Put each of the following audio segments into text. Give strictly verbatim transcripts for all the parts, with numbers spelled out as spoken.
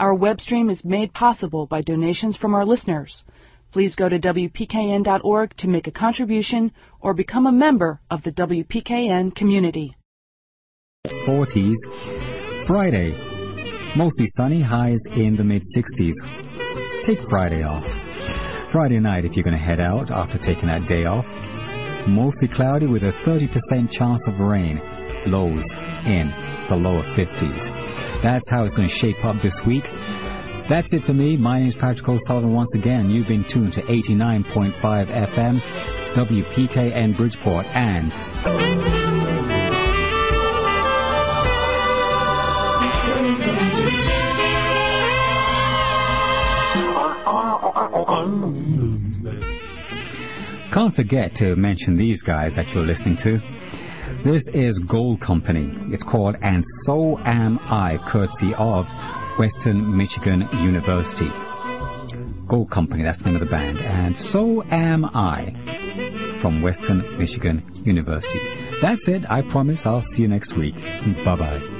Our web stream is made possible by donations from our listeners. Please go to W P K N dot org to make a contribution or become a member of the W P K N community. forties, Friday. Mostly sunny, highs in the mid sixties. Take Friday off. Friday night if you're going to head out after taking that day off. Mostly cloudy with a thirty percent chance of rain. Lows in the lower fifties. That's how it's going to shape up this week. That's it for me. My name is Patrick O'Sullivan once again. You've been tuned to eighty-nine point five F M, W P K N Bridgeport, and... Can't forget to mention these guys that you're listening to. This is Gold Company. It's called And So Am I, courtesy of Western Michigan University. Gold Company, that's the name of the band. And So Am I from Western Michigan University. That's it. I promise I'll see you next week. Bye-bye.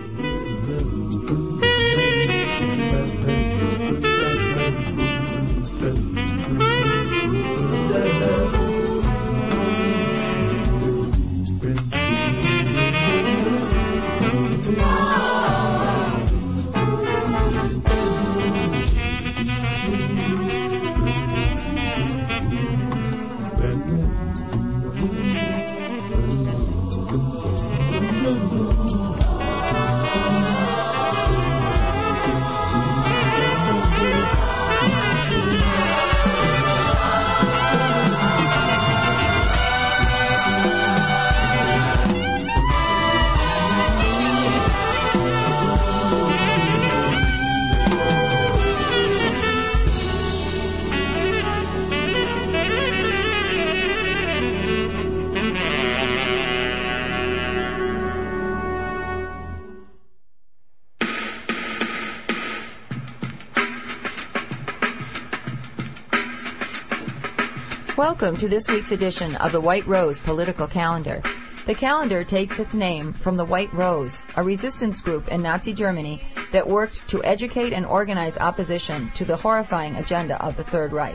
Welcome to this week's edition of the White Rose Political Calendar. The calendar takes its name from the White Rose, a resistance group in Nazi Germany that worked to educate and organize opposition to the horrifying agenda of the Third Reich.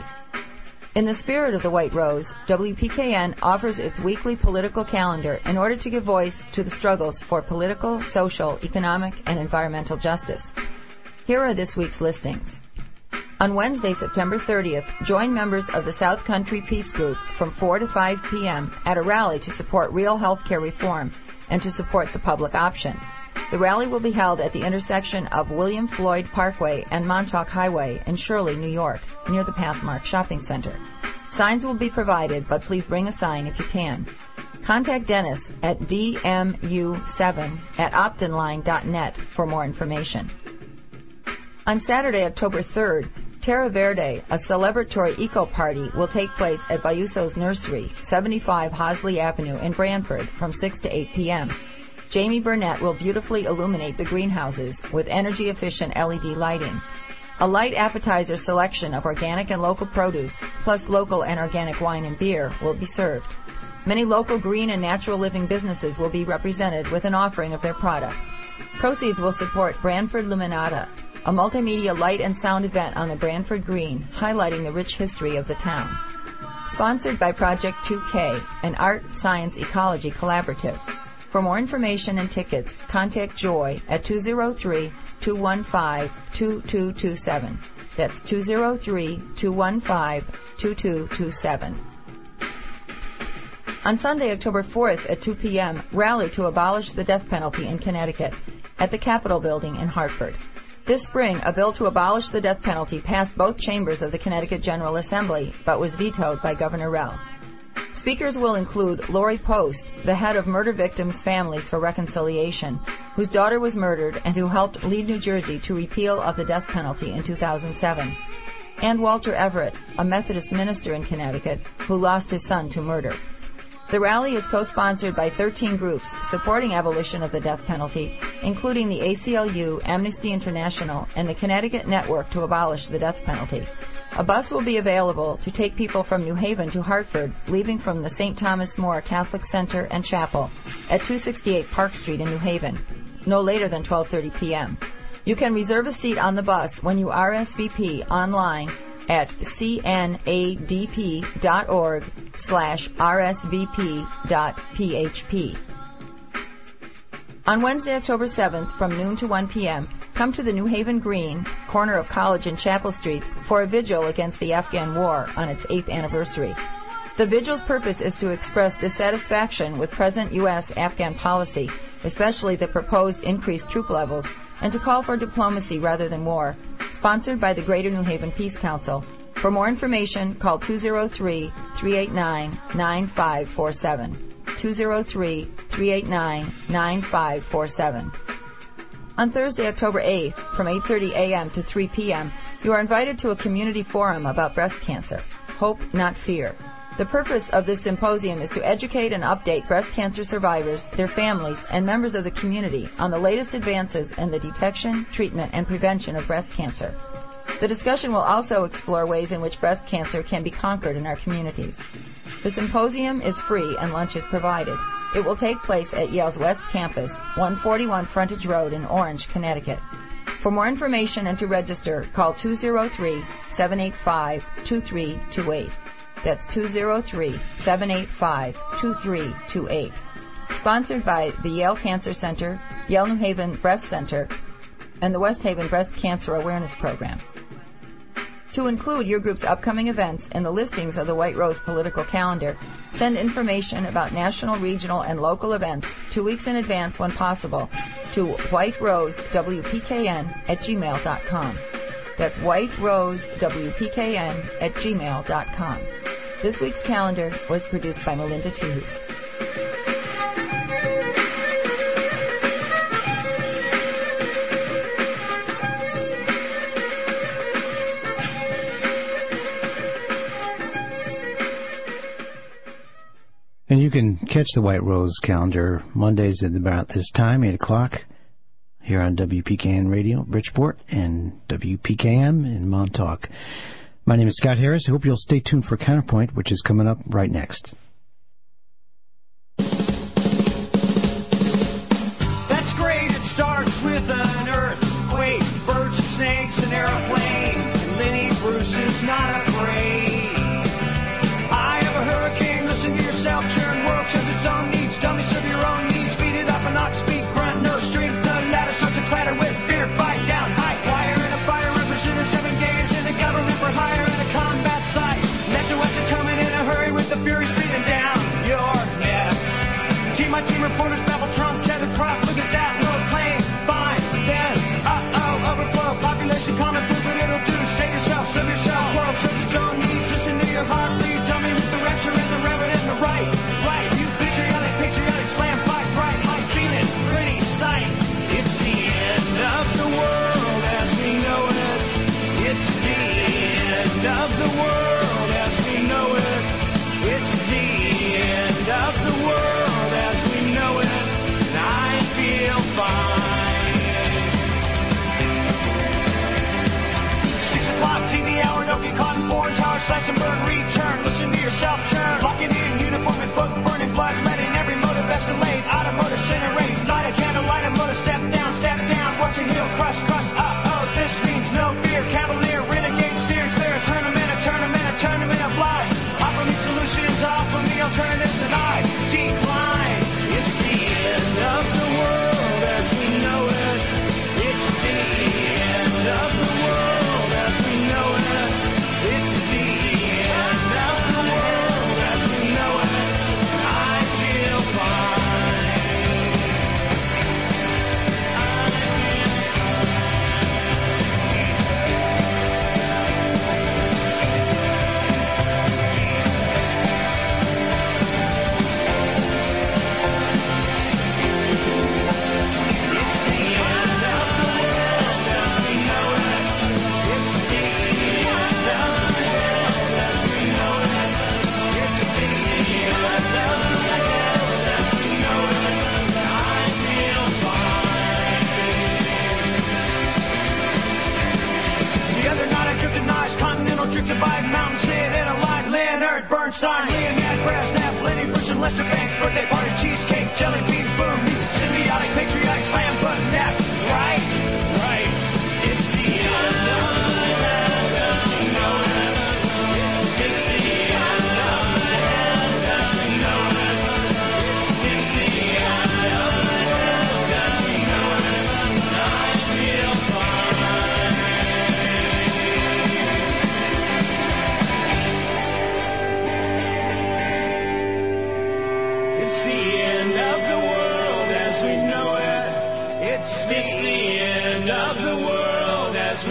In the spirit of the White Rose, W P K N offers its weekly political calendar in order to give voice to the struggles for political, social, economic, and environmental justice. Here are this week's listings. On Wednesday, September thirtieth, join members of the South Country Peace Group from four to five p.m. at a rally to support real health care reform and to support the public option. The rally will be held at the intersection of William Floyd Parkway and Montauk Highway in Shirley, New York, near the Pathmark Shopping Center. Signs will be provided, but please bring a sign if you can. Contact Dennis at D M U seven at optonline dot net for more information. On Saturday, October third, Terra Verde, a celebratory eco-party, will take place at Bayuso's Nursery, seventy-five Hosley Avenue in Branford, from six to eight p.m. Jamie Burnett will beautifully illuminate the greenhouses with energy-efficient L E D lighting. A light appetizer selection of organic and local produce, plus local and organic wine and beer, will be served. Many local green and natural living businesses will be represented with an offering of their products. Proceeds will support Branford Luminata, a multimedia light and sound event on the Branford Green, highlighting the rich history of the town. Sponsored by Project two K, an art, science, ecology collaborative. For more information and tickets, contact Joy at two oh three, two one five, two two two seven. That's two oh three, two one five, two two two seven. On Sunday, October fourth at two p.m., rally to abolish the death penalty in Connecticut at the Capitol Building in Hartford. This spring, a bill to abolish the death penalty passed both chambers of the Connecticut General Assembly, but was vetoed by Governor Rell. Speakers will include Lori Post, the head of Murder Victims' Families for Reconciliation, whose daughter was murdered and who helped lead New Jersey to repeal of the death penalty in two thousand seven, and Walter Everett, a Methodist minister in Connecticut who lost his son to murder. The rally is co-sponsored by thirteen groups supporting abolition of the death penalty, including the A C L U, Amnesty International, and the Connecticut Network to Abolish the Death Penalty. A bus will be available to take people from New Haven to Hartford, leaving from the Saint Thomas More Catholic Center and Chapel at two sixty-eight Park Street in New Haven, no later than twelve thirty p.m. You can reserve a seat on the bus when you R S V P online at cnadp.org slash rsvp.php. On Wednesday, October seventh, from noon to one p.m., come to the New Haven Green, corner of College and Chapel Streets, for a vigil against the Afghan War on its eighth anniversary. The vigil's purpose is to express dissatisfaction with present U S Afghan policy, especially the proposed increased troop levels, and to call for diplomacy rather than war, sponsored by the Greater New Haven Peace Council. For more information, call two oh three, three eight nine, nine five four seven. two oh three, three eight nine, nine five four seven. On Thursday, October eighth, from eight thirty a.m. to three p.m., you are invited to a community forum about breast cancer. Hope, not fear. The purpose of this symposium is to educate and update breast cancer survivors, their families, and members of the community on the latest advances in the detection, treatment, and prevention of breast cancer. The discussion will also explore ways in which breast cancer can be conquered in our communities. The symposium is free and lunch is provided. It will take place at Yale's West Campus, one forty-one Frontage Road in Orange, Connecticut. For more information and to register, call two oh three, seven eight five, two three two eight. That's two oh three, seven eight five, two three two eight. Sponsored by the Yale Cancer Center, Yale New Haven Breast Center, and the West Haven Breast Cancer Awareness Program. To include your group's upcoming events in the listings of the White Rose political calendar, send information about national, regional, and local events two weeks in advance when possible to whiterosewpkn at gmail dot com. That's whiterosewpkn at gmail dot com. This week's calendar was produced by Melinda Tuhus. And you can catch the White Rose calendar Mondays at about this time, eight o'clock, here on W P K N Radio, Bridgeport, and W P K M in Montauk. My name is Scott Harris. I hope you'll stay tuned for Counterpoint, which is coming up right next. That's great. It starts with an earthquake, birds and snakes, an airplane, and Lenny Bruce is not afraid. I have a hurricane. Listen to yourself. Churn world serves its own needs. Dummy serve your own needs. Beat it up and not speak. Grunt, no strength. The ladder starts to clatter with fear. Fight down. High wire and a fire. Representatives have engaged in the government for hire in a combat site. Metro West are coming in a hurry with the furies breathing down your neck. Team my team reporters babble Trump, Kevin Croft. Look at that. No plane. Fine. Then. Uh-oh. Overflow. Population comment. Do what it'll do. Save yourself. Serve yourself. World serves its own needs. Listen to your heart. Please dummy with the rapture and the reverend and the right. Right. You patriotic, patriotic. Slam fight right. I feel it. Pretty sight. It's the end of the world as we know it. It's the end of the world as we know it. It's the end of the world as we know it. And I feel fine. Six o'clock T V hour. Don't get caught in foreign tower. Slash and burn. Return. Listen to yourself churn. Locking in uniform and book. Burning blood. Letting every motive escalate. Automotive incinerate. Light a candle. Light a motor. Step down. Step down. Watch a heel. Crush. Crush. Uh-oh. This means no fear. Cavalier. Renegade. Steering clear. A tournament. A tournament. A tournament of lies. Offer me solutions. Offer me alternatives. And I decline. It's the end of the world as we know it. It's the end of the world as we know it. It's the end of the world as we know it. I feel fine. The other night I drifted nice, continental drifted by mountains, lit in a light, Leonard Bernstein, Leonard Brasnap, Lenny Bruce and Lester Banks, birthday party, cheesecake, jelly bean, boom, symbiotic, patriotic, slam button, nap, right, right.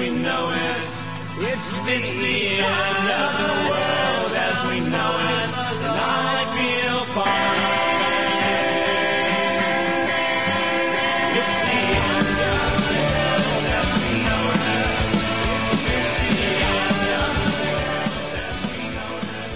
we know it. It's, it's the end of the world as we know it, and I feel fine. It's the end of the world as we know it. It's, it's the end of the world as we know it.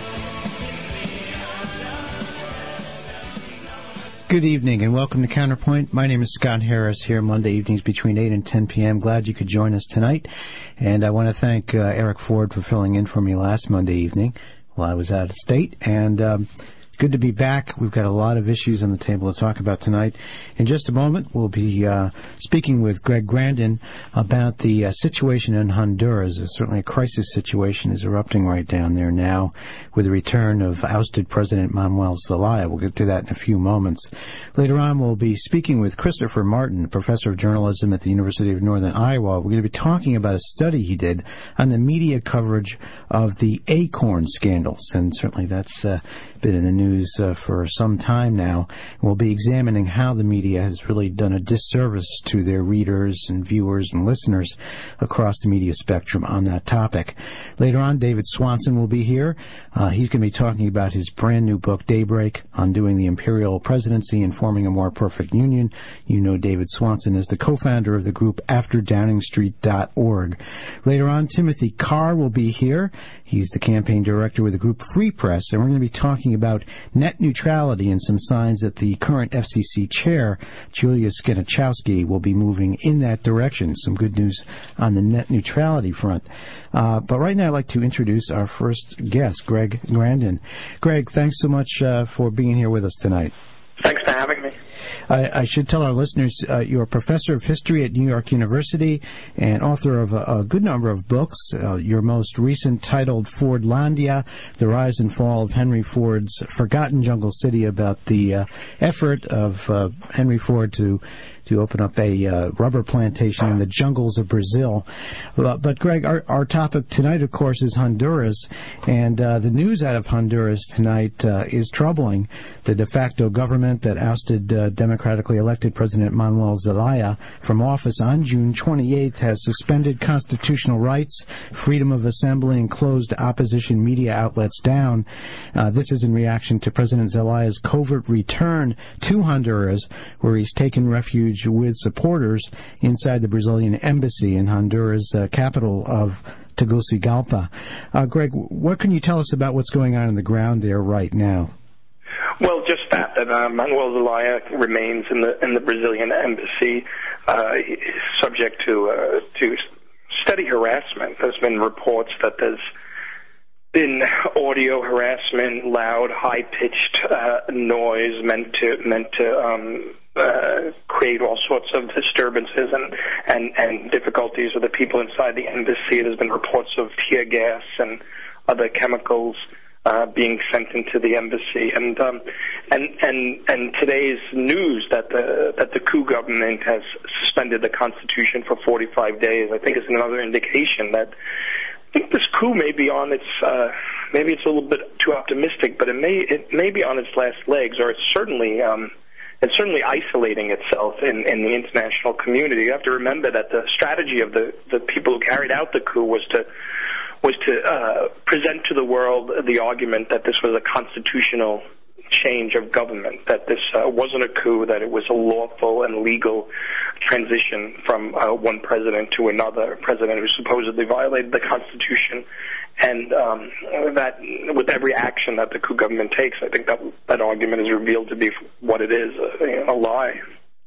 It's the end of the world as we know it. Good evening and welcome to Counterpoint. My name is Scott Harris here Monday evenings between eight and ten p.m. Glad you could join us tonight. And I want to thank uh, Eric Ford for filling in for me last Monday evening while I was out of state. And um, good to be back. We've got a lot of issues on the table to talk about tonight. In just a moment, we'll be uh, speaking with Greg Grandin about the uh, situation in Honduras. There's certainly a crisis situation is erupting right down there now with the return of ousted President Manuel Zelaya. We'll get to that in a few moments. Later on, we'll be speaking with Christopher Martin, professor of journalism at the University of Northern Iowa. We're going to be talking about a study he did on the media coverage of the Acorn scandals, and certainly that's uh, been in the news news uh, for some time now. We'll be examining how the media has really done a disservice to their readers and viewers and listeners across the media spectrum on that topic. Later on, David Swanson will be here. Uh, he's going to be talking about his brand new book, Daybreak, Undoing the Imperial Presidency and Forming a More Perfect Union. You know David Swanson is the co-founder of the group after downing street dot org. Later on, Timothy Carr will be here. He's the campaign director with the group Free Press, and we're going to be talking about net neutrality and some signs that the current F C C chair, Julia Skenachowski, will be moving in that direction. Some good news on the net neutrality front. Uh, but right now I'd like to introduce our first guest, Greg Grandin. Greg, thanks so much uh, for being here with us tonight. Thanks for having me. I, I should tell our listeners uh, you're a professor of history at New York University and author of a, a good number of books. Uh, your most recent titled Fordlandia, The Rise and Fall of Henry Ford's Forgotten Jungle City, about the uh, effort of uh, Henry Ford to to open up a uh, rubber plantation in the jungles of Brazil. Uh, but, Greg, our, our topic tonight, of course, is Honduras. And uh, the news out of Honduras tonight uh, is troubling. The de facto government that ousted uh, democratically elected President Manuel Zelaya from office on June twenty-eighth has suspended constitutional rights, freedom of assembly, and closed opposition media outlets down. Uh, this is in reaction to President Zelaya's covert return to Honduras, where he's taken refuge with supporters inside the Brazilian embassy in Honduras' uh, capital of Tegucigalpa. Uh, Greg, what can you tell us about what's going on on the ground there right now? Well, just that, that uh, Manuel Zelaya remains in the in the Brazilian embassy, uh, subject to uh, to steady harassment. There's been reports that there's been audio harassment, loud, high-pitched uh, noise meant to meant to um, uh, create all sorts of disturbances and, and, and difficulties with the people inside the embassy. There's been reports of tear gas and other chemicals uh, being sent into the embassy, and um, and and and today's news that the that the coup government has suspended the constitution for forty-five days, I think, is another indication that I think this coup may be on its, uh, maybe it's a little bit too optimistic, but it may it may be on its last legs, or it's certainly um, it's certainly isolating itself in, in the international community. You have to remember that the strategy of the, the people who carried out the coup was to was to uh, present to the world the argument that this was a constitutional change of government, that this uh, wasn't a coup, that it was a lawful and legal transition from uh, one president to another, president who supposedly violated the Constitution, and um, that with every action that the coup government takes, I think that that argument is revealed to be what it is, a, a lie.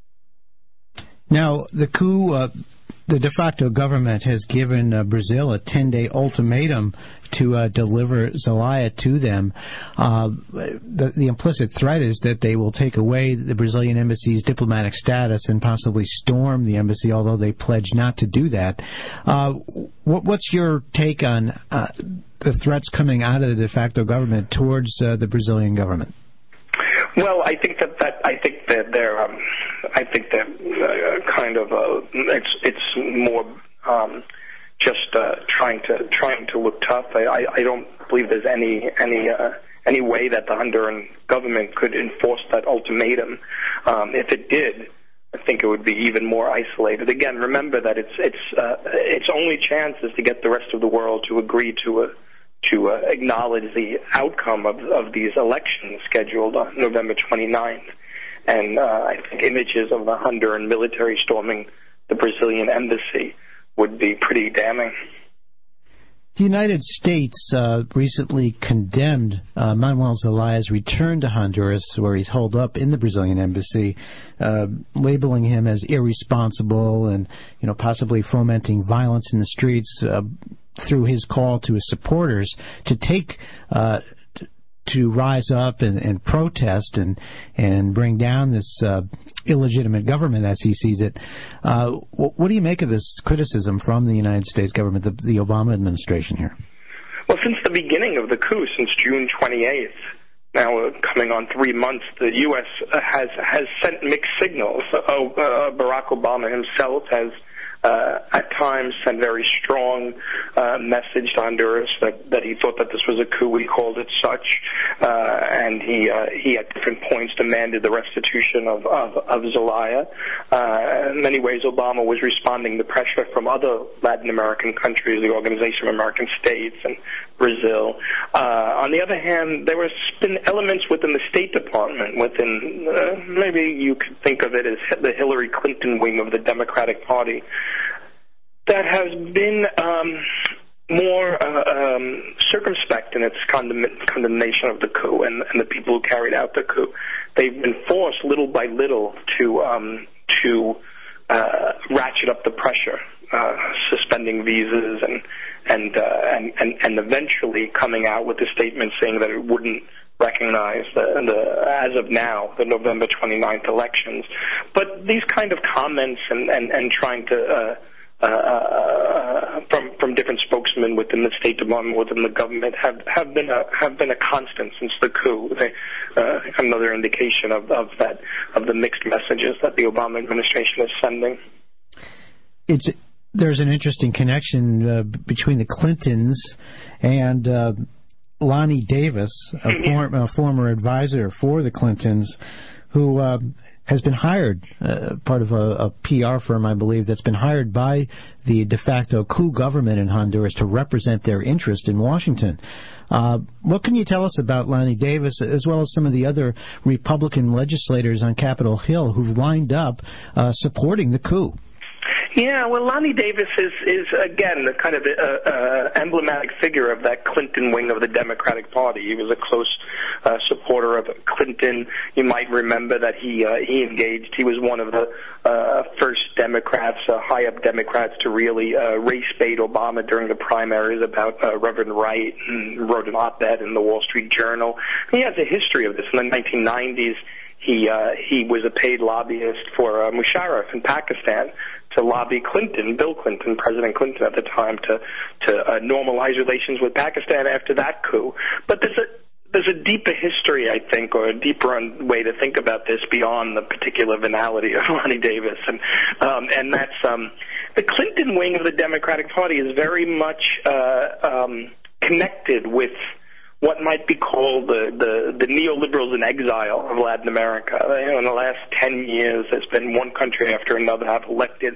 Now, the coup... Uh The de facto government has given uh, Brazil a ten-day ultimatum to uh, deliver Zelaya to them. Uh, the, the implicit threat is that they will take away the Brazilian embassy's diplomatic status and possibly storm the embassy, although they pledge not to do that. Uh, what, what's your take on uh, the threats coming out of the de facto government towards uh, the Brazilian government? Well, I think that, that I think that they're um, I think that uh, kind of uh, it's it's more um, just uh, trying to trying to look tough. I, I, I don't believe there's any any uh, any way that the Honduran government could enforce that ultimatum. Um, if it did, I think it would be even more isolated. Again, remember that its its uh, its only chance is to get the rest of the world to agree to a, to uh, acknowledge the outcome of, of these elections scheduled on November twenty-ninth. And uh, I think images of the Honduran military storming the Brazilian embassy would be pretty damning. The United States uh, recently condemned uh, Manuel Zelaya's return to Honduras, where he's holed up in the Brazilian embassy, uh, labeling him as irresponsible and, you know, possibly fomenting violence in the streets uh, through his call to his supporters to take uh, t- to rise up and, and protest and and bring down this uh, illegitimate government as he sees it. Uh, what, what do you make of this criticism from the United States government, the, the Obama administration here? Well, since the beginning of the coup, since June twenty-eighth, now uh, coming on three months, the U S has has sent mixed signals. Oh, uh, Barack Obama himself has Uh, at times sent very strong uh, message to Honduras that, that he thought that this was a coup. He called it such, uh, and he uh, he at different points demanded the restitution of of, of Zelaya. Uh, in many ways, Obama was responding to pressure from other Latin American countries, the Organization of American States and Brazil. Uh, on the other hand, there has been elements within the State Department, within uh, maybe you could think of it as the Hillary Clinton wing of the Democratic Party, that has been um, more uh, um, circumspect in its condemn- condemnation of the coup and, and the people who carried out the coup. They've been forced little by little to um, to uh, ratchet up the pressure, uh, suspending visas and and, uh, and and and eventually coming out with a statement saying that it wouldn't recognize the, the, as of now, the November twenty-ninth elections. But these kind of comments and, and, and trying to uh, Uh, from from different spokesmen within the State Department, within the government, have have been a have been a constant since the coup. They, uh, another indication of, of that of the mixed messages that the Obama administration is sending. It's there's an interesting connection uh, between the Clintons and uh, Lonnie Davis, a, form, a former advisor for the Clintons, who Uh, has been hired, uh, part of a, a P R firm, I believe, that's been hired by the de facto coup government in Honduras to represent their interest in Washington. Uh, what can you tell us about Lonnie Davis, as well as some of the other Republican legislators on Capitol Hill who've lined up uh, supporting the coup? Yeah, well, Lonnie Davis is, is again, a kind of a, a emblematic figure of that Clinton wing of the Democratic Party. He was a close uh, supporter of Clinton. You might remember that he uh, he engaged. He was one of the uh, first Democrats, uh, high-up Democrats, to really uh, race bait Obama during the primaries about uh, Reverend Wright, and wrote an op-ed in the Wall Street Journal. He has a history of this. In the nineteen nineties, he uh, he was a paid lobbyist for uh, Musharraf in Pakistan, to lobby Clinton, Bill Clinton, President Clinton at the time, to to uh, normalize relations with Pakistan after that coup. But there's a there's a deeper history, I think, or a deeper way to think about this beyond the particular venality of Lonnie Davis, and um, and that's um, the Clinton wing of the Democratic Party is very much uh, um, connected with what might be called the, the, the neoliberals in exile of Latin America. You know, in the last ten years, there's been one country after another have elected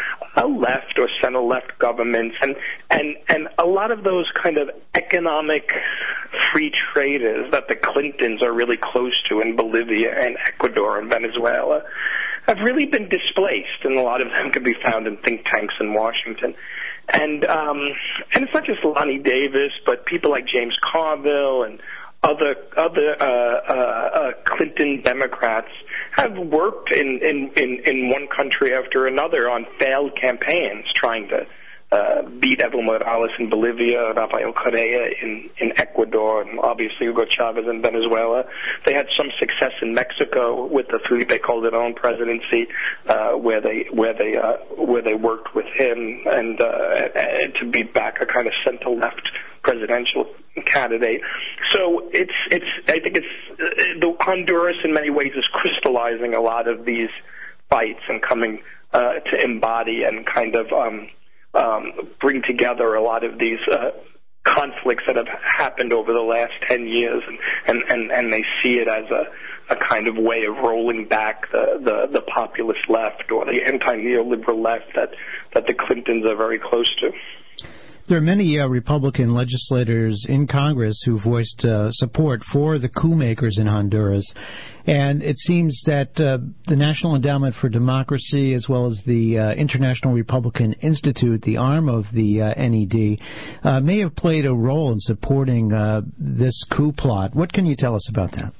a left or center-left governments, and, and, and a lot of those kind of economic free traders that the Clintons are really close to in Bolivia and Ecuador and Venezuela have really been displaced, and a lot of them can be found in think tanks in Washington. And um, and it's not just Lonnie Davis, but people like James Carville and other other uh, uh, uh, Clinton Democrats have worked in, in, in, in one country after another on failed campaigns trying to uh, beat Evo Morales in Bolivia, Rafael Correa in, in Ecuador, and obviously Hugo Chavez in Venezuela. They had some success in Mexico with the Felipe Calderon presidency, uh, where they where they uh, where they worked with him and, uh, and to beat back a kind of center-left presidential candidate. So it's it's I think it's uh, the Honduras in many ways is crystallizing a lot of these fights and coming uh, to embody and kind of um, um, bring together a lot of these uh, conflicts that have happened over the last ten years, and, and, and, and they see it as a, a kind of way of rolling back the, the, the populist left or the anti-neoliberal left that, that the Clintons are very close to. There are many uh, Republican legislators in Congress who voiced uh, support for the coup makers in Honduras, and it seems that uh, the National Endowment for Democracy, as well as the uh, International Republican Institute, the arm of the uh, N E D, uh, may have played a role in supporting uh, this coup plot. What can you tell us about that?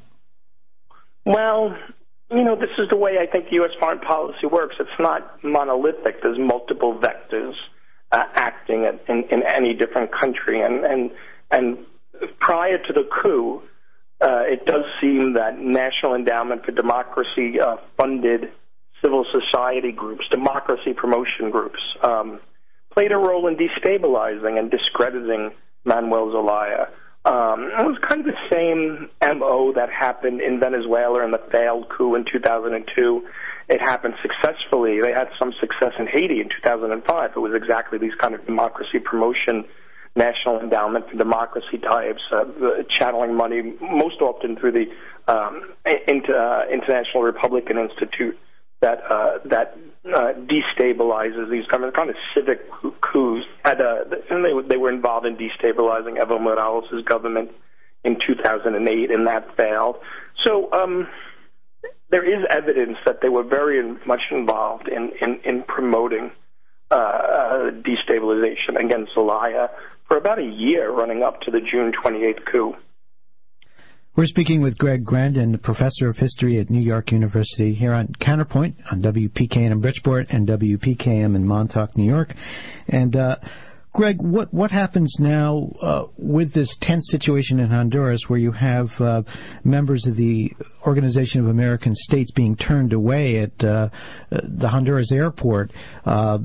Well, you know, this is the way I think U S foreign policy works. It's not monolithic. There's multiple vectors Uh, acting in, in, in any different country. And, and, and prior to the coup, uh, it does seem that National Endowment for Democracy uh, funded civil society groups, democracy promotion groups, um, played a role in destabilizing and discrediting Manuel Zelaya. Um, it was kind of the same M O that happened in Venezuela in the failed coup in two thousand two. It happened successfully. They had some success in Haiti in two thousand five. It was exactly these kind of democracy promotion, National Endowment for Democracy types, uh, channeling money most often through the um, into, uh, International Republican Institute that uh, that uh, destabilizes these kind of, kind of civic coups. Had, uh, and they, they were involved in destabilizing Evo Morales' government in two thousand eight, and that failed. So um, there is evidence that they were very much involved in, in, in promoting uh, destabilization against Zelaya for about a year running up to the June twenty-eighth coup. We're speaking with Greg Grandin, professor of history at New York University, here on Counterpoint on W P K N in Bridgeport and W P K M in Montauk, New York. And uh, Greg, what what happens now uh, with this tense situation in Honduras, where you have uh, members of the Organization of American States being turned away at uh, the Honduras airport? Uh,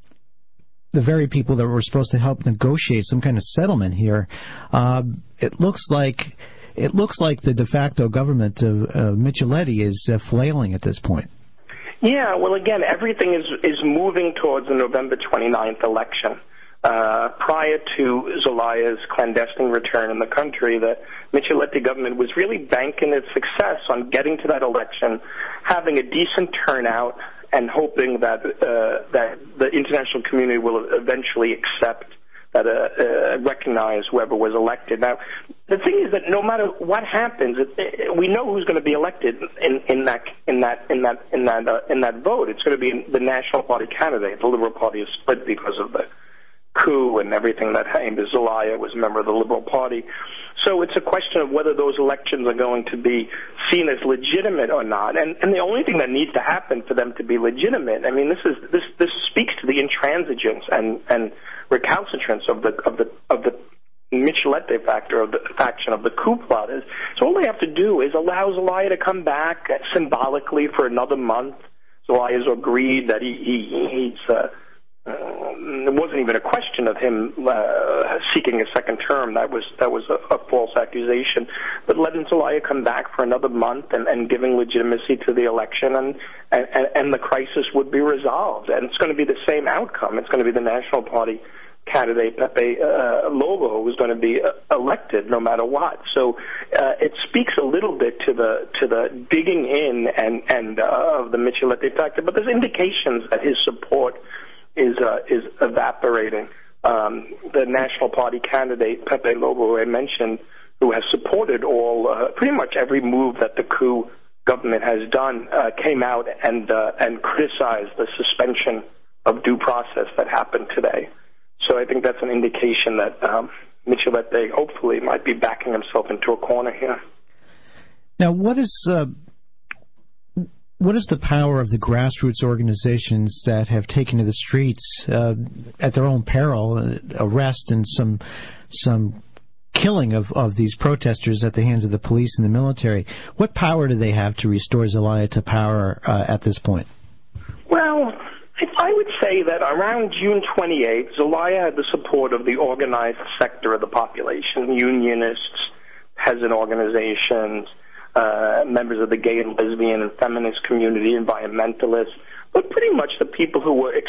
the very people that were supposed to help negotiate some kind of settlement here. Uh, it looks like it looks like the de facto government of uh, Micheletti is uh, flailing at this point. Yeah, well, again, everything is is moving towards the November twenty-ninth election. Uh, prior to Zelaya's clandestine return in the country, the Micheletti government was really banking its success on getting to that election, having a decent turnout, and hoping that uh, that the international community will eventually accept that uh, uh, recognize whoever was elected. Now, the thing is that no matter what happens, it, it, we know who's going to be elected in, in that in that in that in that uh, in that vote. It's going to be the National Party candidate. The Liberal Party is split because of the coup and everything that happened. Zelaya was a member of the Liberal Party. So it's a question of whether those elections are going to be seen as legitimate or not. And, and the only thing that needs to happen for them to be legitimate, I mean, this is this this speaks to the intransigence and, and recalcitrance of the of the of the Micheletti factor of the faction of the coup plotters. So all they have to do is allow Zelaya to come back symbolically for another month. Zelaya's agreed that he, he he's. Uh, Uh, it wasn't even a question of him uh, seeking a second term. That was that was a, a false accusation. But letting Zelaya come back for another month and, and giving legitimacy to the election, and, and, and the crisis would be resolved. And it's going to be the same outcome. It's going to be the National Party candidate, Pepe uh, Lobo, who's going to be uh, elected no matter what. So uh, it speaks a little bit to the to the digging in and, and uh, of the Micheletti factor. But there's indications that his support is uh, is evaporating. Um, the National Party candidate, Pepe Lobo, who I mentioned, who has supported all, uh, pretty much every move that the coup government has done, uh, came out and uh, and criticized the suspension of due process that happened today. So I think that's an indication that um, Micheletti hopefully might be backing himself into a corner here. Now, what is... Uh What is the power of the grassroots organizations that have taken to the streets uh, at their own peril, uh, arrest and some some killing of, of these protesters at the hands of the police and the military? What power do they have to restore Zelaya to power uh, at this point? Well, I would say that around June twenty-eighth, Zelaya had the support of the organized sector of the population, unionists, peasant organizations, Uh, members of the gay and lesbian and feminist community, environmentalists, but pretty much the people who were ex-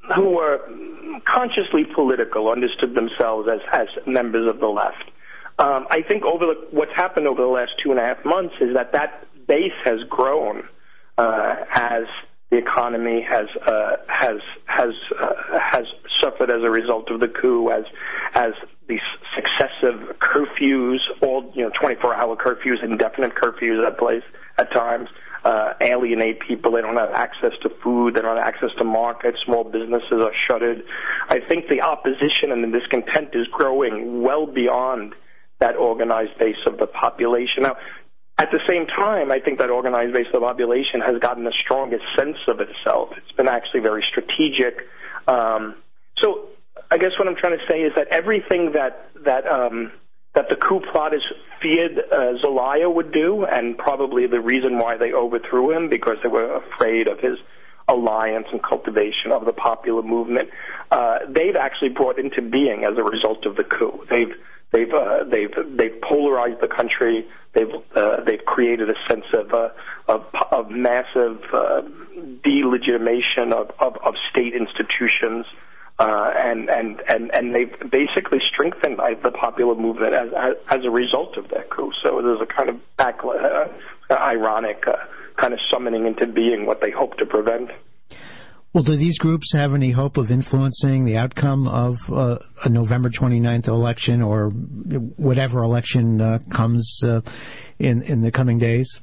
who were consciously political, understood themselves as, as members of the left. Um, I think over the, what's happened over the last two and a half months is that that base has grown uh, as the economy has uh, has has uh, has suffered as a result of the coup, as as these successive curfews, all you know, twenty-four hour curfews, indefinite curfews at place at times, uh, alienate people. They don't have access to food. They don't have access to markets. Small businesses are shuttered. I think the opposition and the discontent is growing well beyond that organized base of the population. Now, at the same time, I think that organized base of the population has gotten the strongest sense of itself. It's been actually very strategic. Um, so I guess what I'm trying to say is that everything that that um, that the coup plotters feared uh, Zelaya would do, and probably the reason why they overthrew him, because they were afraid of his alliance and cultivation of the popular movement, uh, they've actually brought into being as a result of the coup. They've They've uh, they've they've polarized the country. They've uh, they've created a sense of uh, of, of massive uh, delegitimation of, of, of state institutions, uh, and and and and they've basically strengthened the popular movement as as, as a result of that coup. So there's a kind of back, uh, ironic uh, kind of summoning into being what they hope to prevent. Well, do these groups have any hope of influencing the outcome of uh, a November twenty-ninth election, or whatever election uh, comes uh, in in the coming days?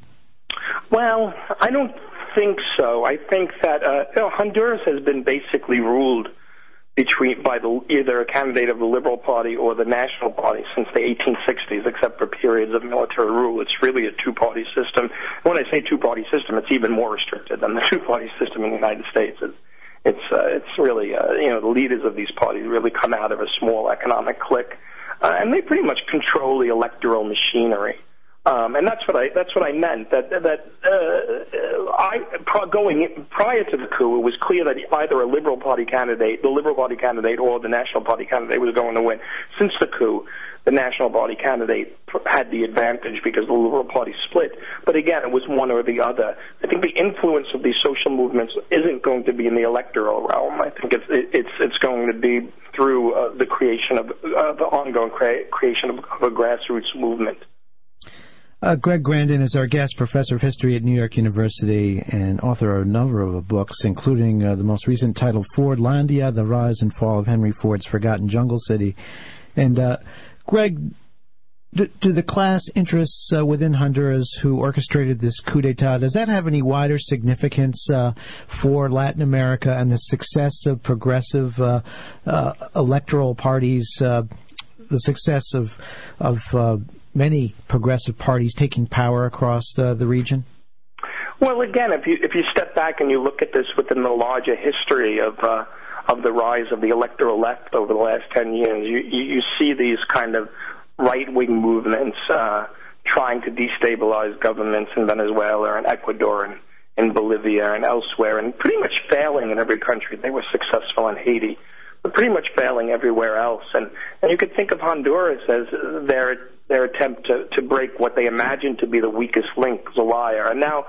Well, I don't think so. I think that uh, you know, Honduras has been basically ruled between by the, either a candidate of the Liberal Party or the National Party since the eighteen sixties, except for periods of military rule. It's really a two-party system. When I say two-party system, it's even more restricted than the two-party system in the United States. It's it's, uh, it's really uh, you know the leaders of these parties really come out of a small economic clique, uh, and they pretty much control the electoral machinery. Um, and that's what I that's what I meant. That that uh, I going prior to the coup, it was clear that either a Liberal Party candidate, the Liberal Party candidate, or the National Party candidate was going to win. Since the coup, the National Party candidate had the advantage because the Liberal Party split. But again, it was one or the other. I think the influence of these social movements isn't going to be in the electoral realm. I think it's it's it's going to be through uh, the creation of uh, the ongoing crea- creation of, of a grassroots movement. Uh, Greg Grandin is our guest, professor of history at New York University and author of a number of books, including uh, the most recent titled Fordlandia, The Rise and Fall of Henry Ford's Forgotten Jungle City. And, uh, Greg, do, do the class interests uh, within Honduras who orchestrated this coup d'etat, does that have any wider significance uh, for Latin America and the success of progressive uh, uh, electoral parties, uh, the success of of uh, many progressive parties taking power across the, the region? Well, again, if you if you step back and you look at this within the larger history of uh, of the rise of the electoral left over the last ten years, you you, you see these kind of right-wing movements uh, trying to destabilize governments in Venezuela and Ecuador and in Bolivia and elsewhere, and pretty much failing in every country. They were successful in Haiti, but pretty much failing everywhere else. And, and you could think of Honduras as their their attempt to, to break what they imagined to be the weakest link, Zelaya. And now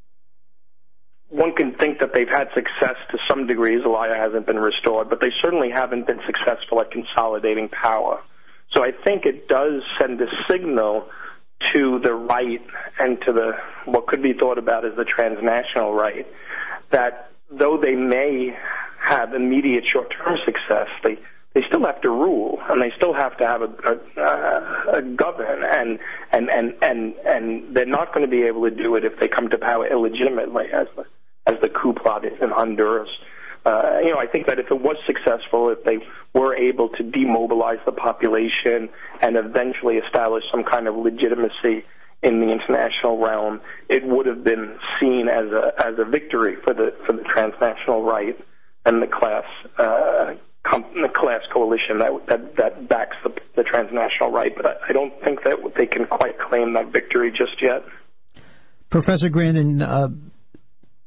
one can think that they've had success to some degree. Zelaya hasn't been restored, but they certainly haven't been successful at consolidating power. So I think it does send a signal to the right and to the what could be thought about as the transnational right that though they may have immediate short-term success, they they still have to rule, and they still have to have a, a, a, a govern, and and and and and they're not going to be able to do it if they come to power illegitimately, as the as the coup plot is in Honduras. Uh, you know, I think that if it was successful, if they were able to demobilize the population and eventually establish some kind of legitimacy in the international realm, it would have been seen as a as a victory for the for the transnational right and the class uh, com- the class coalition that that, that backs the, the transnational right. But I, I don't think that they can quite claim that victory just yet. Professor Grandin, uh,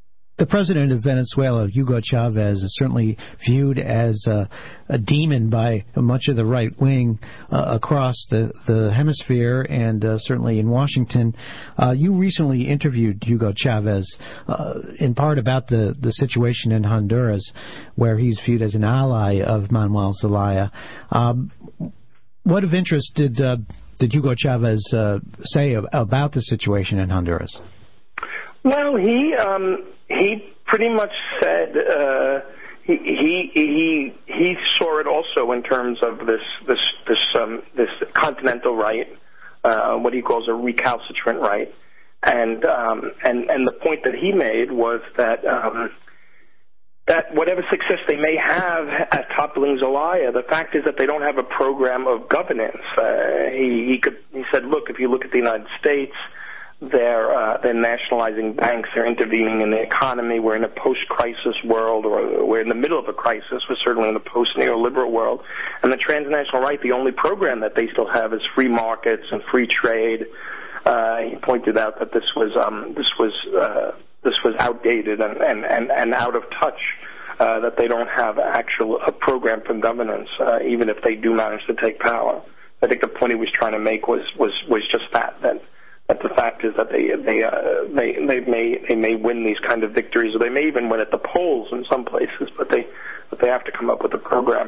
The president of Venezuela, Hugo Chavez, is certainly viewed as a, a demon by much of the right wing uh, across the, the hemisphere, and uh, certainly in Washington. Uh, you recently interviewed Hugo Chavez uh, in part about the, the situation in Honduras, where he's viewed as an ally of Manuel Zelaya. Um, what of interest did uh, did Hugo Chavez uh, say about the situation in Honduras? Well, he um, he pretty much said uh, he he he he saw it also in terms of this this this um, this continental right, uh, what he calls a recalcitrant right, and um, and and the point that he made was that um, that whatever success they may have at toppling Zelaya, the fact is that they don't have a program of governance. Uh, he he could he said, look, if you look at the United States. They're, uh, they're nationalizing banks. They're intervening in the economy. We're in a post-crisis world, or we're in the middle of a crisis. We're certainly in a post-neoliberal world. And the transnational right, the only program that they still have is free markets and free trade. Uh, he pointed out that this was um, this was uh, this was outdated and, and, and, and out of touch. Uh, that they don't have actual a program for governance, uh, even if they do manage to take power. I think the point he was trying to make was was was just that that. But the fact is that they they uh, they they may they may win these kind of victories, or they may even win at the polls in some places. But they but they have to come up with a program.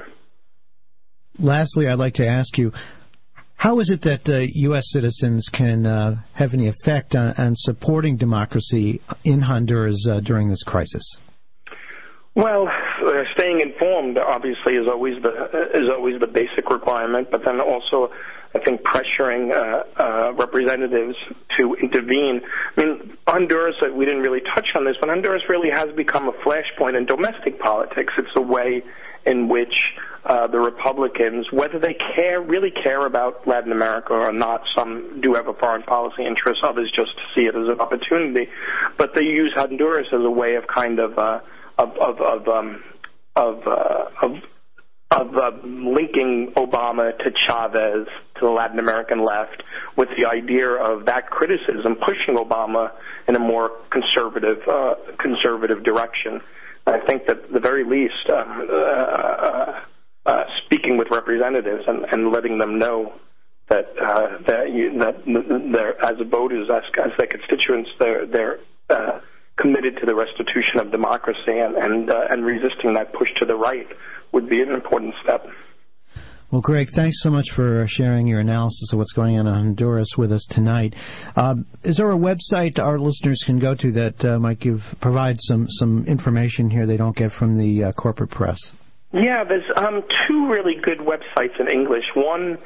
Lastly, I'd like to ask you, how is it that uh, U S citizens can uh, have any effect on, on supporting democracy in Honduras uh, during this crisis? Well, uh, staying informed obviously is always the uh, is always the basic requirement, but then also I think pressuring uh, uh, representatives to intervene. I mean, Honduras, uh, we didn't really touch on this, but Honduras really has become a flashpoint in domestic politics. It's a way in which uh, the Republicans, whether they care, really care about Latin America or not, some do have a foreign policy interest, others just see it as an opportunity, but they use Honduras as a way of kind of uh, of of of um, of, uh, of of uh, linking Obama to Chavez, to the Latin American left, with the idea of that criticism pushing Obama in a more conservative uh, conservative direction. I think that at the very least, um, uh, uh, uh, speaking with representatives and, and letting them know that uh, that, you, that they're, as voters, as, as their constituents, they're they're uh, committed to the restitution of democracy, and and, uh, and resisting that push to the right would be an important step. Well, Greg, thanks so much for sharing your analysis of what's going on in Honduras with us tonight. Um, is there a website our listeners can go to that uh, might give provide some, some information here they don't get from the uh, corporate press? Yeah, there's um, two really good websites in English. One,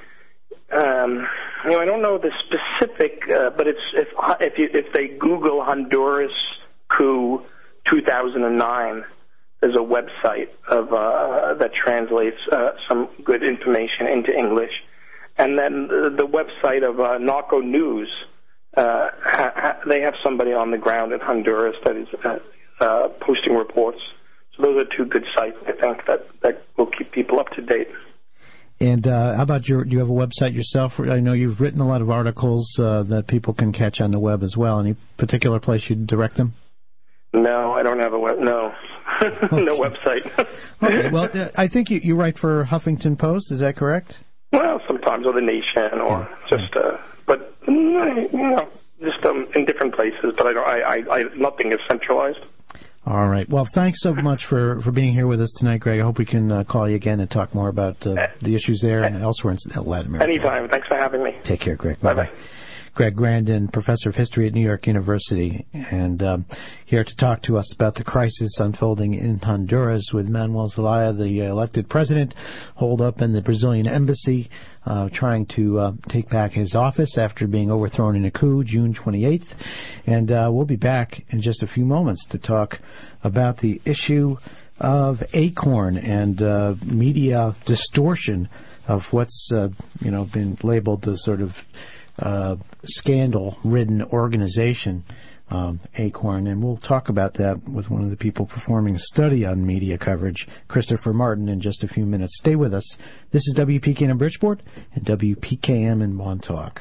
um, you know, I don't know the specific, uh, but it's if if you, if they Google Honduras coup two thousand nine. There's a website of uh, that translates uh, some good information into English, and then the, the website of uh, Narco News. Uh, ha, ha, they have somebody on the ground in Honduras that is uh, uh, posting reports. So those are two good sites, I think, that that will keep people up to date. And uh, how about your? Do you have a website yourself? I know you've written a lot of articles uh, that people can catch on the web as well. Any particular place you'd direct them? No, I don't have a web. No, no website. Okay, well, uh, I think you, you write for Huffington Post. Is that correct? Well, sometimes, or The Nation, or yeah. just, uh, but you know, just um, in different places. But I don't. I, I, I, nothing is centralized. All right. Well, thanks so much for, for being here with us tonight, Greg. I hope we can uh, call you again and talk more about uh, the issues there and elsewhere in Latin America. Anytime. Thanks for having me. Take care, Greg. Bye bye. Greg Grandin, professor of history at New York University, and um, here to talk to us about the crisis unfolding in Honduras with Manuel Zelaya, the elected president, holed up in the Brazilian embassy, uh, trying to uh, take back his office after being overthrown in a coup June twenty-eighth. And uh, we'll be back in just a few moments to talk about the issue of Acorn and uh, media distortion of what's uh, you know been labeled the sort of Uh, scandal-ridden organization, um, Acorn, and we'll talk about that with one of the people performing a study on media coverage, Christopher Martin, in just a few minutes. Stay with us. This is W P K N in Bridgeport and W P K M in Montauk.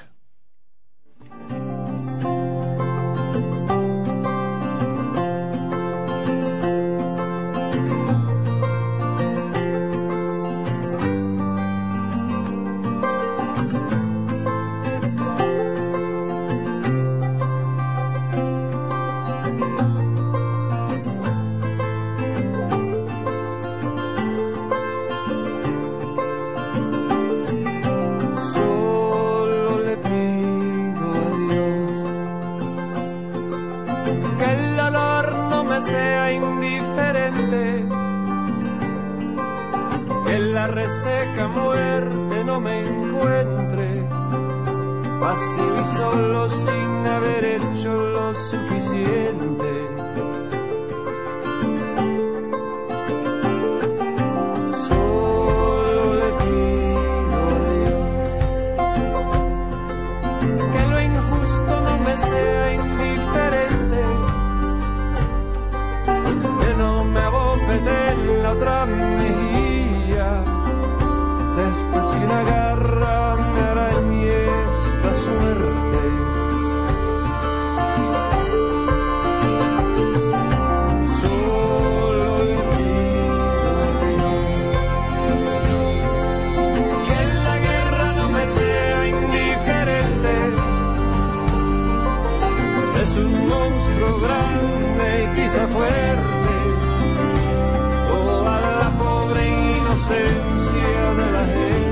yo me encuentre vacío y solo sin haber hecho lo suficiente. Solo le pido a Dios que lo injusto no me sea indiferente, que no me abofete en la otra mejilla, después que una garra me arañe esta suerte. Solo le pido a Dios que en la guerra no me sea indiferente. Es un monstruo grande y quizá fuerte, toda la pobre inocencia de la gente.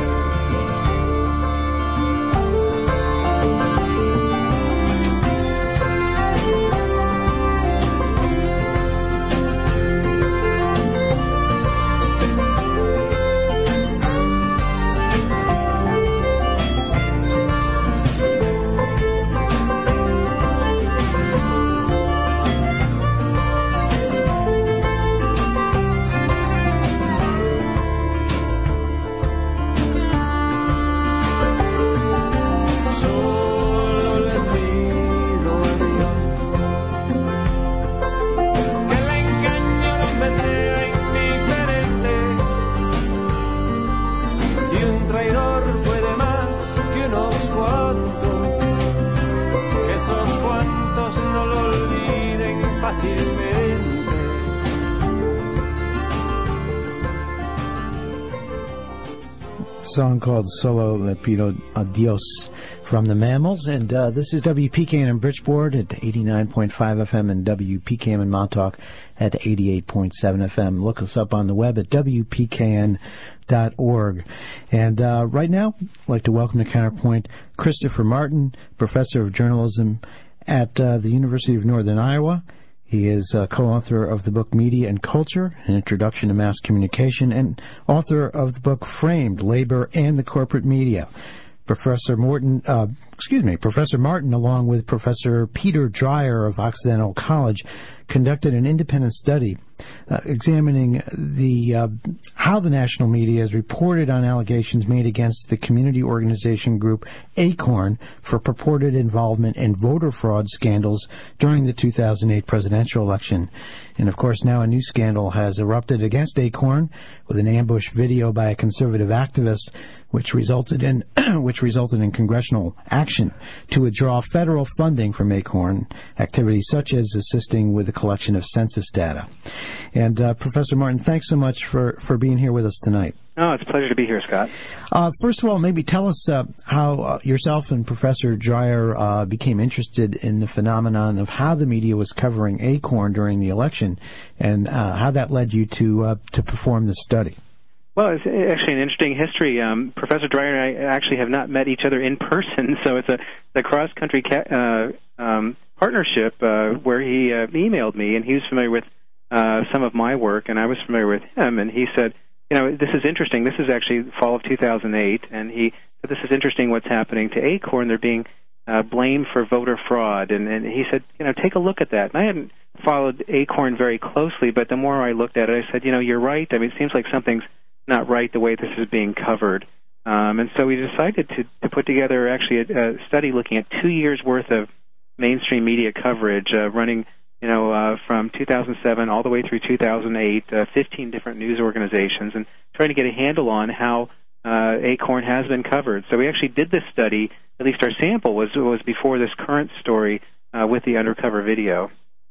Song called Solo Le Pido a Dios from the Mammals, and uh, this is W P K N in Bridgeport at eighty-nine point five F M and W P K M in Montauk at eighty-eight point seven F M. Look us up on the web at W P K N dot org. And uh, right now, I'd like to welcome to Counterpoint Christopher Martin, Professor of Journalism at uh, the University of Northern Iowa. He is uh, co-author of the book Media and Culture, An Introduction to Mass Communication, and author of the book Framed, Labor and the Corporate Media. Professor Morton, uh, excuse me, Professor Martin, along with Professor Peter Dreyer of Occidental College, conducted an independent study uh, examining the uh, how the national media has reported on allegations made against the community organization group ACORN for purported involvement in voter fraud scandals during the two thousand eight presidential election. And of course, now a new scandal has erupted against ACORN with an ambush video by a conservative activist, which resulted in which resulted in congressional action to withdraw federal funding from ACORN activities such as assisting with the collection of census data. And uh, Professor Martin, thanks so much for, for being here with us tonight. Oh, it's a pleasure to be here, Scott. Uh, first of all, maybe tell us uh, how uh, yourself and Professor Dreyer uh, became interested in the phenomenon of how the media was covering ACORN during the election, and uh, how that led you to uh, to perform this study. Well, it's actually an interesting history. Um, Professor Dreyer and I actually have not met each other in person, so it's a the cross-country ca- uh, um, partnership uh, where he uh, emailed me, and he was familiar with uh, some of my work, and I was familiar with him, and he said, you know, this is interesting. This is actually fall of two thousand eight, and he said, this is interesting what's happening to ACORN. They're being uh, blamed for voter fraud, and, and he said, you know, take a look at that. And I hadn't followed ACORN very closely, but the more I looked at it, I said, you know, you're right. I mean, it seems like something's not right the way this is being covered. Um, and so we decided to, to put together actually a, a study looking at two years' worth of mainstream media coverage, uh, running, you know, uh, from two thousand seven all the way through two thousand eight, uh, fifteen different news organizations, and trying to get a handle on how uh, ACORN has been covered. So we actually did this study, at least our sample was, was before this current story uh, with the undercover video.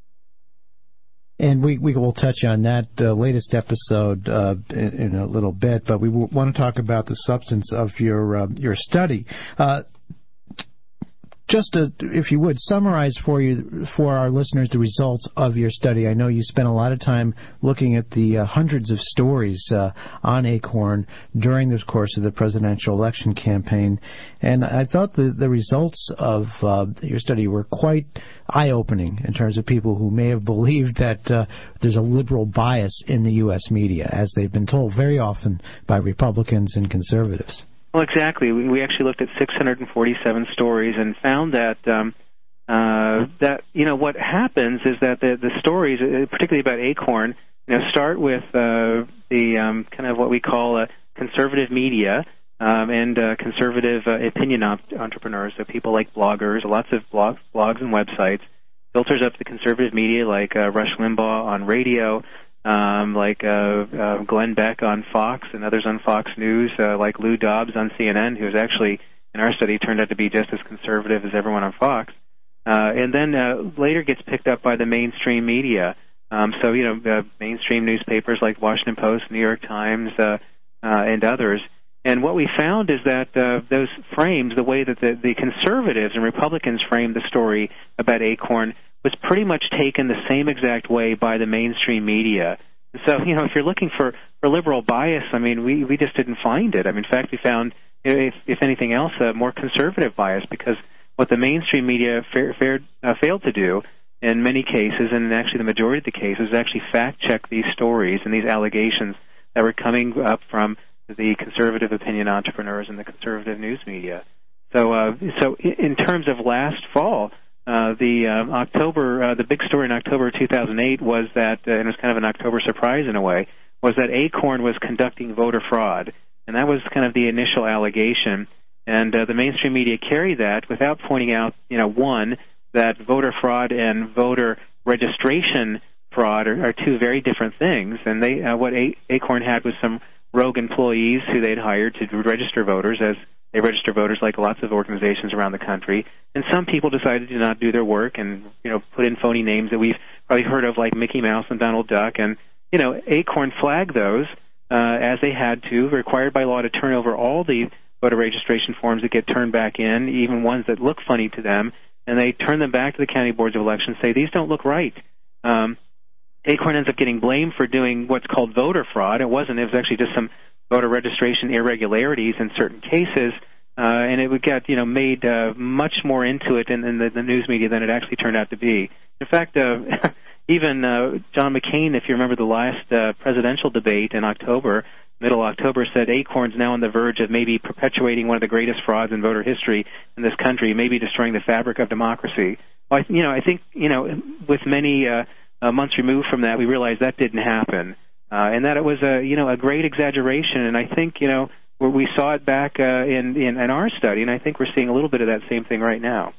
And we, we will touch on that uh, latest episode uh, in, in a little bit, but we w- want to talk about the substance of your uh, your study. Uh, just to, if you would, summarize for you for our listeners the results of your study. I know you spent a lot of time looking at the uh, hundreds of stories uh, on ACORN during the course of the presidential election campaign, and I thought the, the results of uh, your study were quite eye-opening in terms of people who may have believed that uh, there's a liberal bias in the U S media, as they've been told very often by Republicans and conservatives. Well, exactly. We, we actually looked at six hundred forty-seven stories and found that um, uh, that you know what happens is that the the stories, particularly about Acorn, you know, start with uh, the um, kind of what we call a conservative media um, and uh, conservative uh, opinion op- entrepreneurs. So people like bloggers, lots of blogs, blogs and websites. Filters up the conservative media like uh, Rush Limbaugh on radio. Um, like uh, uh, Glenn Beck on Fox and others on Fox News, uh, like Lou Dobbs on C N N, who's actually, in our study, turned out to be just as conservative as everyone on Fox. Uh, and then uh, later gets picked up by the mainstream media. Um, so, you know, uh, mainstream newspapers like Washington Post, New York Times, uh, uh, and others. And what we found is that uh, those frames, the way that the, the conservatives and Republicans framed the story about Acorn, was pretty much taken the same exact way by the mainstream media. So, you know, if you're looking for, for liberal bias, I mean, we, we just didn't find it. I mean, in fact, we found, if, if anything else, a more conservative bias, because what the mainstream media fa- fared, uh, failed to do in many cases, and actually the majority of the cases, is actually fact-check these stories and these allegations that were coming up from the conservative opinion entrepreneurs and the conservative news media. So, uh, so in terms of last fall, Uh, the uh, October, uh, the big story in October two thousand eight was that, uh, and it was kind of an October surprise in a way, was that Acorn was conducting voter fraud, and that was kind of the initial allegation. And uh, the mainstream media carried that without pointing out, you know, one, that voter fraud and voter registration fraud are, are two very different things. And they, uh, what A- Acorn had was some rogue employees who they'd hired to register voters, as they register voters like lots of organizations around the country. And some people decided to not do their work and, you know, put in phony names that we've probably heard of, like Mickey Mouse and Donald Duck. And, you know, Acorn flagged those uh, as they had to, required by law to turn over all the voter registration forms that get turned back in, even ones that look funny to them. And they turn them back to the county boards of elections, say, these don't look right. Um, Acorn ends up getting blamed for doing what's called voter fraud. It wasn't. It was actually just some voter registration irregularities in certain cases, uh, and it would get, you know, made uh, much more into it in, in the, the news media than it actually turned out to be. In fact, uh, even uh, John McCain, if you remember the last uh, presidential debate in October, middle October, said Acorn's now on the verge of maybe perpetuating one of the greatest frauds in voter history in this country, maybe destroying the fabric of democracy. Well, I, you know, I think, you know, with many uh, uh, months removed from that, we realized that didn't happen. Uh, and that it was a, you know, a great exaggeration, and I think, you know, where we saw it back uh, in, in in our study, and I think we're seeing a little bit of that same thing right now.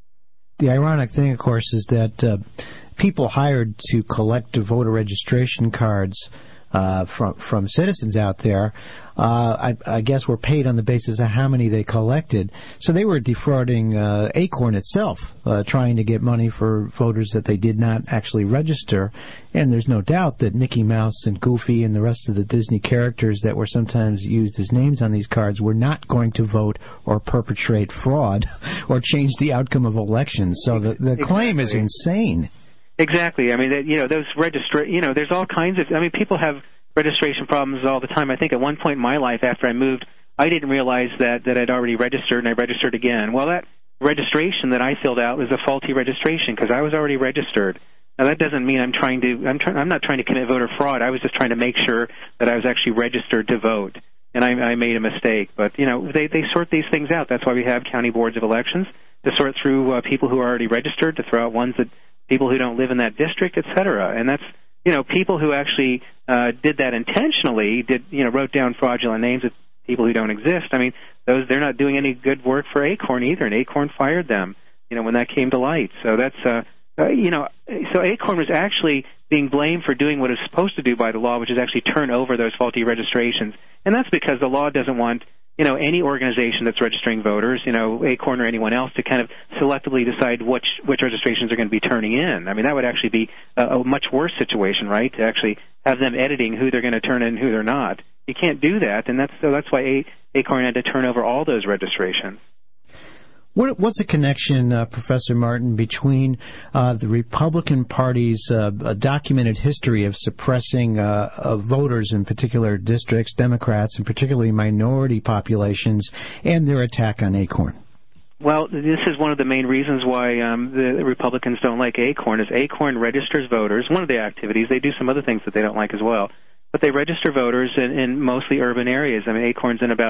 The ironic thing, of course, is that uh, people hired to collect voter registration cards uh, from from citizens out there, uh, I, I guess, were paid on the basis of how many they collected. So they were defrauding uh, Acorn itself, uh, trying to get money for voters that they did not actually register. And there's no doubt that Mickey Mouse and Goofy and the rest of the Disney characters that were sometimes used as names on these cards were not going to vote or perpetrate fraud or change the outcome of elections. So the, the claim is insane. Exactly. I mean, that, you know, those registra- you know, there's all kinds of, I mean, people have registration problems all the time. I think at one point in my life after I moved, I didn't realize that, that I'd already registered, and I registered again. Well, that registration that I filled out was a faulty registration because I was already registered. Now, that doesn't mean I'm trying to, I'm, try, I'm not trying to commit voter fraud. I was just trying to make sure that I was actually registered to vote, and I, I made a mistake. But, you know, they, they sort these things out. That's why we have county boards of elections, to sort through uh, people who are already registered, to throw out ones that people who don't live in that district, et cetera. And that's, you know, people who actually uh, did that intentionally, did, you know, wrote down fraudulent names of people who don't exist. I mean, those, they're not doing any good work for Acorn either, and Acorn fired them, you know, when that came to light. So that's, uh, uh, you know, so Acorn was actually being blamed for doing what it's supposed to do by the law, which is actually turn over those faulty registrations. And that's because the law doesn't want, you know, any organization that's registering voters, you know, Acorn or anyone else, to kind of selectively decide which which registrations are going to be turning in. I mean, that would actually be a, a much worse situation, right, to actually have them editing who they're going to turn in and who they're not. You can't do that, and that's so that's why A- Acorn had to turn over all those registrations. What, what's the connection, uh, Professor Martin, between uh, the Republican Party's uh, documented history of suppressing uh, of voters in particular districts, Democrats, and particularly minority populations, and their attack on Acorn? Well, this is one of the main reasons why um, the Republicans don't like Acorn, is Acorn registers voters. One of the activities, they do some other things that they don't like as well, but they register voters in, in mostly urban areas. I mean, Acorn's in about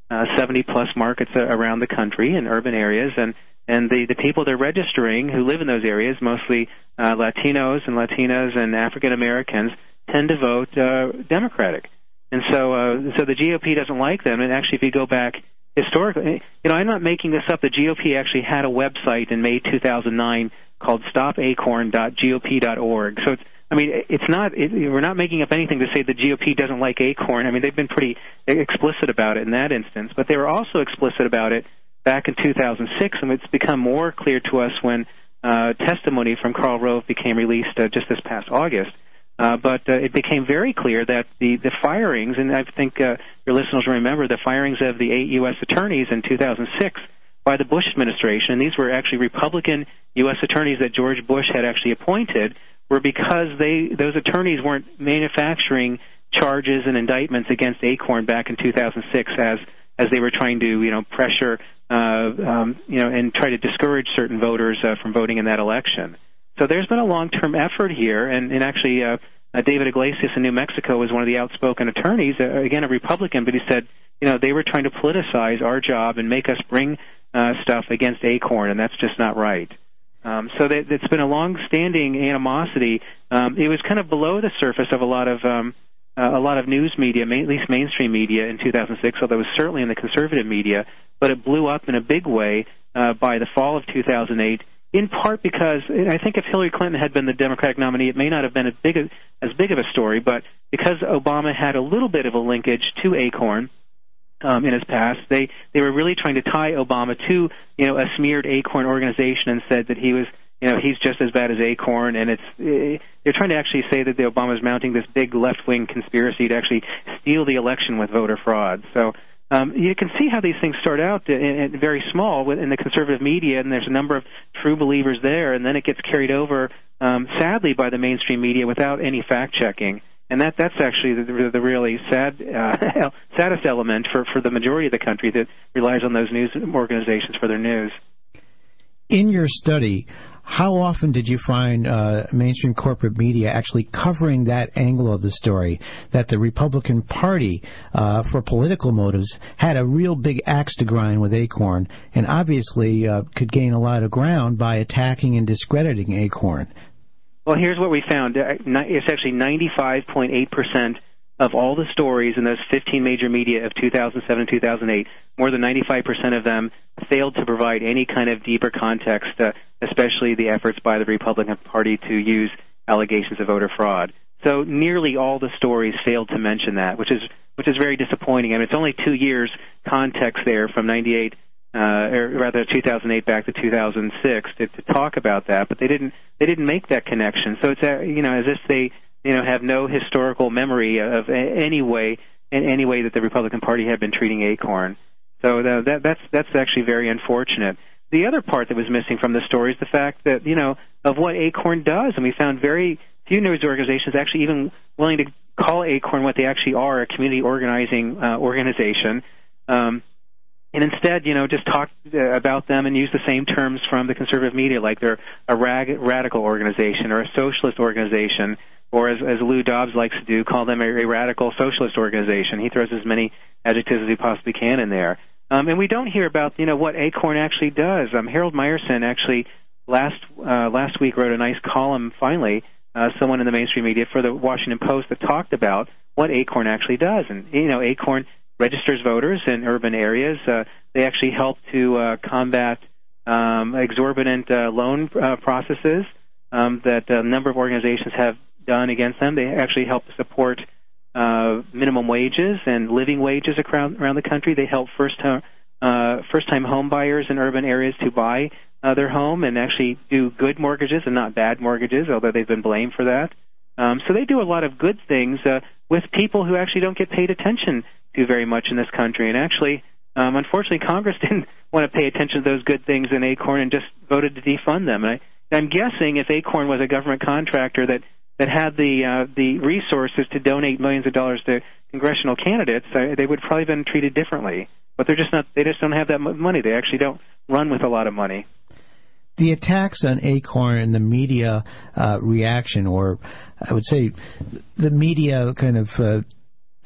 uh, seventy plus markets around the country in urban areas, and and the the people they're registering who live in those areas, mostly uh, Latinos and Latinas and African Americans, tend to vote uh, Democratic. And so uh, so the G O P doesn't like them. And actually, if you go back historically, you know, I'm not making this up. The G O P actually had a website in May two thousand nine called stop acorn dot G O P dot org. So it's, I mean, it's not, it, we're not making up anything to say the G O P doesn't like Acorn. I mean, they've been pretty explicit about it in that instance. But they were also explicit about it back in two thousand six, and it's become more clear to us when uh, testimony from Karl Rove became released uh, just this past August. Uh, but uh, it became very clear that the, the firings, and I think uh, your listeners will remember the firings of the eight U S attorneys in two thousand six by the Bush administration, and these were actually Republican U S attorneys that George Bush had actually appointed, were because they those attorneys weren't manufacturing charges and indictments against Acorn back in two thousand six as as they were trying to, you know, pressure, uh, um, you know, and try to discourage certain voters uh, from voting in that election. So there's been a long-term effort here, and, and actually uh, uh, David Iglesias in New Mexico was one of the outspoken attorneys, uh, again a Republican, but he said, you know, they were trying to politicize our job and make us bring uh, stuff against Acorn, and that's just not right. Um, so that, it's been a long-standing animosity. Um, it was kind of below the surface of a lot of um, uh, a lot of news media, at least mainstream media, in two thousand six, although it was certainly in the conservative media. But it blew up in a big way uh, by the fall of two thousand eight. In part because I think if Hillary Clinton had been the Democratic nominee, it may not have been as big a, as big of a story. But because Obama had a little bit of a linkage to Acorn um, in his past, they they were really trying to tie Obama to, you know, a smeared Acorn organization, and said that he was, you know, he's just as bad as Acorn. And it's it, they're trying to actually say that the Obama's mounting this big left-wing conspiracy to actually steal the election with voter fraud. So. Um, you can see how these things start out in, in very small in the conservative media, and there's a number of true believers there, and then it gets carried over, um, sadly, by the mainstream media without any fact-checking. And that that's actually the, the really sad, uh, saddest element for, for the majority of the country that relies on those news organizations for their news. In your study, how often did you find uh, mainstream corporate media actually covering that angle of the story, that the Republican Party, uh, for political motives, had a real big axe to grind with Acorn, and obviously uh, could gain a lot of ground by attacking and discrediting Acorn? Well, here's what we found. It's actually ninety-five point eight percent of all the stories in those fifteen major media of two thousand seven and two thousand eight, more than ninety-five percent of them failed to provide any kind of deeper context, uh, especially the efforts by the Republican Party to use allegations of voter fraud. So nearly all the stories failed to mention that, which is which is very disappointing. I mean, it's only two years context there from ninety-eight, uh, or rather two thousand eight back to two thousand six to, to talk about that, but they didn't they didn't make that connection. So it's uh, you know as if they you know, have no historical memory of any way, in any way that the Republican Party had been treating Acorn. So the, that, that's that's actually very unfortunate. The other part that was missing from the story is the fact that, you know, of what Acorn does, and we found very few news organizations actually even willing to call Acorn what they actually are, a community organizing uh, organization. Um, and instead, you know, just talk uh, about them and use the same terms from the conservative media, like they're a rag- radical organization or a socialist organization, or as, as Lou Dobbs likes to do, call them a, a radical socialist organization. He throws as many adjectives as he possibly can in there. Um, and we don't hear about, you know, what Acorn actually does. Um, Harold Meyerson actually last uh, last week wrote a nice column, finally, uh, someone in the mainstream media for the Washington Post that talked about what Acorn actually does. And, you know, Acorn registers voters in urban areas. Uh, they actually help to uh, combat um, exorbitant uh, loan uh, processes um, that a number of organizations have done against them. They actually help support uh, minimum wages and living wages around, around the country. They help first-time uh, first-time home buyers in urban areas to buy uh, their home and actually do good mortgages and not bad mortgages, although they've been blamed for that. Um, so they do a lot of good things uh, with people who actually don't get paid attention to very much in this country. And actually, um, unfortunately, Congress didn't want to pay attention to those good things in Acorn and just voted to defund them. And I, I'm guessing if Acorn was a government contractor that that had the uh, the resources to donate millions of dollars to congressional candidates, uh, they would probably have been treated differently. But they're just not. They just don't have that money. They actually don't run with a lot of money. The attacks on Acorn and the media uh, reaction, or I would say the media kind of uh,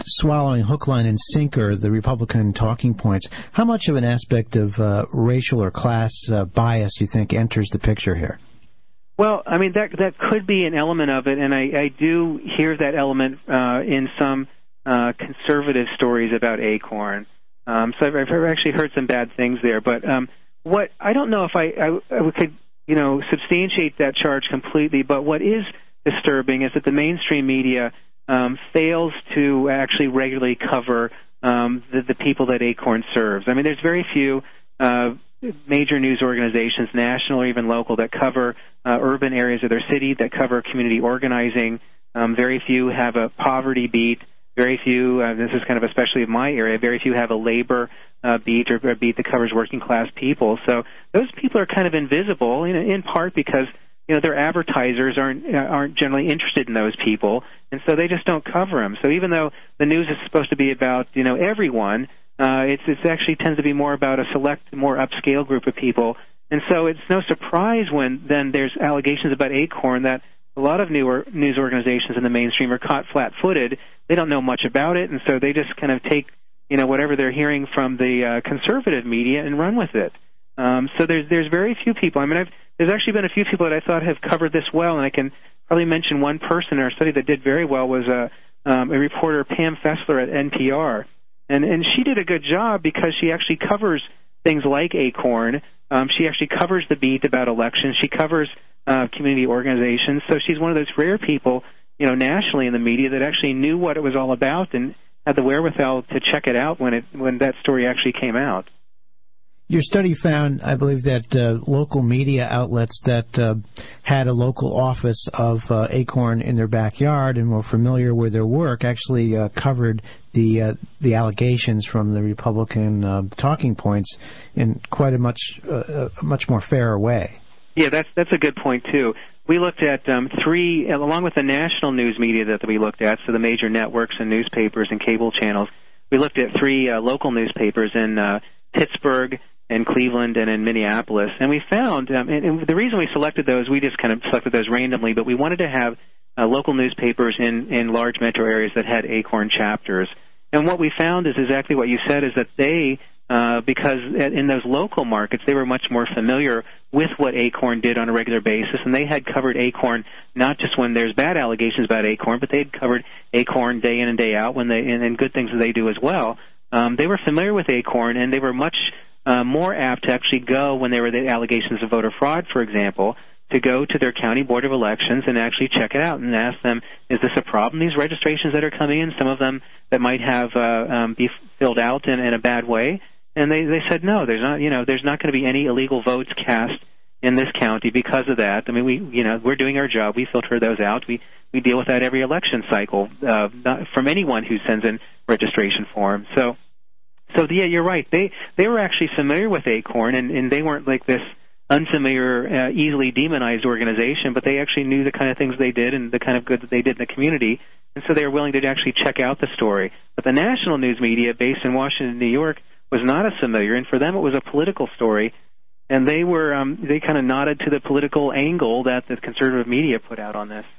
swallowing hook, line, and sinker the Republican talking points. How much of an aspect of uh, racial or class uh, bias you think enters the picture here? Well, I mean, that that could be an element of it, and I, I do hear that element uh, in some uh, conservative stories about Acorn. Um, so I've, I've actually heard some bad things there. But um, what I don't know if I, I, I could, you know, substantiate that charge completely. But what is disturbing is that the mainstream media um, fails to actually regularly cover um, the, the people that Acorn serves. I mean, there's very few uh, major news organizations, national or even local, that cover uh, urban areas of their city, that cover community organizing. Um, very few have a poverty beat. Very few, uh, this is kind of especially in my area, very few have a labor uh, beat or a beat that covers working class people. So those people are kind of invisible, in, in part because, you know, their advertisers aren't uh, aren't generally interested in those people, and so they just don't cover them. So even though the news is supposed to be about, you know, everyone, uh, it's it's actually tends to be more about a select, more upscale group of people. And so it's no surprise when then there's allegations about Acorn that a lot of newer news organizations in the mainstream are caught flat-footed. They don't know much about it, and so they just kind of take, you know, whatever they're hearing from the uh, conservative media and run with it. Um, so there's there's very few people. I mean, I've, there's actually been a few people that I thought have covered this well, and I can probably mention one person in our study that did very well was a, um, a reporter, Pam Fessler at N P R, and and she did a good job because she actually covers things like Acorn. Um, she actually covers the beat about elections. She covers uh, community organizations. So she's one of those rare people, you know, nationally in the media that actually knew what it was all about and had the wherewithal to check it out when it when that story actually came out. Your study found, I believe, that uh, local media outlets that uh, had a local office of uh, Acorn in their backyard and were familiar with their work actually uh, covered the uh, the allegations from the Republican uh, talking points in quite a much uh, a much more fair way. Yeah, that's that's a good point too. We looked at um, three, along with the national news media that we looked at, so the major networks and newspapers and cable channels. We looked at three uh, local newspapers in uh, Pittsburgh, in Cleveland, and in Minneapolis, and we found, um, and, and the reason we selected those, we just kind of selected those randomly, but we wanted to have uh, local newspapers in, in large metro areas that had Acorn chapters. And what we found is exactly what you said, is that they, uh, because in those local markets, they were much more familiar with what Acorn did on a regular basis, and they had covered Acorn not just when there's bad allegations about Acorn, but they'd covered Acorn day in and day out when they, and, and good things that they do as well. Um, they were familiar with Acorn, and they were much Uh, more apt to actually go when there were the allegations of voter fraud, for example, to go to their county board of elections and actually check it out and ask them, is this a problem, these registrations that are coming in, some of them that might have uh, um, be filled out in, in a bad way? And they, they said, no, there's not, you know, there's not going to be any illegal votes cast in this county because of that. I mean, we, you know, we're doing our job. We filter those out. We, we deal with that every election cycle uh, not from anyone who sends in registration forms. So, So, yeah, you're right. They they were actually familiar with Acorn, and, and they weren't like this unfamiliar, uh, easily demonized organization, but they actually knew the kind of things they did and the kind of good that they did in the community, and so they were willing to actually check out the story. But the national news media based in Washington, New York, was not as familiar, and for them it was a political story, and they were um, they kind of nodded to the political angle that the conservative media put out on this.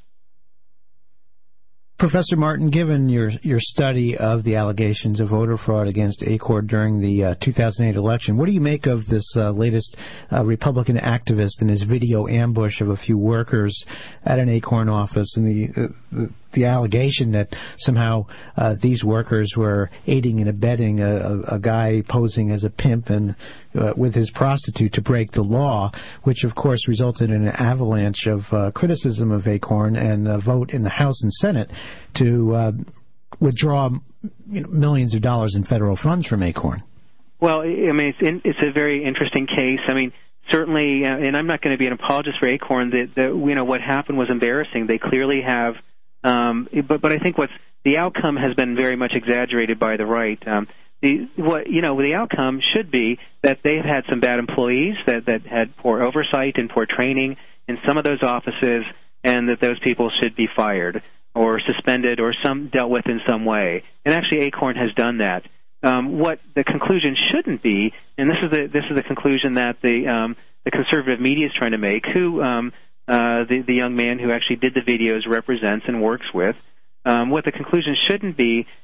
Professor Martin, given your your study of the allegations of voter fraud against Acorn during the uh, two thousand eight election, what do you make of this uh, latest uh, Republican activist and his video ambush of a few workers at an Acorn office, and the uh, the, the allegation that somehow uh, these workers were aiding and abetting a, a, a guy posing as a pimp and uh, with his prostitute to break the law, which of course resulted in an avalanche of uh, criticism of Acorn and a vote in the House and Senate to uh, withdraw you know, millions of dollars in federal funds from Acorn. Well, I mean, it's, in, it's a very interesting case. I mean, certainly, uh, and I'm not going to be an apologist for Acorn, that, that you know, what happened was embarrassing. They clearly have, um, but but I think what's the outcome has been very much exaggerated by the right. Um, the what you know, the outcome should be that they've had some bad employees that that had poor oversight and poor training in some of those offices, and that those people should be fired or suspended or some dealt with in some way. And actually, Acorn has done that. Um, what the conclusion shouldn't be, and this is the this is the conclusion that the um, the conservative media is trying to make, who um, uh, the the young man who actually did the videos represents and works with. Um, what the conclusion shouldn't be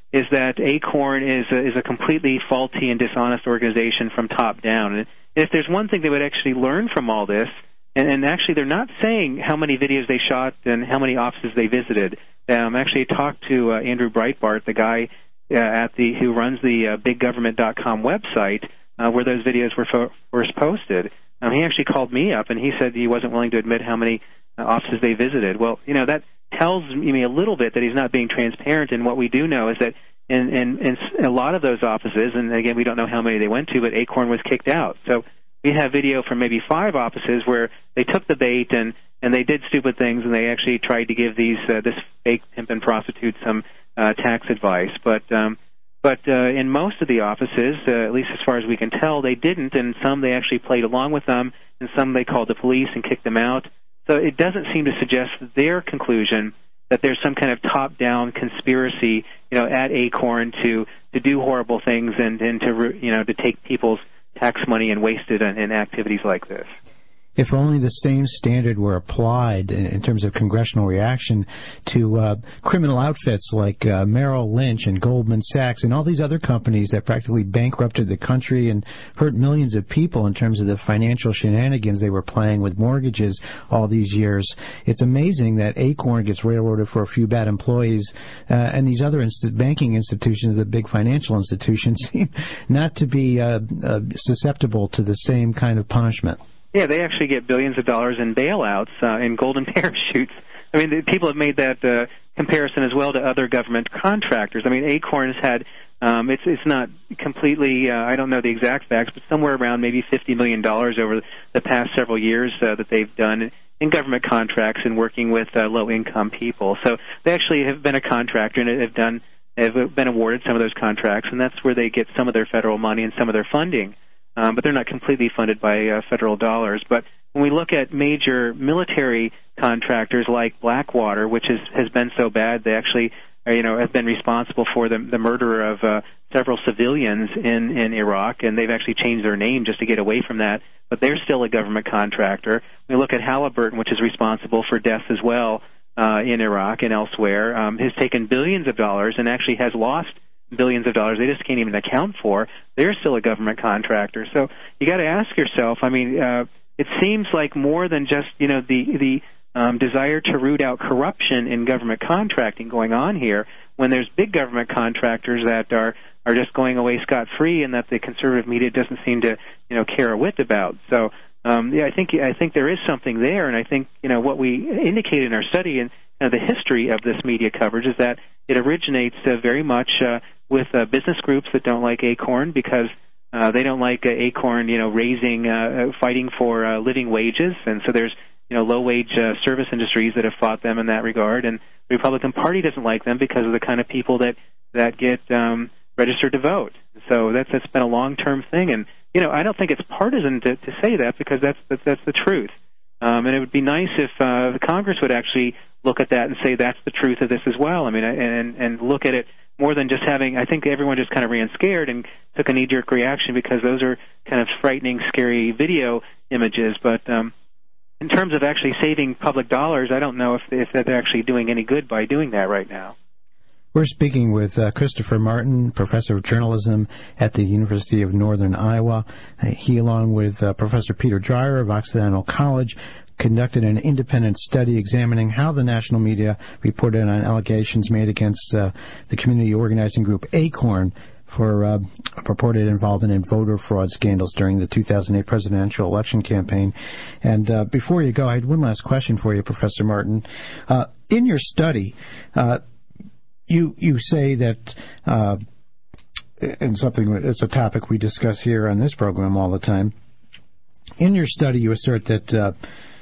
is that Acorn is a, is a completely faulty and dishonest organization from top down. And if there's one thing they would actually learn from all this, and, and actually they're not saying how many videos they shot and how many offices they visited. Um, actually, I talked to uh, Andrew Breitbart, the guy uh, at the who runs the uh, big government dot com website uh, where those videos were fo- first posted. Um, he actually called me up, and he said he wasn't willing to admit how many uh, offices they visited. Well, you know, that tells me a little bit that he's not being transparent, and what we do know is that in, in, in a lot of those offices, and again, we don't know how many they went to, but Acorn was kicked out. So we have video from maybe five offices where they took the bait and, and they did stupid things, and they actually tried to give these uh, this fake pimp and prostitute some uh, tax advice. But um, but uh, in most of the offices, uh, at least as far as we can tell, they didn't, and some they actually played along with them, and some they called the police and kicked them out. So it doesn't seem to suggest their conclusion that there's some kind of top-down conspiracy, you know, at Acorn to, to do horrible things and, and to, you know, to take people's tax money and waste it in, in activities like this. If only the same standard were applied in, in terms of congressional reaction to uh, criminal outfits like uh, Merrill Lynch and Goldman Sachs and all these other companies that practically bankrupted the country and hurt millions of people in terms of the financial shenanigans they were playing with mortgages all these years. It's amazing that Acorn gets railroaded for a few bad employees, uh, and these other inst- banking institutions, the big financial institutions, seem not to be uh, uh, susceptible to the same kind of punishment. Yeah, they actually get billions of dollars in bailouts uh, in golden parachutes. I mean, the, people have made that uh, comparison as well to other government contractors. I mean, Acorn has had, um, it's it's not completely, uh, I don't know the exact facts, but somewhere around maybe fifty million dollars over the past several years uh, that they've done in government contracts and working with uh, low-income people. So they actually have been a contractor and have done, have been awarded some of those contracts, and that's where they get some of their federal money and some of their funding. Um, but they're not completely funded by uh, federal dollars. But when we look at major military contractors like Blackwater, which is, has been so bad, they actually, uh, you know, have been responsible for the, the murder of uh, several civilians in, in Iraq, and they've actually changed their name just to get away from that. But they're still a government contractor. We look at Halliburton, which is responsible for deaths as well uh, in Iraq and elsewhere, um, has taken billions of dollars and actually has lost billions of dollars they just can't even account for. They're still a government contractor. So you got to ask yourself, I mean, uh, it seems like more than just, you know, the the um, desire to root out corruption in government contracting going on here, when there's big government contractors that are, are just going away scot-free and that the conservative media doesn't seem to, you know, care a whit about. So, um, yeah, I think I think there is something there, and I think, you know, what we indicate in our study and uh, the history of this media coverage is that it originates uh, very much uh, with uh, business groups that don't like Acorn because uh, they don't like uh, Acorn, you know, raising, uh, fighting for uh, living wages, and so there's, you know, low-wage uh, service industries that have fought them in that regard, and the Republican Party doesn't like them because of the kind of people that that get um, registered to vote. So that's that's been a long-term thing, and you know, I don't think it's partisan to, to say that because that's that's, that's the truth. Um, and it would be nice if uh, the Congress would actually look at that and say that's the truth of this as well. I mean, and and look at it more than just having, I think everyone just kind of ran scared and took a knee-jerk reaction because those are kind of frightening, scary video images. But um, in terms of actually saving public dollars, I don't know if, if they're actually doing any good by doing that right now. We're speaking with uh, Christopher Martin, professor of journalism at the University of Northern Iowa. Uh, he, along with uh, Professor Peter Dreyer of Occidental College, conducted an independent study examining how the national media reported on allegations made against uh, the community organizing group Acorn for uh, purported involvement in voter fraud scandals during the two thousand eight presidential election campaign. And uh, before you go, I had one last question for you, Professor Martin. Uh, in your study, uh, you you say that, uh, and something, it's a topic we discuss here on this program all the time. In your study, you assert that uh,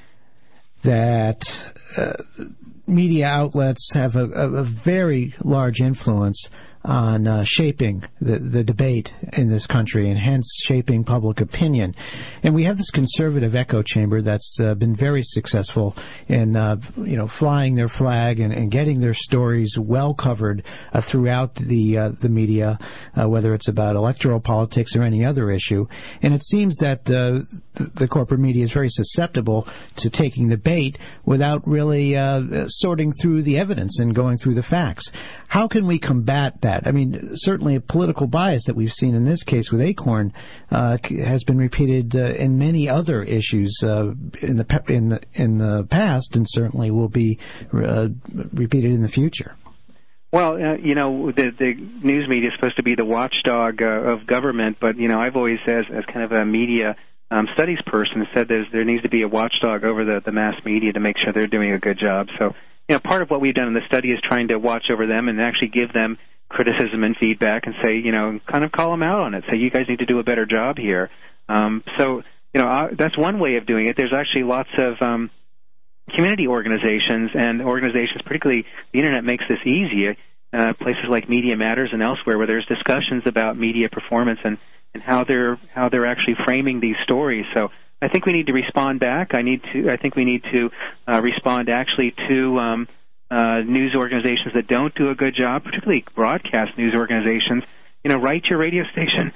that uh, media outlets have a, a, a very large influence on uh, shaping the, the debate in this country and hence shaping public opinion. And we have this conservative echo chamber that's uh, been very successful in uh, you know, flying their flag and, and getting their stories well covered uh, throughout the uh, the media, uh, whether it's about electoral politics or any other issue. And it seems that uh, the, the corporate media is very susceptible to taking the bait without really uh, sorting through the evidence and going through the facts. How can we combat that? I mean, certainly a political bias that we've seen in this case with Acorn uh, has been repeated uh, in many other issues uh, in the in the in the past, and certainly will be uh, repeated in the future. Well, uh, you know, the, the news media is supposed to be the watchdog uh, of government, but, you know, I've always, as, as kind of a media um, studies person, said there's, there needs to be a watchdog over the, the mass media to make sure they're doing a good job. So, you know, part of what we've done in the study is trying to watch over them and actually give them criticism and feedback and say, you know, kind of call them out on it. Say, you guys need to do a better job here. Um, so, you know, uh, that's one way of doing it. There's actually lots of um, community organizations and organizations, particularly the Internet makes this easy, uh, places like Media Matters and elsewhere, where there's discussions about media performance and, and how they're how they're actually framing these stories. So I think we need to respond back. I need to. I think we need to uh, respond actually to um, uh, news organizations that don't do a good job, particularly broadcast news organizations. You know, write your radio station.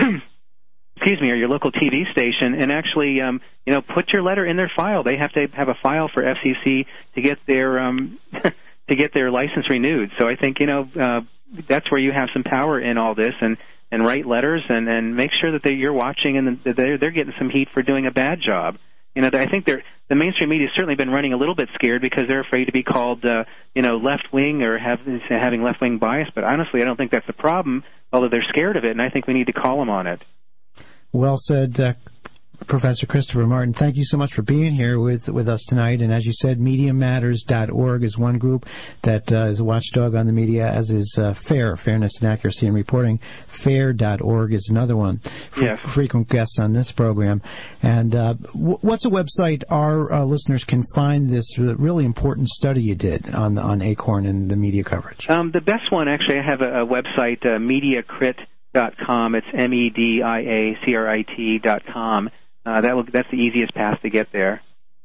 excuse me, or your local T V station, and actually, um, you know, put your letter in their file. They have to have a file for F C C to get their um, to get their license renewed. So I think, you know, uh, that's where you have some power in all this, and, and write letters and, and make sure that they, you're watching and that they're they're getting some heat for doing a bad job. You know, I think they're, the mainstream media has certainly been running a little bit scared because they're afraid to be called, uh, you know, left-wing or have, having left-wing bias. But honestly, I don't think that's the problem, although they're scared of it, and I think we need to call them on it. Well said, uh, Professor Christopher Martin. Thank you so much for being here with with us tonight. And as you said, media matters dot org is one group that uh, is a watchdog on the media, as is uh, FAIR, Fairness and Accuracy in Reporting. fair dot org is another one. Fre- yes. Frequent guests on this program. And uh, w- what's a website our uh, listeners can find this really important study you did on on Acorn and the media coverage? Um, the best one, actually, I have a, a website, uh, media crit dot com. It's M E D I A C R I T dot com. Uh, that will, that's the easiest path to get there.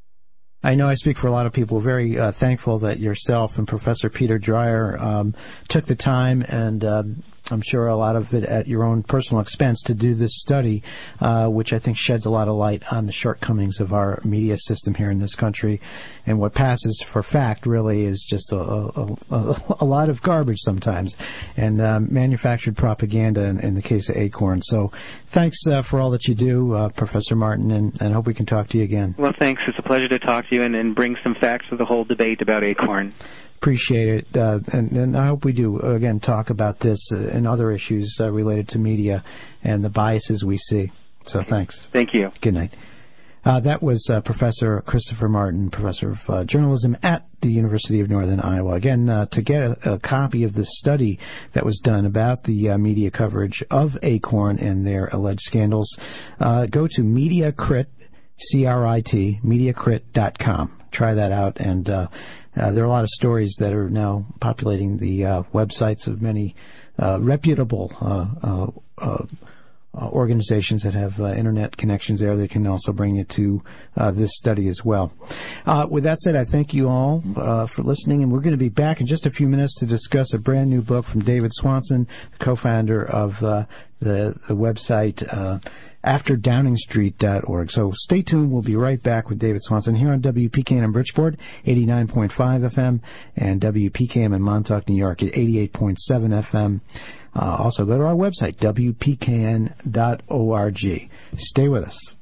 I know I speak for a lot of people. Very uh, thankful that yourself and Professor Peter Dreyer um, took the time, and uh, I'm sure a lot of it at your own personal expense, to do this study, uh, which I think sheds a lot of light on the shortcomings of our media system here in this country. And what passes for fact really is just a, a, a, a lot of garbage sometimes, and um, manufactured propaganda in, in the case of Acorn. So thanks uh, for all that you do, uh, Professor Martin, and, and hope we can talk to you again. Well, thanks. It's a pleasure to talk to you and, and bring some facts to the whole debate about Acorn. Appreciate it, uh, and, and I hope we do, again, talk about this uh, and other issues uh, related to media and the biases we see. So thanks. Thank you. Good night. Uh, that was uh, Professor Christopher Martin, Professor of uh, Journalism at the University of Northern Iowa. Again, uh, to get a, a copy of the study that was done about the uh, media coverage of Acorn and their alleged scandals, uh, go to MediaCrit, C R I T, MediaCrit dot com. Try that out, and uh, uh, there are a lot of stories that are now populating the uh, websites of many uh, reputable uh, uh, uh, Uh, organizations that have uh, internet connections there. They can also bring you to uh, this study as well. Uh, with that said, I thank you all uh, for listening, and we're going to be back in just a few minutes to discuss a brand new book from David Swanson, the co-founder of uh, the, the website uh, after downing street dot org. So stay tuned. We'll be right back with David Swanson here on W P K N in Bridgeport, eighty-nine point five F M, and W P K M in Montauk, New York at eighty-eight point seven F M. Uh, also, go to our website, W P K N dot org. Stay with us.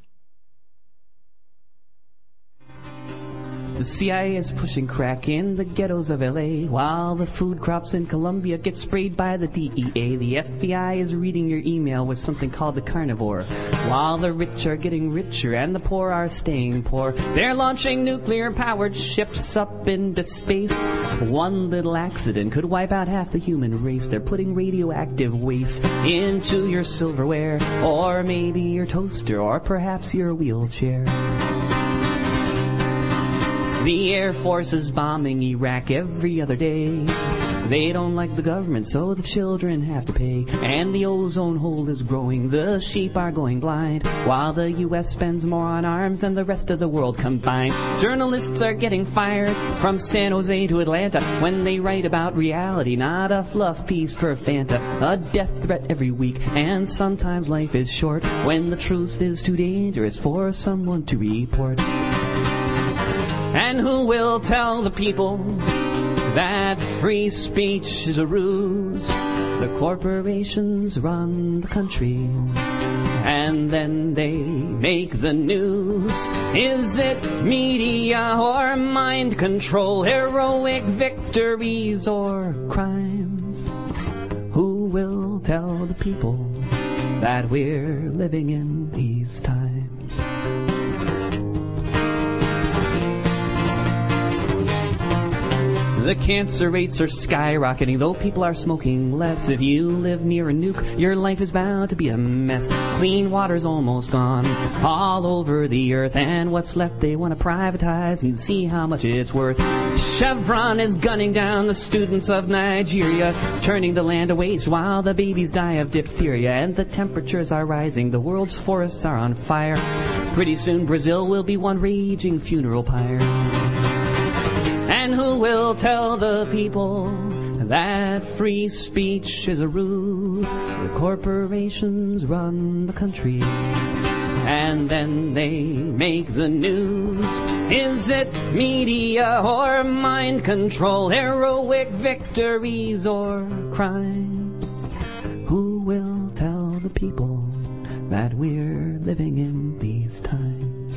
The C I A is pushing crack in the ghettos of L A, while the food crops in Colombia get sprayed by the D E A. The F B I is reading your email with something called the carnivore. While the rich are getting richer and the poor are staying poor, they're launching nuclear-powered ships up into space. One little accident could wipe out half the human race. They're putting radioactive waste into your silverware, or maybe your toaster, or perhaps your wheelchair. The Air Force is bombing Iraq every other day. They don't like the government, so the children have to pay. And the ozone hole is growing, the sheep are going blind, while the U S spends more on arms than the rest of the world combined. Journalists are getting fired from San Jose to Atlanta when they write about reality, not a fluff piece for Fanta. A death threat every week, and sometimes life is short when the truth is too dangerous for someone to report. And who will tell the people that free speech is a ruse? The corporations run the country, and then they make the news. Is it media or mind control, heroic victories or crimes? Who will tell the people that we're living in these times? The cancer rates are skyrocketing, though people are smoking less. If you live near a nuke, your life is bound to be a mess. Clean water's almost gone all over the earth, and what's left they want to privatize and see how much it's worth. Chevron is gunning down the students of Nigeria, turning the land to waste while the babies die of diphtheria. And the temperatures are rising, the world's forests are on fire. Pretty soon Brazil will be one raging funeral pyre. And who will tell the people that free speech is a ruse? The corporations run the country, and then they make the news. Is it media or mind control, heroic victories or crimes? Who will tell the people that we're living in these times?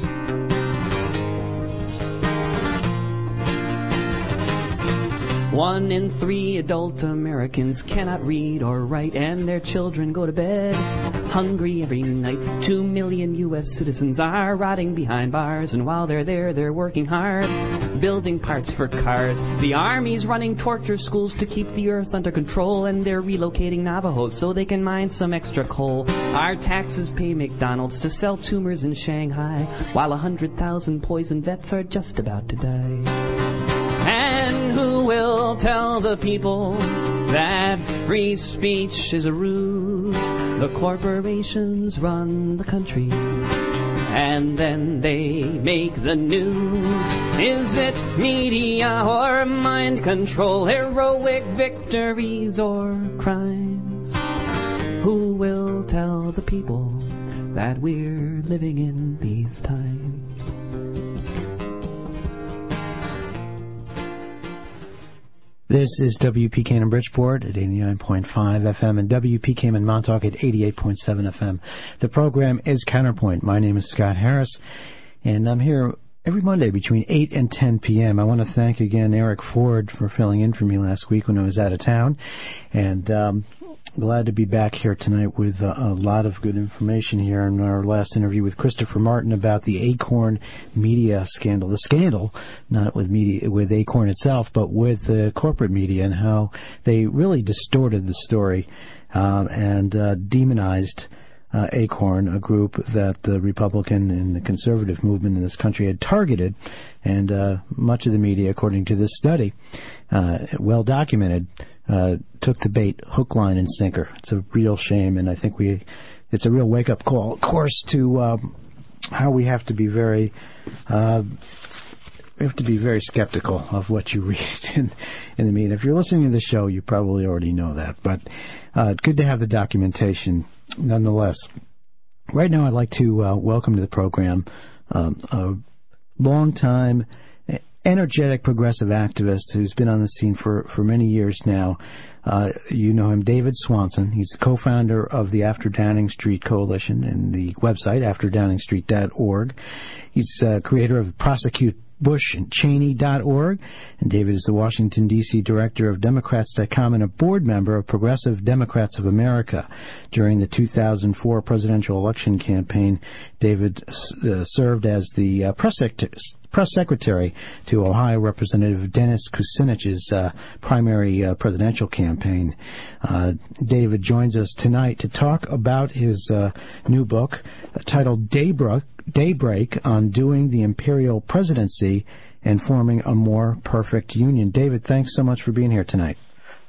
One in three adult Americans cannot read or write, and their children go to bed hungry every night. Two million U S citizens are rotting behind bars, and while they're there, they're working hard, building parts for cars. The Army's running torture schools to keep the earth under control, and they're relocating Navajos so they can mine some extra coal. Our taxes pay McDonald's to sell tumors in Shanghai, while a hundred thousand poison vets are just about to die. And who will tell the people that free speech is a ruse? The corporations run the country, and then they make the news. Is it media or mind control, heroic victories or crimes? Who will tell the people that we're living in these times? This is W P K N in Bridgeport at eighty-nine point five F M and W P K M in Montauk at eighty-eight point seven F M. The program is Counterpoint. My name is Scott Harris, and I'm here every Monday between eight and ten p.m. I want to thank again Eric Ford for filling in for me last week when I was out of town, and um, glad to be back here tonight with uh, a lot of good information here in our last interview with Christopher Martin about the Acorn media scandal. The scandal, not with media, with Acorn itself, but with the corporate media and how they really distorted the story uh, and uh, demonized uh, Acorn, a group that the Republican and the conservative movement in this country had targeted. And uh, much of the media, according to this study, uh, well documented, Uh, took the bait hook, line, and sinker. It's a real shame, and I think we, it's a real wake-up call, of course, to um, how we have to be very, uh, we have to be very skeptical of what you read in, in the media. If you're listening to the show, you probably already know that, but uh, good to have the documentation nonetheless. Right now, I'd like to uh, welcome to the program um, a long-time energetic progressive activist who's been on the scene for, for many years now. Uh, you know him, David Swanson. He's the co-founder of the After Downing Street Coalition and the website after downing street dot org. He's uh, creator of Prosecute Bush and Cheney dot org, and David is the Washington, D C director of Democrats dot com and a board member of Progressive Democrats of America. During the two thousand four presidential election campaign, David uh, served as the uh, press, sec- press secretary to Ohio Representative Dennis Kucinich's uh, primary uh, presidential campaign. Uh, David joins us tonight to talk about his uh, new book uh, titled Daybreak, Daybreak, Undoing the Imperial Presidency and Forming a More Perfect Union. David, thanks so much for being here tonight.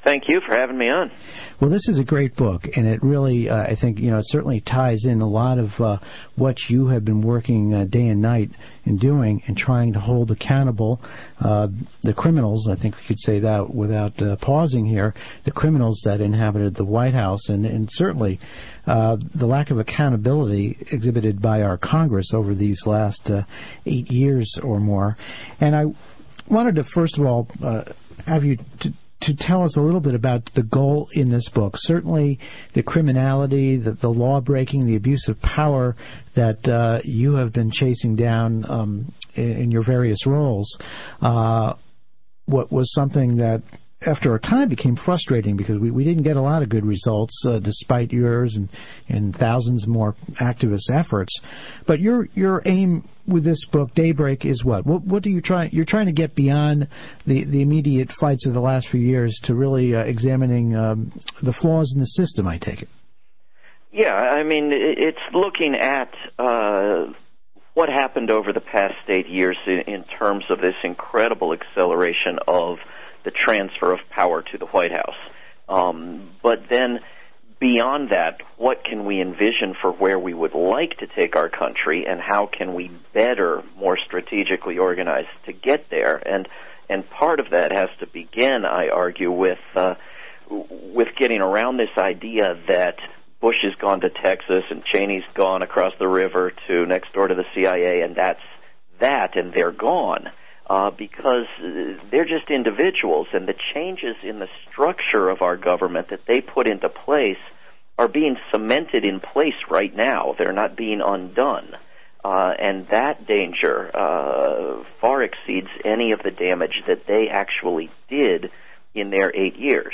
Thank you for having me on. Well, this is a great book, and it really, uh, I think, you know, it certainly ties in a lot of uh, what you have been working uh, day and night in doing and trying to hold accountable uh, the criminals, I think we could say that without uh, pausing here, the criminals that inhabited the White House, and, and certainly uh, the lack of accountability exhibited by our Congress over these last uh, eight years or more. And I wanted to, first of all, uh, have you to to tell us a little bit about the goal in this book. Certainly the criminality, the, the law-breaking, the abuse of power that uh, you have been chasing down um, in, in your various roles, uh, what was something that after a time became frustrating because we, we didn't get a lot of good results uh, despite yours and, and thousands more activist efforts. But your your aim with this book, Daybreak, is what? What, what do you try? You're trying to get beyond the, the immediate fights of the last few years to really uh, examining um, the flaws in the system, I take it. Yeah, I mean, it's looking at uh, what happened over the past eight years in, in terms of this incredible acceleration of the transfer of power to the White House. Um, but then beyond that, what can we envision for where we would like to take our country, and how can we better, more strategically organize to get there? And and part of that has to begin, I argue, with uh, with getting around this idea that Bush has gone to Texas and Cheney's gone across the river to next door to the C I A, and that's that, and they're gone. Uh, because they're just individuals, and the changes in the structure of our government that they put into place are being cemented in place right now. They're not being undone. Uh, and that danger uh, far exceeds any of the damage that they actually did in their eight years.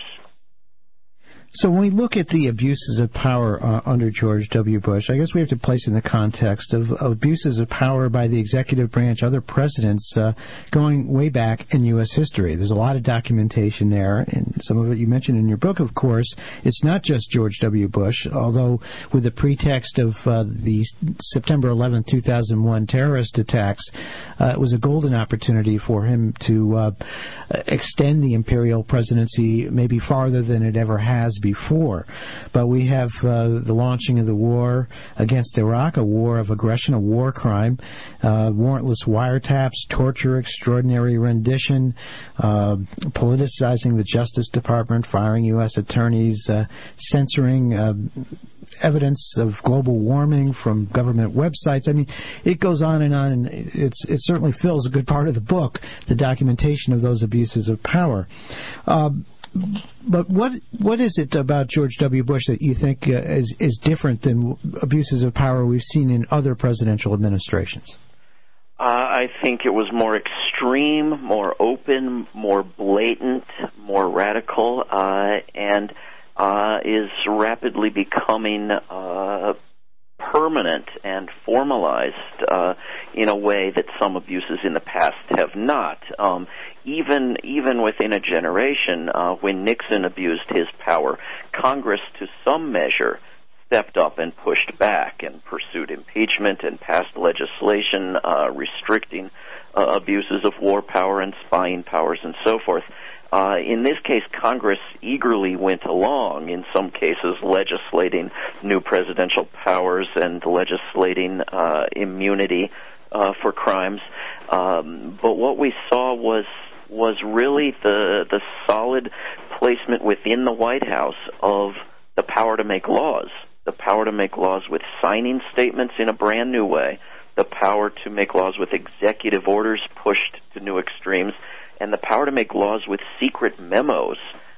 So when we look at the abuses of power uh, under George W. Bush, I guess we have to place in the context of, of abuses of power by the executive branch, other presidents, uh, going way back in U S history. There's a lot of documentation there, and some of it you mentioned in your book, of course. It's not just George W. Bush, although with the pretext of uh, the September eleventh, two thousand one terrorist attacks, uh, it was a golden opportunity for him to uh, extend the imperial presidency maybe farther than it ever has before. But we have uh, the launching of the war against Iraq, a war of aggression, a war crime, uh, warrantless wiretaps, torture, extraordinary rendition, uh, politicizing the Justice Department, firing U S attorneys, uh, censoring uh, evidence of global warming from government websites. I mean, it goes on and on, and it's, it certainly fills a good part of the book, the documentation of those abuses of power. Uh, But what what is it about George W. Bush that you think uh, is is different than abuses of power we've seen in other presidential administrations? Uh, I think it was more extreme, more open, more blatant, more radical, uh, and uh, is rapidly becoming uh, permanent and formalized uh, in a way that some abuses in the past have not. Um, even even within a generation, uh, when Nixon abused his power, Congress, to some measure, stepped up and pushed back and pursued impeachment and passed legislation uh, restricting uh, abuses of war power and spying powers and so forth. Uh, in this case, Congress eagerly went along, in some cases legislating new presidential powers and legislating uh, immunity uh, for crimes. Um, but what we saw was was really the the solid placement within the White House of the power to make laws, the power to make laws with signing statements in a brand new way, the power to make laws with executive orders pushed to new extremes, and the power to make laws with secret memos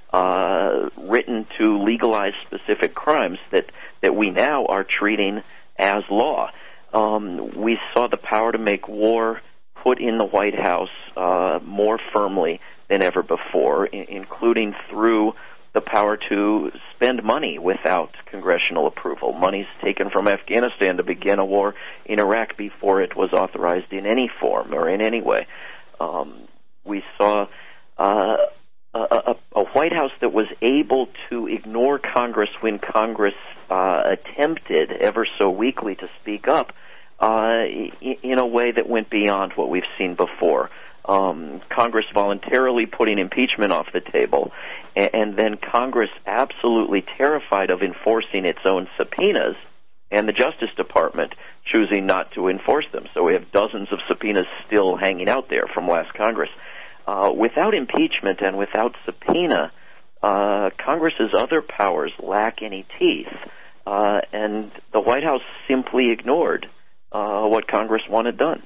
uh, written to legalize specific crimes that, that we now are treating as law. Um, we saw the power to make war put in the White House uh, more firmly than ever before, I- including through the power to spend money without congressional approval. Money's taken from Afghanistan to begin a war in Iraq before it was authorized in any form or in any way. Um, we saw uh, a, a, a White House that was able to ignore Congress when Congress uh, attempted ever so weakly to speak up uh, in a way that went beyond what we've seen before. um, Congress voluntarily putting impeachment off the table, and, and then Congress absolutely terrified of enforcing its own subpoenas, and the Justice Department choosing not to enforce them. So we have dozens of subpoenas still hanging out there from last Congress. Uh, without impeachment and without subpoena, uh, Congress's other powers lack any teeth, uh, and the White House simply ignored uh, what Congress wanted done.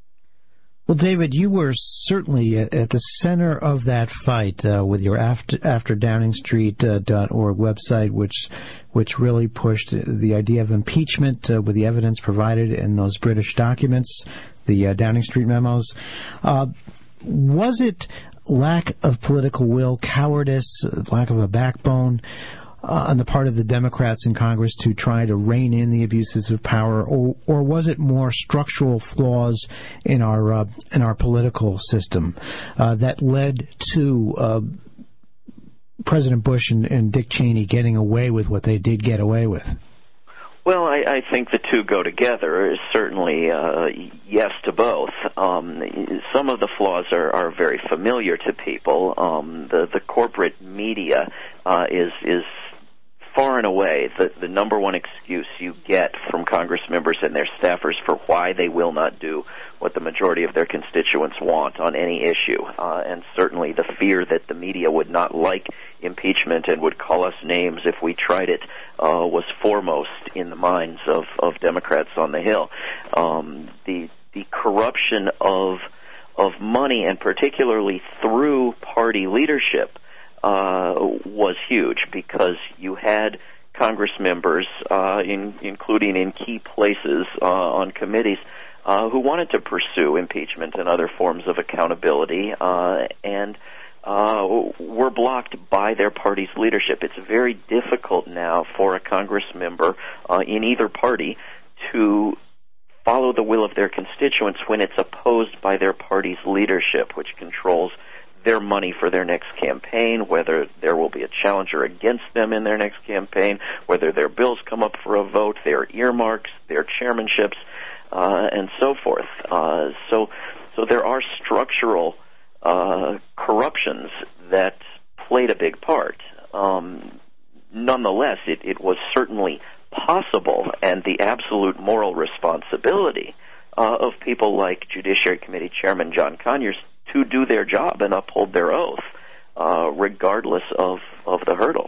Well, David, you were certainly at, at the center of that fight uh, with your after, after Downing Street dot org website, which which really pushed the idea of impeachment uh, with the evidence provided in those British documents, the uh, Downing Street memos. Uh, was it lack of political will, cowardice, lack of a backbone Uh, on the part of the Democrats in Congress to try to rein in the abuses of power, or, or was it more structural flaws in our uh, in our political system uh, that led to uh, President Bush and, and Dick Cheney getting away with what they did get away with? Well, I, I think the two go together. Certainly, uh, yes to both. Um, some of the flaws are, are very familiar to people. Um, the, the corporate media uh, is is far and away the, the number one excuse you get from Congress members and their staffers for why they will not do what the majority of their constituents want on any issue. Uh, and certainly the fear that the media would not like impeachment and would call us names if we tried it uh, was foremost in the minds of, of Democrats on the Hill. Um, the the corruption of of money, and particularly through party leadership, Uh, was huge, because you had Congress members, uh, in, including in key places uh, on committees, uh, who wanted to pursue impeachment and other forms of accountability, uh, and uh, were blocked by their party's leadership. It's very difficult now for a Congress member uh, in either party to follow the will of their constituents when it's opposed by their party's leadership, which controls their money for their next campaign, whether there will be a challenger against them in their next campaign, whether their bills come up for a vote, their earmarks, their chairmanships, uh, and so forth. Uh, so, so there are structural uh, corruptions that played a big part. Um, nonetheless, it, it was certainly possible, and the absolute moral responsibility uh, of people like Judiciary Committee Chairman John Conyers to do their job and uphold their oath, uh, regardless of, of the hurdles.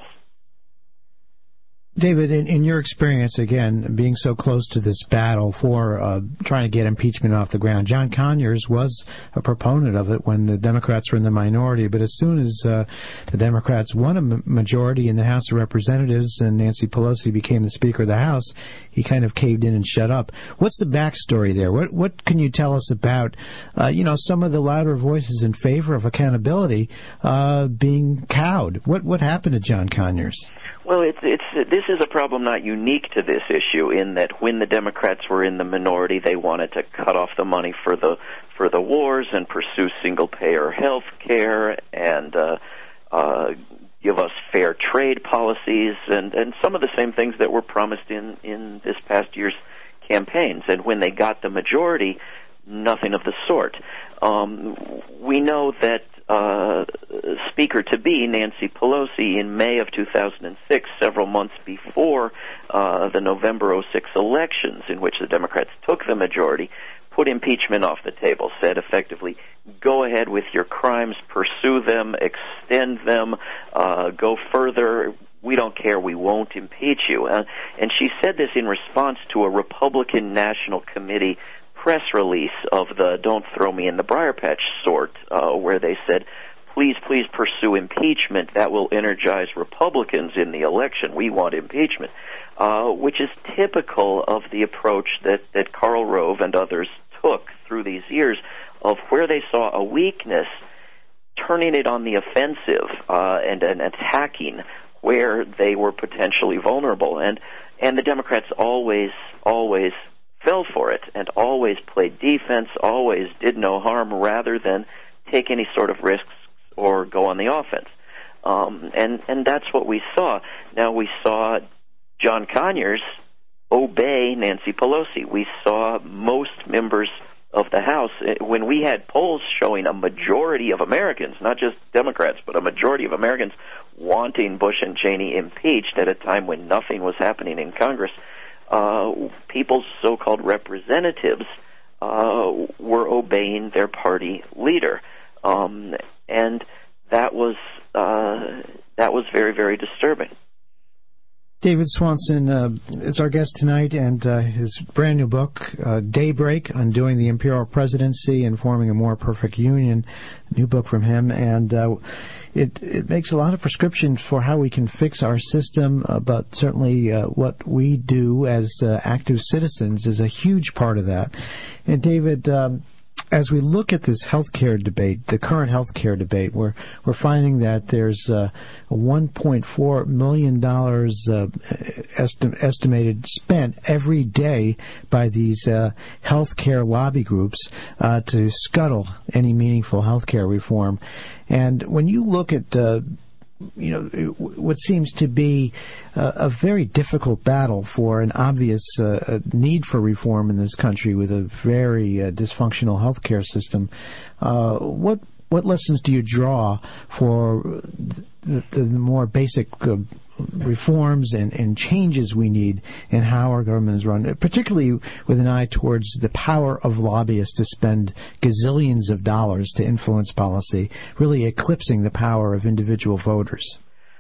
David, in, in your experience, again, being so close to this battle for uh, trying to get impeachment off the ground, John Conyers was a proponent of it when the Democrats were in the minority, but as soon as uh, the Democrats won a m- majority in the House of Representatives and Nancy Pelosi became the Speaker of the House, he kind of caved in and shut up. What's the backstory there? What what can you tell us about, uh, you know, some of the louder voices in favor of accountability uh, being cowed? What what happened to John Conyers? Well, it's it's this is a problem not unique to this issue, in that when the Democrats were in the minority, they wanted to cut off the money for the for the wars and pursue single-payer health care and uh, uh, give us fair trade policies and, and some of the same things that were promised in, in this past year's campaigns. And when they got the majority, nothing of the sort. Um, we know that Uh, Speaker-to-be Nancy Pelosi in May of two thousand six, several months before uh, the November oh six elections, in which the Democrats took the majority, put impeachment off the table, said effectively, go ahead with your crimes, pursue them, extend them, uh, go further. We don't care. We won't impeach you. Uh, and she said this in response to a Republican National Committee press release of the don't throw me in the briar patch sort, uh, where they said, please, please pursue impeachment. That will energize Republicans in the election. We want impeachment, uh, which is typical of the approach that, that Karl Rove and others took through these years, of where they saw a weakness, turning it on the offensive uh, and, and attacking where they were potentially vulnerable. And, and the Democrats always, always fell for it and always played defense, always did no harm rather than take any sort of risks or go on the offense. Um, and, and that's what we saw. Now we saw John Conyers obey Nancy Pelosi. We saw most members of the House, when we had polls showing a majority of Americans, not just Democrats, but a majority of Americans wanting Bush and Cheney impeached at a time when nothing was happening in Congress, uh, people's so-called representatives uh, were obeying their party leader. Um, and that was uh, that was very, very disturbing. David Swanson uh, is our guest tonight, and uh, his brand new book, uh, Daybreak, Undoing the Imperial Presidency and Forming a More Perfect Union, new book from him, and uh, it, it makes a lot of prescriptions for how we can fix our system, uh, but certainly uh, what we do as uh, active citizens is a huge part of that. And David, um, as we look at this healthcare debate, the current healthcare debate, we're we're finding that there's uh, one point four million dollars uh, esti- estimated spent every day by these uh, healthcare lobby groups uh, to scuttle any meaningful healthcare reform. And when you look at uh, you know, what seems to be uh, a very difficult battle for an obvious uh, need for reform in this country with a very uh, dysfunctional healthcare system. Uh, what what lessons do you draw for the, the more basic uh, reforms and, and changes we need in how our government is run, particularly with an eye towards the power of lobbyists to spend gazillions of dollars to influence policy, really eclipsing the power of individual voters?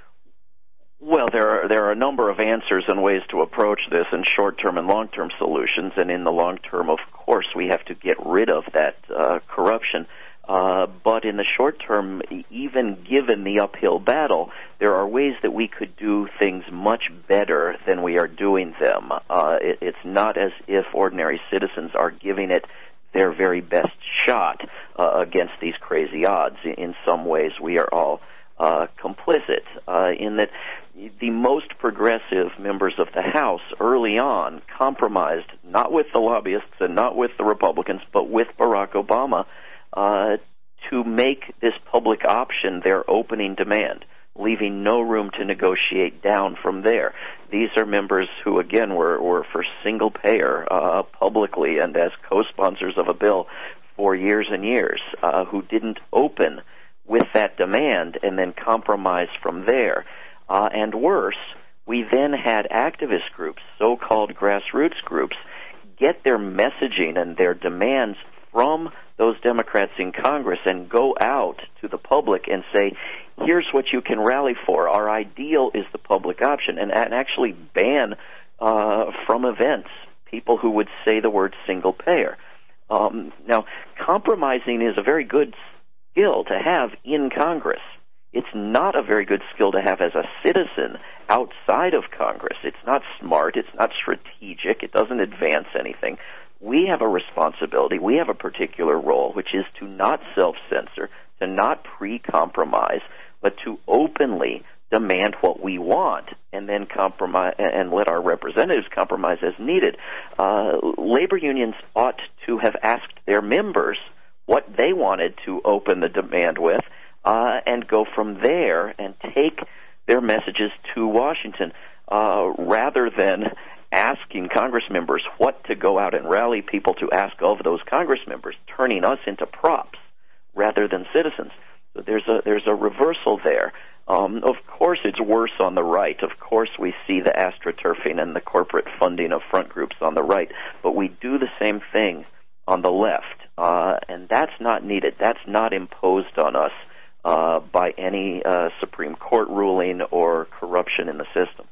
Well, there are there are a number of answers and ways to approach this in short-term and long-term solutions, and in the long term, of course, we have to get rid of that uh, corruption. Uh, but in the short term, even given the uphill battle, there are ways that we could do things much better than we are doing them. Uh, it, it's not as if ordinary citizens are giving it their very best shot uh, against these crazy odds. In some ways, we are all uh, complicit uh, in that the most progressive members of the House early on compromised not with the lobbyists and not with the Republicans, but with Barack Obama, Uh, to make this public option their opening demand, leaving no room to negotiate down from there. These are members who, again, were, were for single-payer uh, publicly and as co-sponsors of a bill for years and years, uh, who didn't open with that demand and then compromise from there. Uh, and worse, we then had activist groups, so-called grassroots groups, get their messaging and their demands from those Democrats in Congress and go out to the public and say, here's what you can rally for. Our ideal is the public option, and, and actually ban uh, from events people who would say the word single payer. Um, now, compromising is a very good skill to have in Congress. It's not a very good skill to have as a citizen outside of Congress. It's not smart. It's not strategic. It doesn't advance anything. We have a responsibility, we have a particular role, which is to not self-censor, to not pre-compromise, but to openly demand what we want and then compromise and let our representatives compromise as needed. Uh, labor unions ought to have asked their members what they wanted to open the demand with uh, and go from there and take their messages to Washington uh, rather than asking Congress members what to go out and rally people to ask of those Congress members, turning us into props rather than citizens. So there's a there's a reversal there. Um, of course, it's worse on the right. Of course, we see the astroturfing and the corporate funding of front groups on the right, but we do the same thing on the left, uh, and that's not needed. That's not imposed on us uh, by any uh, Supreme Court ruling or corruption in the system.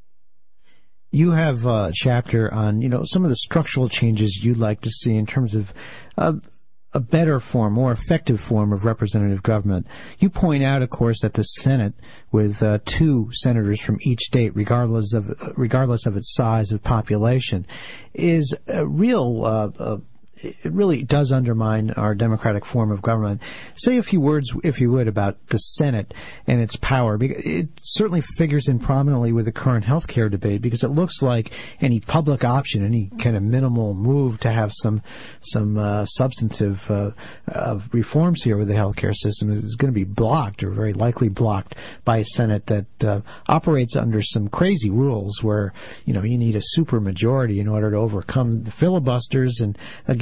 You have a chapter on, you know, some of the structural changes you'd like to see in terms of uh, a better form, more effective form of representative government. You point out, of course, that the Senate, with uh, two senators from each state, regardless of regardless of its size of population, is a real uh, uh, it really does undermine our democratic form of government. Say a few words, if you would, about the Senate and its power. It certainly figures in prominently with the current health care debate because it looks like any public option, any kind of minimal move to have some some uh, substantive uh, uh, reforms here with the health care system is going to be blocked or very likely blocked by a Senate that uh, operates under some crazy rules where, you know, you need a super majority in order to overcome the filibusters and, again,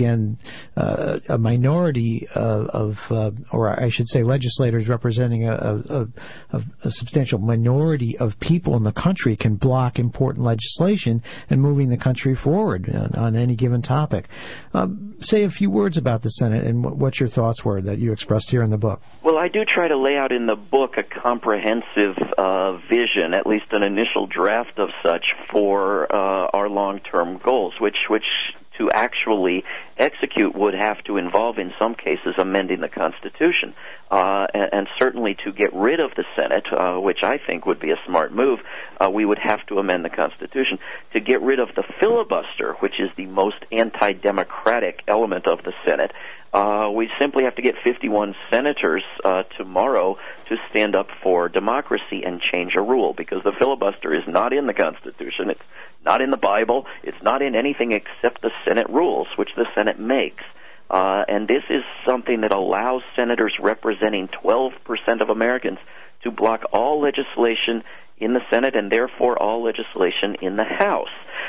again, uh, a minority of, of uh, or I should say legislators representing a, a, a, a substantial minority of people in the country can block important legislation and moving the country forward on, on any given topic. Um, say a few words about the Senate and what, what your thoughts were that you expressed here in the book. Well, I do try to lay out in the book a comprehensive uh, vision, at least an initial draft of such, for uh, our long-term goals, which which to actually execute would have to involve, in some cases, amending the Constitution. Uh, and, and certainly to get rid of the Senate, uh, which I think would be a smart move, uh, we would have to amend the Constitution. To get rid of the filibuster, which is the most anti-democratic element of the Senate, uh, we simply have to get fifty-one senators uh, tomorrow to stand up for democracy and change a rule, because the filibuster is not in the Constitution. It's not in the Bible. It's not in anything except the Senate rules, which the Senate makes. Uh, and this is something that allows senators representing twelve percent of Americans to block all legislation in the Senate and therefore all legislation in the House.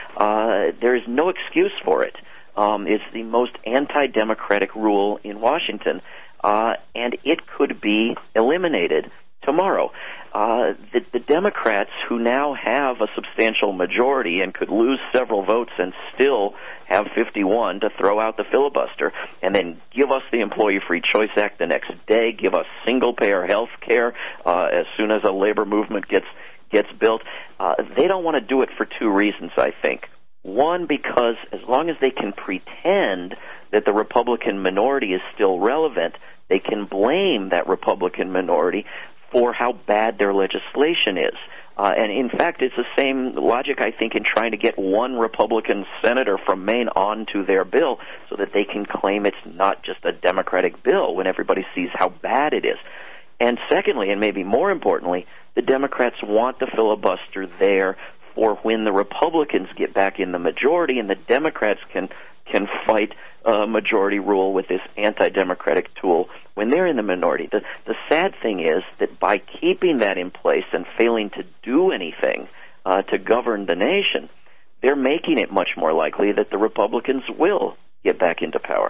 Uh, there is no excuse for it. Um, it's the most anti-democratic rule in Washington, uh, and it could be eliminated tomorrow. Uh, the, the Democrats, who now have a substantial majority and could lose several votes and still have fifty-one to throw out the filibuster, and then give us the Employee Free Choice Act the next day, give us single-payer health care uh, as soon as a labor movement gets gets built, uh, they don't want to do it for two reasons, I think. One, because as long as they can pretend that the Republican minority is still relevant, they can blame that Republican minority for how bad their legislation is. Uh, and in fact, it's the same logic, I think, in trying to get one Republican senator from Maine onto their bill so that they can claim it's not just a Democratic bill when everybody sees how bad it is. And secondly, and maybe more importantly, the Democrats want the filibuster there for when the Republicans get back in the majority and the Democrats can can fight uh, majority rule with this anti-democratic tool when they're in the minority. The, the sad thing is that by keeping that in place and failing to do anything uh, to govern the nation, they're making it much more likely that the Republicans will get back into power.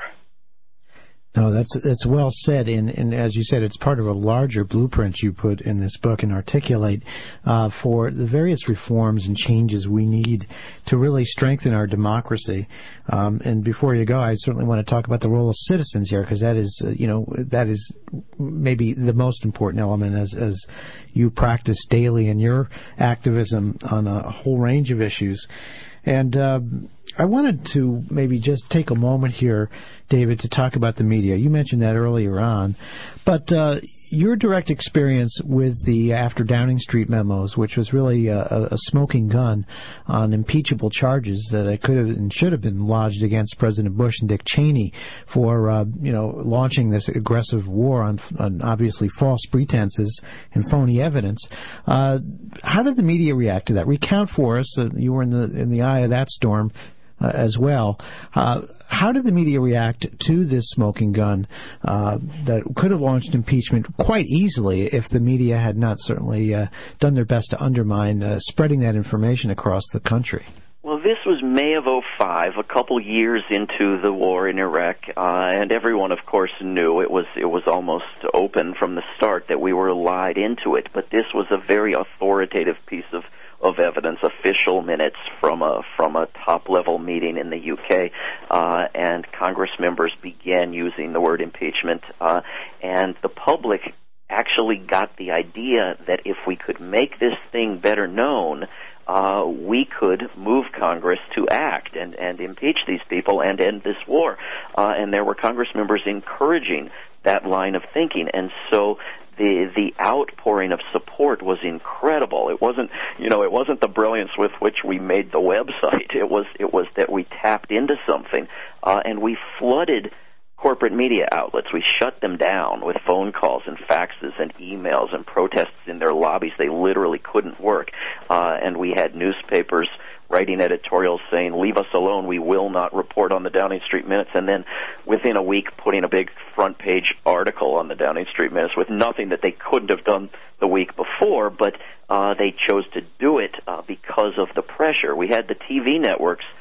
No, that's that's well said, and, and as you said, it's part of a larger blueprint you put in this book and articulate uh, for the various reforms and changes we need to really strengthen our democracy. Um, and before you go, I certainly want to talk about the role of citizens here, because that is, uh, you know, that is maybe the most important element as as you practice daily in your activism on a whole range of issues. And uh, I wanted to maybe just take a moment here, David, to talk about the media. You mentioned that earlier on. But uh, your direct experience with the After Downing Street memos, which was really a, a smoking gun on impeachable charges that could have and should have been lodged against President Bush and Dick Cheney for, uh, you know, launching this aggressive war on, on obviously false pretenses and phony evidence. Uh, how did the media react to that? Recount for us. Uh, you were in the in the eye of that storm uh, as well. Uh, How did the media react to this smoking gun uh, that could have launched impeachment quite easily if the media had not certainly uh, done their best to undermine uh, spreading that information across the country? Well, this was May of oh five, a couple years into the war in Iraq, uh, and everyone, of course, knew it was it was almost open from the start that we were lied into it. But this was a very authoritative piece of of evidence, official minutes from a from a top-level meeting in the U K, uh, and Congress members began using the word impeachment, uh, and the public actually got the idea that if we could make this thing better known, uh, we could move Congress to act and, and impeach these people and end this war. Uh, and there were Congress members encouraging that line of thinking, and so the the outpouring of support was incredible. It wasn't, you know, it wasn't the brilliance with which we made the website. It was it was that we tapped into something, uh, and we flooded corporate media outlets. We shut them down with phone calls and faxes and emails and protests in their lobbies. They literally couldn't work, uh, and we had newspapers writing editorials saying, leave us alone, we will not report on the Downing Street Minutes, and then within a week putting a big front page article on the Downing Street Minutes with nothing that they couldn't have done the week before, but uh, they chose to do it uh, because of the pressure. We had the T V networks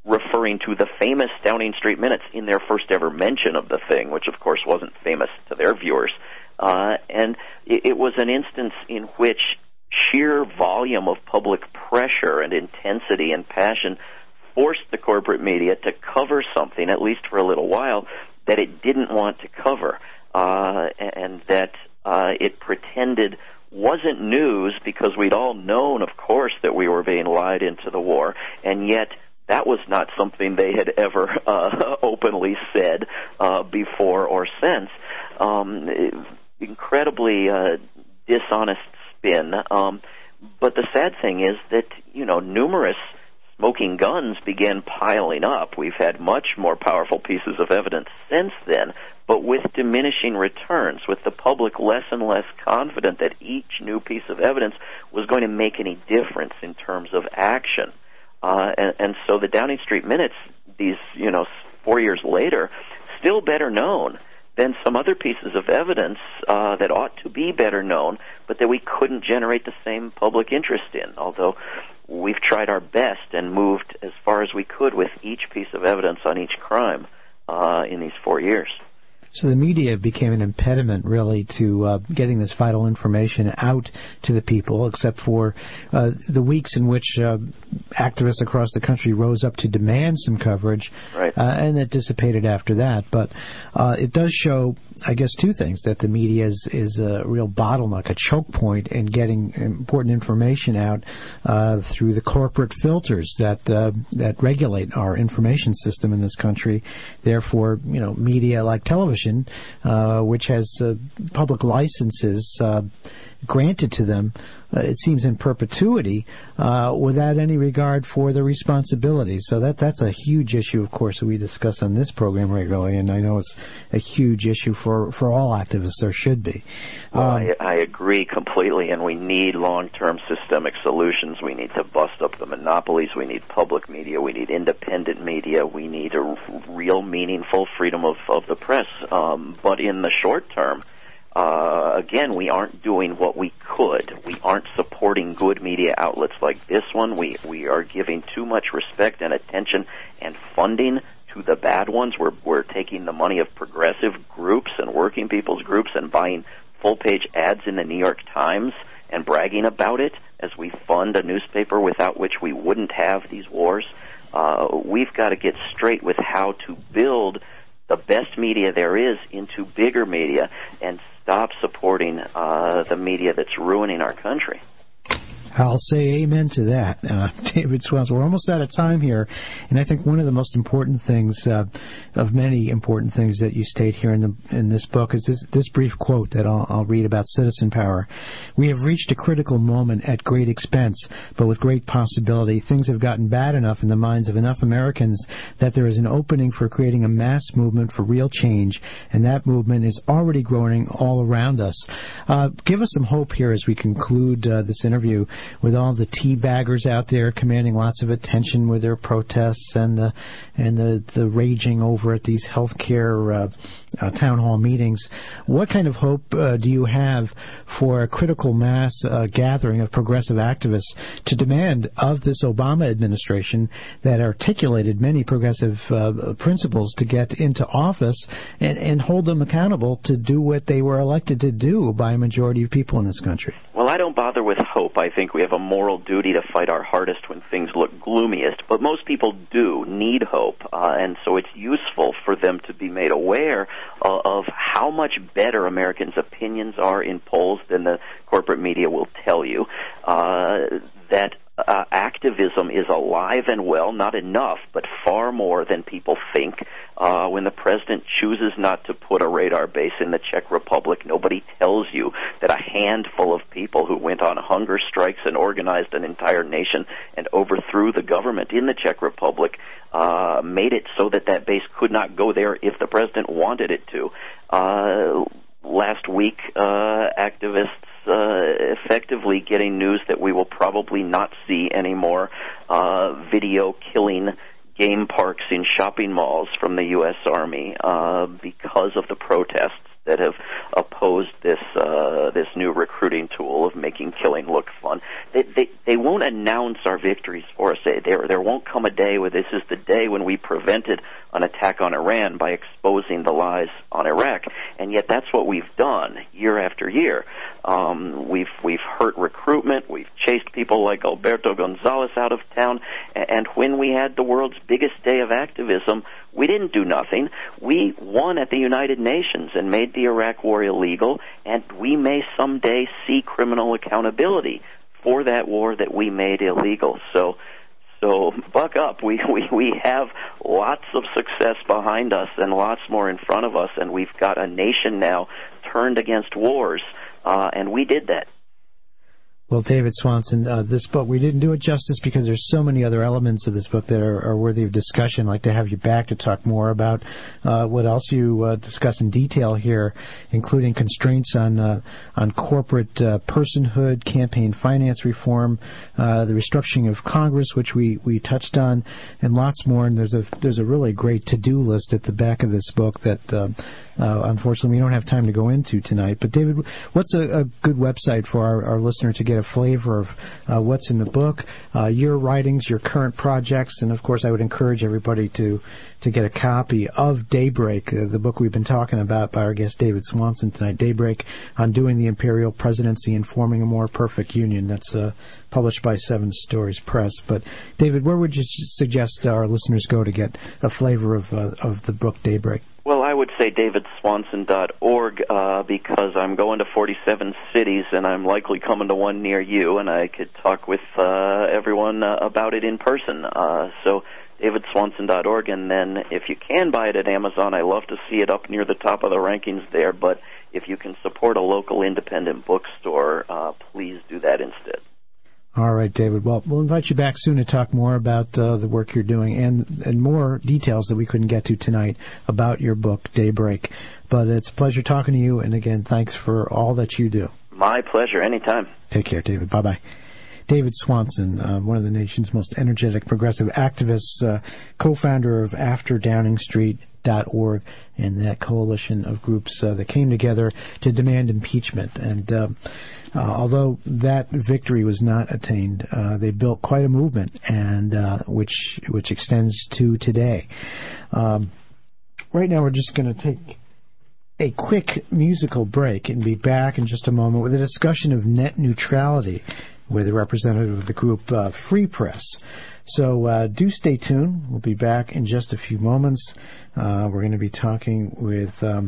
referring to the famous Downing Street Minutes in their first ever mention of the thing, which of course wasn't famous to their viewers. Uh, and it, it was an instance in which sheer volume of public pressure and intensity and passion forced the corporate media to cover something, at least for a little while, that it didn't want to cover, uh, and that uh, it pretended wasn't news because we'd all known, of course, that we were being lied into the war, and yet that was not something they had ever uh, openly said uh, before or since. Um, incredibly uh, dishonest spin. Um, but the sad thing is that, you know, numerous smoking guns began piling up. We've had much more powerful pieces of evidence since then, but with diminishing returns, with the public less and less confident that each new piece of evidence was going to make any difference in terms of action. Uh, and, and so the Downing Street Minutes, these, you know, four years later, still better known than some other pieces of evidence uh, that ought to be better known, but that we couldn't generate the same public interest in, although we've tried our best and moved as far as we could with each piece of evidence on each crime uh, in these four years. So the media became an impediment, really, to uh, getting this vital information out to the people, except for uh, the weeks in which uh, activists across the country rose up to demand some coverage, right. uh, and it dissipated after that. But uh, it does show, I guess, two things, that the media is, is a real bottleneck, a choke point in getting important information out uh, through the corporate filters that uh, that regulate our information system in this country. Therefore, you know, media like television, Uh, which has uh, public licenses uh, granted to them, uh, it seems in perpetuity, uh, without any regard for the responsibility. So that that's a huge issue, of course, that we discuss on this program regularly, and I know it's a huge issue for, for all activists. There should be. Well, Um, I, I agree completely, and we need long-term systemic solutions. We need to bust up the monopolies. We need public media. We need independent media. We need a real meaningful freedom of, of the press. Um, but in the short term, uh, again, we aren't doing what we could. We aren't supporting good media outlets like this one. We, we are giving too much respect and attention and funding to the bad ones. We're, we're taking the money of progressive groups and working people's groups and buying full-page ads in the New York Times and bragging about it as we fund a newspaper without which we wouldn't have these wars. Uh, we've got to get straight with how to build the best media there is into bigger media and stop supporting uh, the media that's ruining our country. I'll say amen to that, uh, David Swanson. We're almost out of time here, and I think one of the most important things, uh, of many important things that you state here in the in this book, is this, this brief quote that I'll, I'll read about citizen power. We have reached a critical moment at great expense, but with great possibility. Things have gotten bad enough in the minds of enough Americans that there is an opening for creating a mass movement for real change, and that movement is already growing all around us. Uh, give us some hope here as we conclude uh, this interview, with all the tea-baggers out there commanding lots of attention with their protests and the and the, the raging over at these healthcare uh, uh, town hall meetings. What kind of hope uh, do you have for a critical mass uh, gathering of progressive activists to demand of this Obama administration that articulated many progressive uh, principles to get into office and, and hold them accountable to do what they were elected to do by a majority of people in this country? Well, I don't bother with hope. I think we have a moral duty to fight our hardest when things look gloomiest, but most people do need hope, uh, and so it's useful for them to be made aware uh, of how much better Americans' opinions are in polls than the corporate media will tell you, uh, that Uh, activism is alive and well, not enough, but far more than people think. Uh, when the president chooses not to put a radar base in the Czech Republic, nobody tells you that a handful of people who went on hunger strikes and organized an entire nation and overthrew the government in the Czech Republic uh, made it so that that base could not go there if the president wanted it to. Uh, last week, uh, activists Uh, effectively getting news that we will probably not see any more uh, video killing game parks in shopping malls from the U S Army uh, because of the protests that have opposed proposed this uh, this new recruiting tool of making killing look fun. They, they they won't announce our victories for us. There there won't come a day where this is the day when we prevented an attack on Iran by exposing the lies on Iraq, and yet that's what we've done year after year. Um, we've we've hurt recruitment. We've chased people like Alberto Gonzalez out of town, and when we had the world's biggest day of activism, we didn't do nothing. We won at the United Nations and made the Iraq war illegal, and we may someday see criminal accountability for that war that we made illegal. So, so buck up. We, we, we have lots of success behind us and lots more in front of us, and we've got a nation now turned against wars, uh, and we did that. Well, David Swanson, uh, this book, we didn't do it justice because there's so many other elements of this book that are, are worthy of discussion. I'd like to have you back to talk more about uh, what else you uh, discuss in detail here, including constraints on uh, on corporate uh, personhood, campaign finance reform, uh, the restructuring of Congress, which we, we touched on, and lots more. And there's a there's a really great to-do list at the back of this book that, uh, uh, unfortunately, we don't have time to go into tonight. But, David, what's a, a good website for our, our listener to get a flavor of uh, what's in the book, uh, your writings, your current projects, and of course I would encourage everybody to to get a copy of Daybreak, uh, the book we've been talking about by our guest David Swanson tonight, Daybreak, Undoing the Imperial Presidency and Forming a More Perfect Union. That's uh, published by Seven Stories Press. But David, where would you suggest our listeners go to get a flavor of uh, of the book Daybreak? Well, I would say david swanson dot org uh, because I'm going to forty-seven cities and I'm likely coming to one near you, and I could talk with uh, everyone uh, about it in person. Uh, so david swanson dot org, and then if you can buy it at Amazon, I love to see it up near the top of the rankings there, but if you can support a local independent bookstore, uh, please do that instead. All right, David. Well, we'll invite you back soon to talk more about uh, the work you're doing and and more details that we couldn't get to tonight about your book, Daybreak. But it's a pleasure talking to you, and again, thanks for all that you do. My pleasure. Anytime. Take care, David. Bye-bye. David Swanson, uh, one of the nation's most energetic progressive activists, uh, co-founder of After Downing Street dot org, and that coalition of groups uh, that came together to demand impeachment. And uh, uh, although that victory was not attained, uh, they built quite a movement, and uh, which which extends to today. Um, right now, we're just going to take a quick musical break and be back in just a moment with a discussion of net neutrality with a representative of the group uh, Free Press. So uh, do stay tuned. We'll be back in just a few moments. Uh, we're going to be talking with um,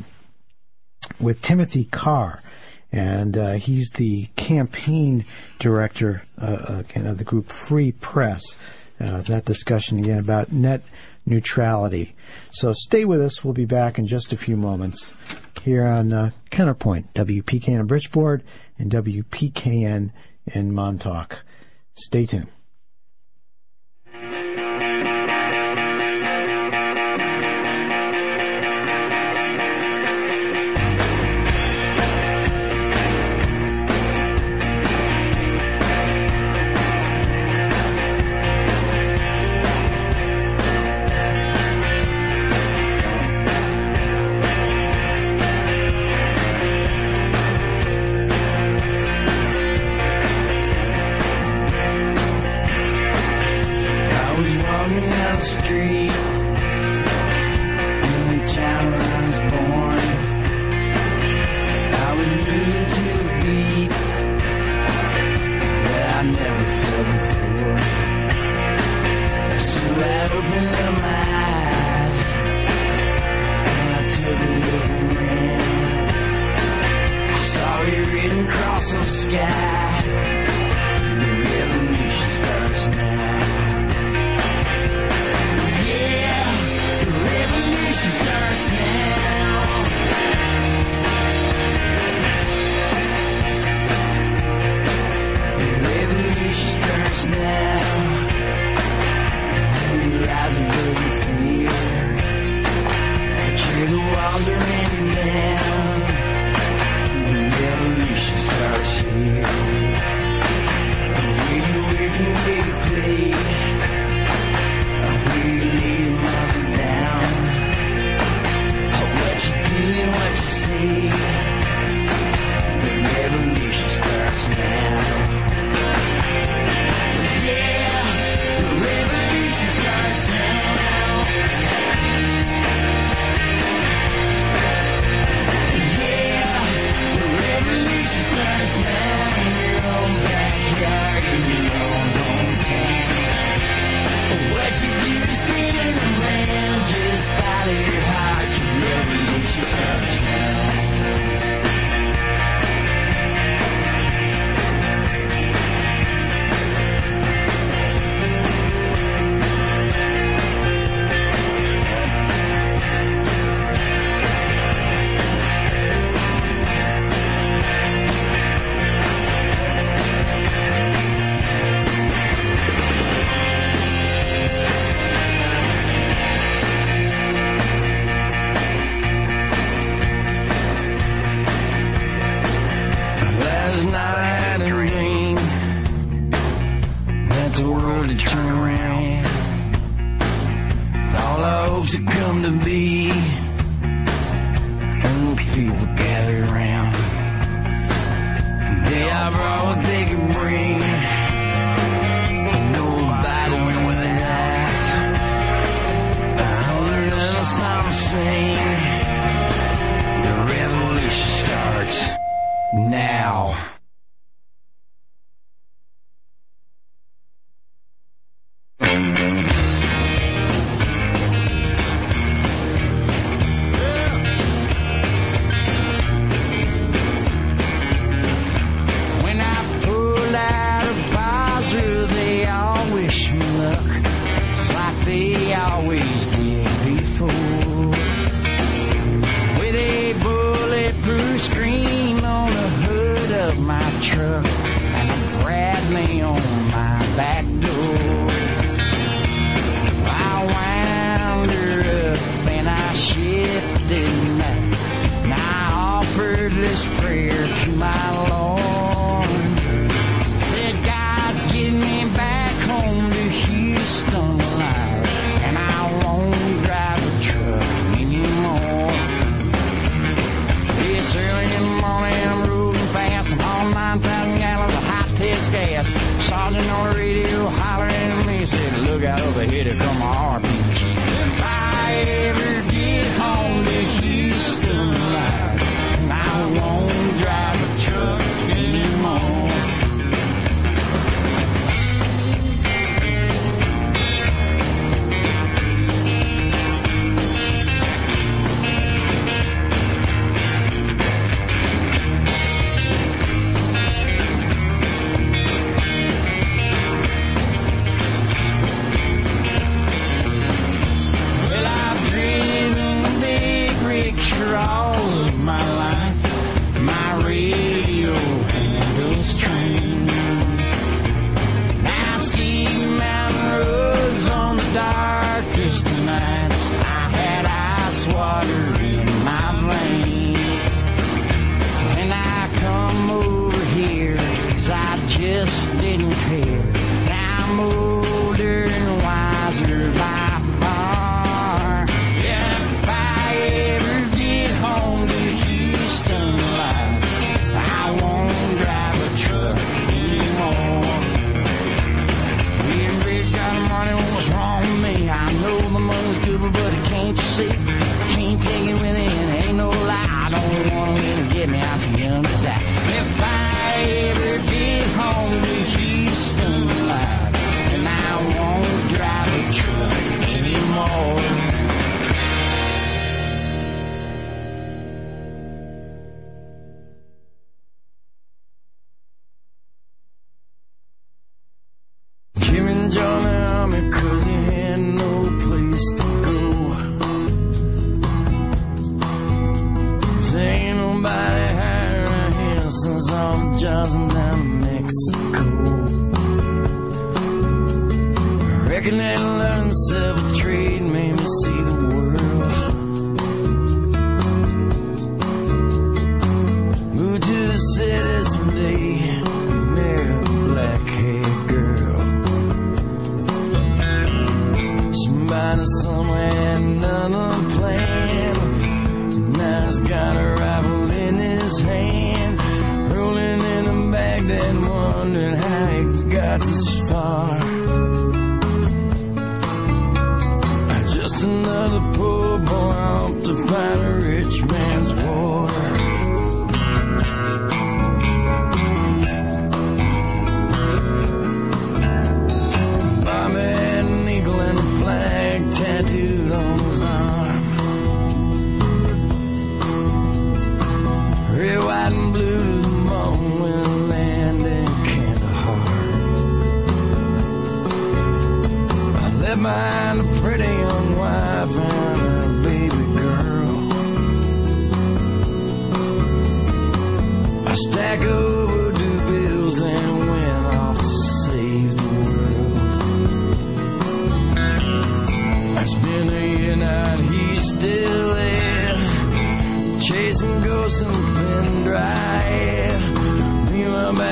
with Timothy Carr, and uh, he's the campaign director uh, again, of the group Free Press. Uh, that discussion again about net neutrality. So stay with us. We'll be back in just a few moments here on uh, Counterpoint, W P K N in Bridgeport and W P K N in Montauk. Stay tuned.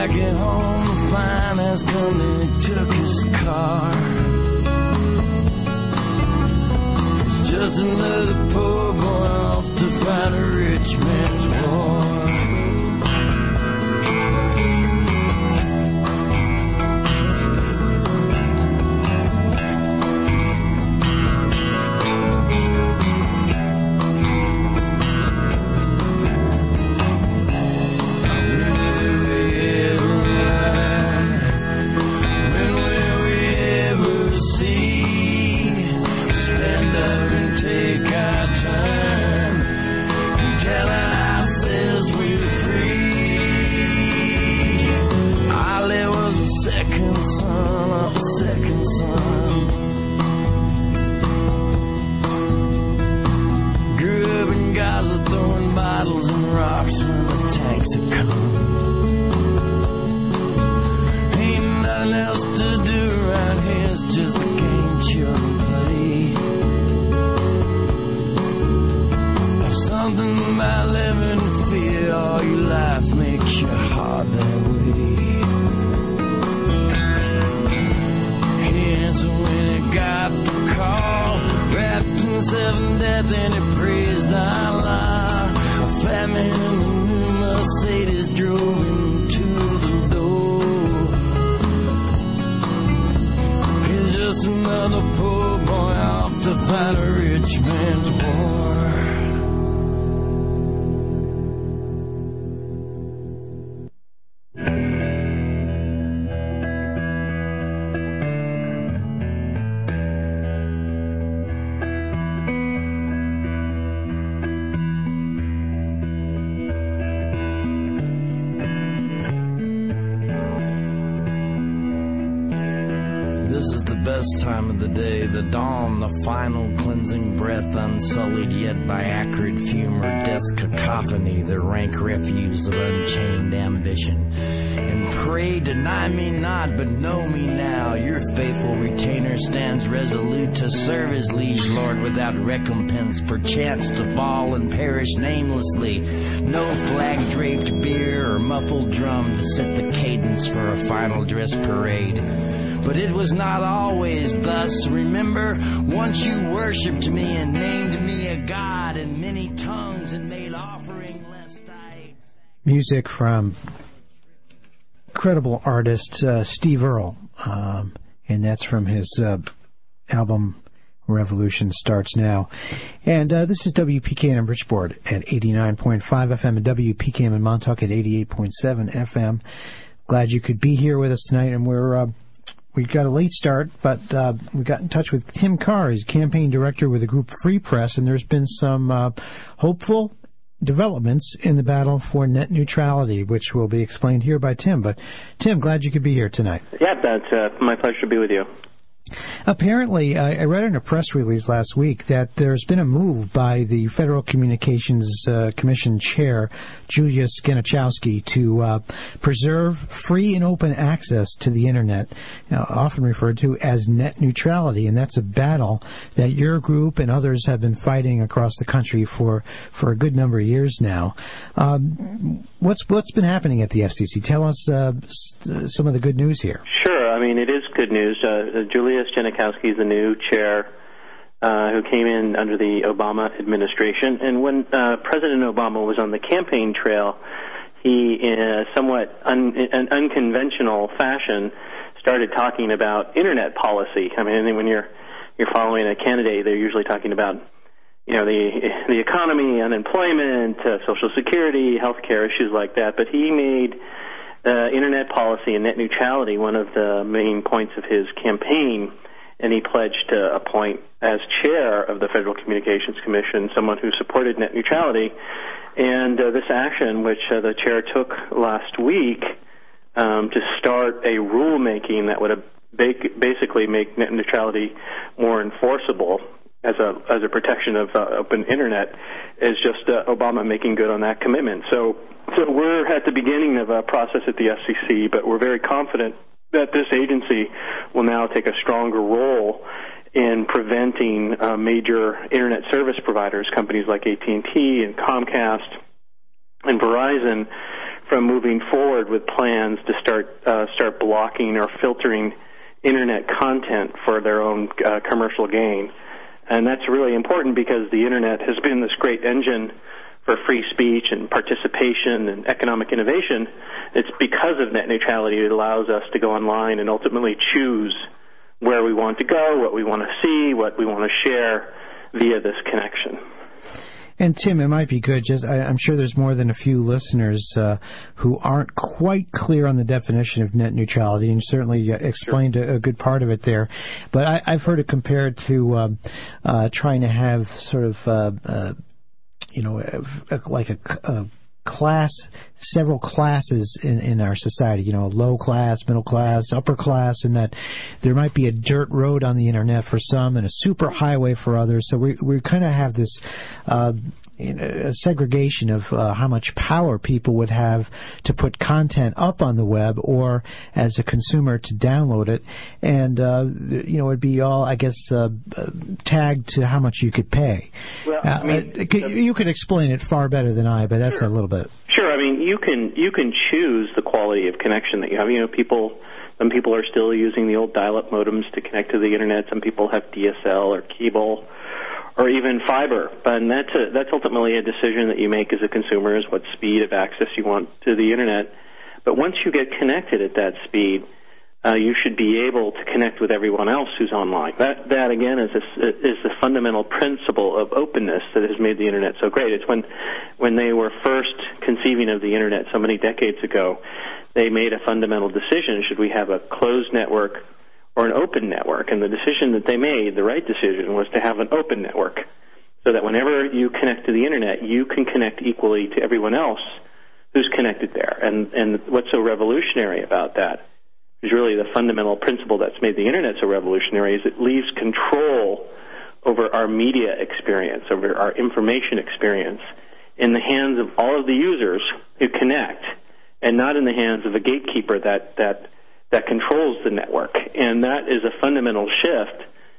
back at home, the finance company took his car. It's just another poor boy off to fight a rich man's war. Time of the day, the dawn, the final cleansing breath, unsullied yet by acrid fume or desk cacophony, the rank refuse of unchained ambition. And pray deny me not, but know me now. Your faithful retainer stands resolute to serve his liege lord without recompense, perchance to fall and perish namelessly. No flag-draped bier or muffled drum to set the cadence for a final dress parade. But it was not always thus. Remember, once you worshipped me and named me a god in many tongues and made offering lest I... Music from incredible artist uh, Steve Earle, um, and that's from his uh, album Revolution Starts Now. And uh, this is W P K N in Bridgeport at eighty-nine point five F M and W P K M in Montauk at eighty-eight point seven F M. Glad you could be here with us tonight, and we're... Uh, We got a late start, but uh, we got in touch with Tim Carr. He's campaign director with the group Free Press, and there's been some uh, hopeful developments in the battle for net neutrality, which will be explained here by Tim. But, Tim, glad you could be here tonight. Yeah, that's uh, my pleasure to be with you. Apparently, uh, I read in a press release last week that there's been a move by the Federal Communications uh, Commission Chair, Julia Skenachowski, to uh, preserve free and open access to the Internet, you know, often referred to as net neutrality, and that's a battle that your group and others have been fighting across the country for, for a good number of years now. Um, what's what's been happening at the F C C? Tell us uh, some of the good news here. Sure. I mean, it is good news. Uh, Julia Skenachowski is the new chair uh, who came in under the Obama administration. And when uh, President Obama was on the campaign trail, he, in a somewhat un- an unconventional fashion, started talking about Internet policy. I mean, when you're you're following a candidate, they're usually talking about, you know, the the economy, unemployment, uh, Social Security, healthcare, issues like that. But he made uh, Internet policy and net neutrality one of the main points of his campaign, and he pledged to appoint as chair of the Federal Communications Commission someone who supported net neutrality. And uh, this action, which uh, the chair took last week um, to start a rulemaking that would uh, basically make net neutrality more enforceable as a as a protection of uh, open Internet, is just uh, Obama making good on that commitment. So, so we're at the beginning of a process at the F C C, but we're very confident that this agency will now take a stronger role in preventing uh, major Internet service providers, companies like A T and T and Comcast and Verizon, from moving forward with plans to start uh, start blocking or filtering Internet content for their own uh, commercial gain. And that's really important because the Internet has been this great engine for free speech and participation and economic innovation. It's because of net neutrality it allows us to go online and ultimately choose where we want to go, what we want to see, what we want to share via this connection. And Tim, it might be good, just I, I'm sure there's more than a few listeners uh, who aren't quite clear on the definition of net neutrality, and certainly uh, explained a, a good part of it there. But I, I've heard it compared to um, uh, trying to have sort of, uh, uh, you know, a, a, like a, a class, several classes in, in our society, you know, low class, middle class, upper class, and that there might be a dirt road on the Internet for some and a super highway for others. So we we kind of have this uh, you know, a segregation of uh, how much power people would have to put content up on the web or as a consumer to download it. And, uh, you know, it would be all, I guess, uh, tagged to how much you could pay. Well, uh, I mean, uh, you could explain it far better than I, but that's sure. a little bit. Sure. I mean, you can you can choose the quality of connection that you have. You know, people, some people are still using the old dial-up modems to connect to the Internet. Some people have D S L or cable, or even fiber, and that's a, that's ultimately a decision that you make as a consumer, is what speed of access you want to the Internet. But once you get connected at that speed, uh, you should be able to connect with everyone else who's online. That, that again, is a, is the fundamental principle of openness that has made the Internet so great. It's when, when they were first conceiving of the Internet so many decades ago, they made a fundamental decision: should we have a closed network or an open network? And the decision that they made, the right decision, was to have an open network, so that whenever you connect to the Internet, you can connect equally to everyone else who's connected there. And, and what's so revolutionary about that is really the fundamental principle that's made the Internet so revolutionary, is it leaves control over our media experience, over our information experience, in the hands of all of the users who connect, and not in the hands of a gatekeeper that that that controls the network. And that is a fundamental shift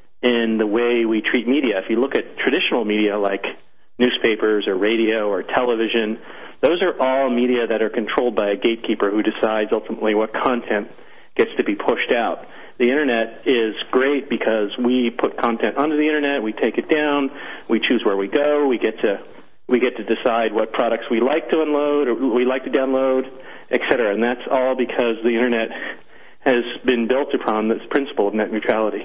in the way we treat media. If you look at traditional media like newspapers or radio or television, those are all media that are controlled by a gatekeeper who decides ultimately what content gets to be pushed out. The Internet is great because we put content onto the Internet, we take it down, we choose where we go, we get to we get to decide what products we like to unload or we like to download, et cetera. And that's all because the Internet has been built upon this principle of net neutrality.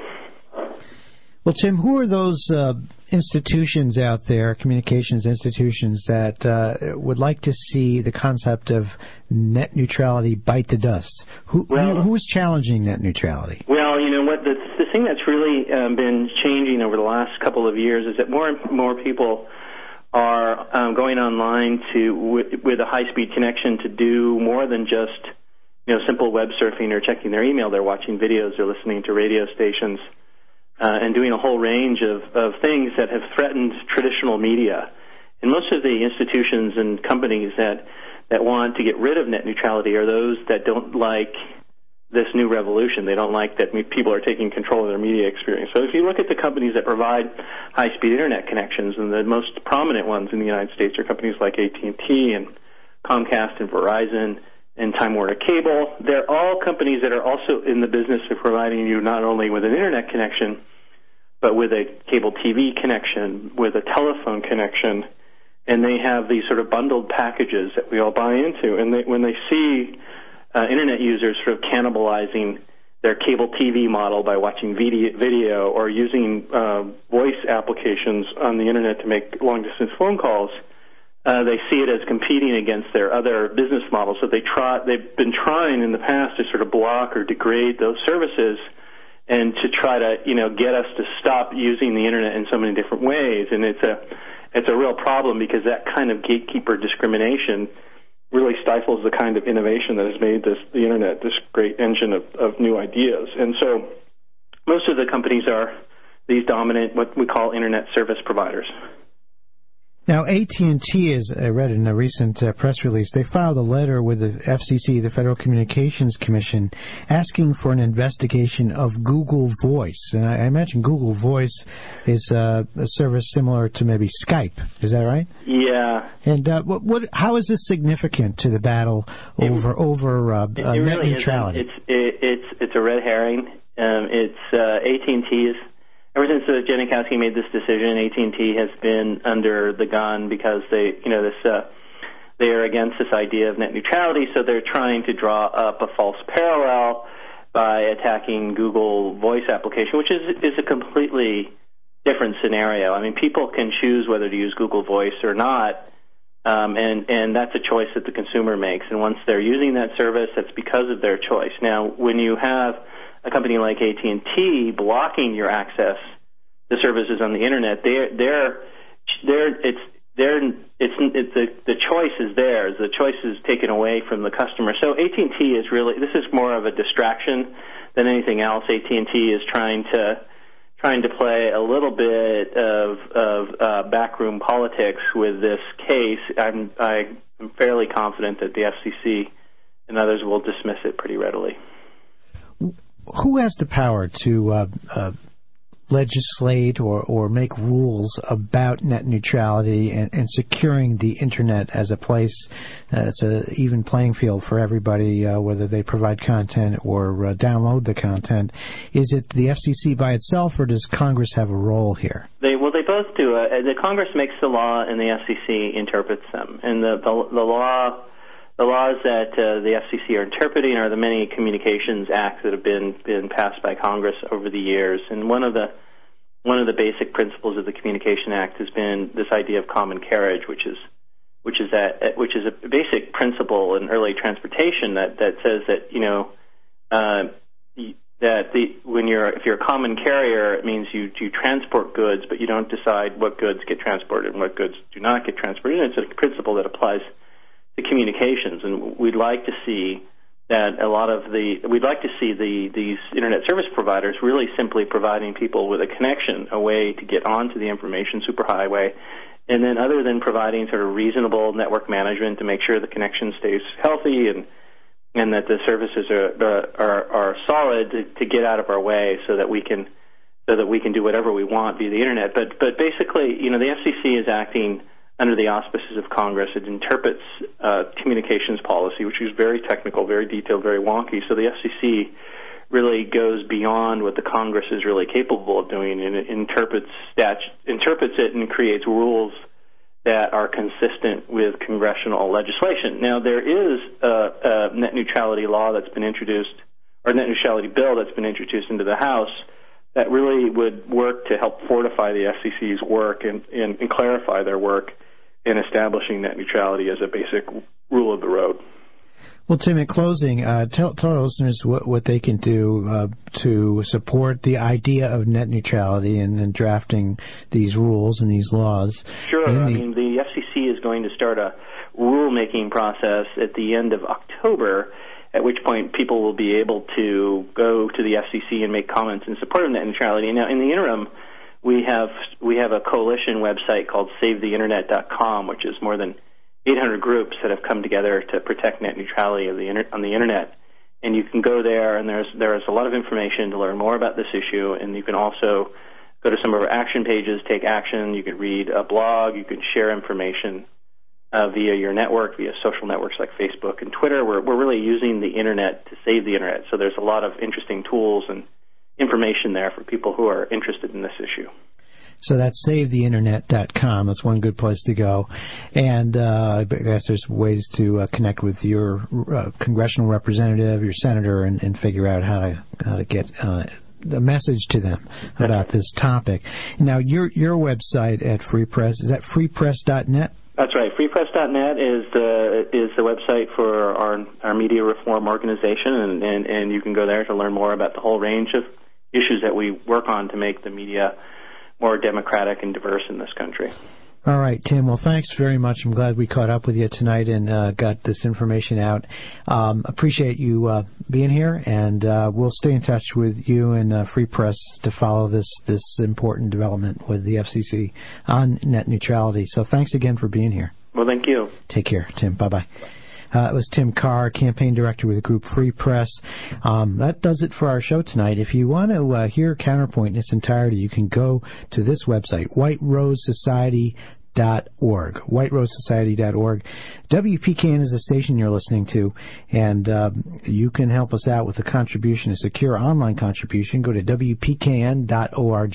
Well, Tim, who are those uh, institutions out there, communications institutions, that uh, would like to see the concept of net neutrality bite the dust? Who, well, who is challenging net neutrality? Well, you know what, the, the thing that's really um, been changing over the last couple of years is that more and more people are um, going online to with, with a high-speed connection to do more than just, you know, simple web surfing or checking their email. They're watching videos, they're listening to radio stations, uh, and doing a whole range of, of things that have threatened traditional media. And most of the institutions and companies that, that want to get rid of net neutrality are those that don't like this new revolution. They don't like that people are taking control of their media experience. So if you look at the companies that provide high-speed Internet connections, and the most prominent ones in the United States are companies like A T and T and Comcast and Verizon and Time Warner Cable. They're all companies that are also in the business of providing you not only with an Internet connection, but with a cable T V connection, with a telephone connection, and they have these sort of bundled packages that we all buy into. And they, when they see uh, Internet users sort of cannibalizing their cable T V model by watching video, video or using uh, voice applications on the Internet to make long-distance phone calls, Uh, they see it as competing against their other business models. So they try, they've been trying in the past to sort of block or degrade those services, and to try to, you know, get us to stop using the Internet in so many different ways. And it's a it's a real problem, because that kind of gatekeeper discrimination really stifles the kind of innovation that has made this the Internet this great engine of, of new ideas. And so most of the companies are these dominant, what we call Internet service providers. Now, A T and T, as I read in a recent uh, press release, they filed a letter with the F C C, the Federal Communications Commission, asking for an investigation of Google Voice. And I, I imagine Google Voice is uh, a service similar to maybe Skype. Is that right? Yeah. And uh, what, what, how is this significant to the battle over it, over uh, it, uh, it net really neutrality? It's it, it's it's a red herring. Um, it's uh, A T and T is. Ever since uh, Janikowski made this decision, A T and T has been under the gun because they, you know, this uh, they are against this idea of net neutrality. So they're trying to draw up a false parallel by attacking Google Voice application, which is is a completely different scenario. I mean, people can choose whether to use Google Voice or not, um, and and that's a choice that the consumer makes. And once they're using that service, that's because of their choice. Now, when you have a company like A T and T blocking your access to services on the internet, they're they're they're it's they're it's it's the the choice is theirs. The choice is taken away from the customer. So A T and T is really, this is more of a distraction than anything else. A T and T is trying to trying to play a little bit of of uh, backroom politics with this case. I'm I'm fairly confident that the F C C and others will dismiss it pretty readily. Who has the power to uh, uh, legislate or, or make rules about net neutrality and, and securing the Internet as a place that's an even playing field for everybody, uh, whether they provide content or uh, download the content? Is it the F C C by itself, or does Congress have a role here? They well, they both do. Uh, the Congress makes the law, and the F C C interprets them. And the the, the law. The laws that uh, the F C C are interpreting are the many communications acts that have been been passed by Congress over the years. And one of the one of the basic principles of the Communication Act has been this idea of common carriage, which is which is that which is a basic principle in early transportation that, that says that you know uh, that the when you're if you're a common carrier, it means you you transport goods, but you don't decide what goods get transported and what goods do not get transported. And it's a principle that applies to communications, and we'd like to see that a lot of the we'd like to see the these internet service providers really simply providing people with a connection, a way to get onto the information superhighway, and then other than providing sort of reasonable network management to make sure the connection stays healthy and and that the services are are, are solid to, to get out of our way so that we can so that we can do whatever we want via the internet. But but basically, you know, the F C C is acting under the auspices of Congress. It interprets uh, communications policy, which is very technical, very detailed, very wonky. So the F C C really goes beyond what the Congress is really capable of doing, and it interprets statu- interprets it and creates rules that are consistent with congressional legislation. Now, there is a, a net neutrality law that's been introduced, or net neutrality bill that's been introduced into the House that really would work to help fortify the F C C's work and, and, and clarify their work in establishing net neutrality as a basic rule of the road. Well, Tim, in closing, uh, tell, tell our listeners what, what they can do uh, to support the idea of net neutrality and, and drafting these rules and these laws. Sure. The... I mean, the F C C is going to start a rulemaking process at the end of October, at which point people will be able to go to the F C C and make comments in support of net neutrality. Now, in the interim, we have we have a coalition website called save the internet dot com, which is more than eight hundred groups that have come together to protect net neutrality of the inter- on the internet. And you can go there, and there's there's a lot of information to learn more about this issue. And you can also go to some of our action pages, take action. You can read a blog. You can share information uh, via your network, via social networks like Facebook and Twitter. We're we're really using the internet to save the internet. So there's a lot of interesting tools and information there for people who are interested in this issue. So that's save the internet dot com. That's one good place to go. And uh, I guess there's ways to uh, connect with your uh, congressional representative, your senator, and, and figure out how to how to get uh, the message to them about this topic. Now, your your website at Free Press, is that free press dot net? That's right. free press dot net is the is the website for our our media reform organization, and, and, and you can go there to learn more about the whole range of issues that we work on to make the media more democratic and diverse in this country. All right, Tim. Well, thanks very much. I'm glad we caught up with you tonight and uh, got this information out. Um, appreciate you uh, being here, and uh, we'll stay in touch with you and uh, Free Press to follow this this important development with the F C C on net neutrality. So thanks again for being here. Well, thank you. Take care, Tim. Bye-bye. Uh, it was Tim Carr, campaign director with the group Free Press. Um, that does it for our show tonight. If you want to uh, hear Counterpoint in its entirety, you can go to this website, white rose society dot org, white rose society dot org. W P K N is the station you're listening to, and um, you can help us out with a contribution, a secure online contribution. Go to W P K N dot org.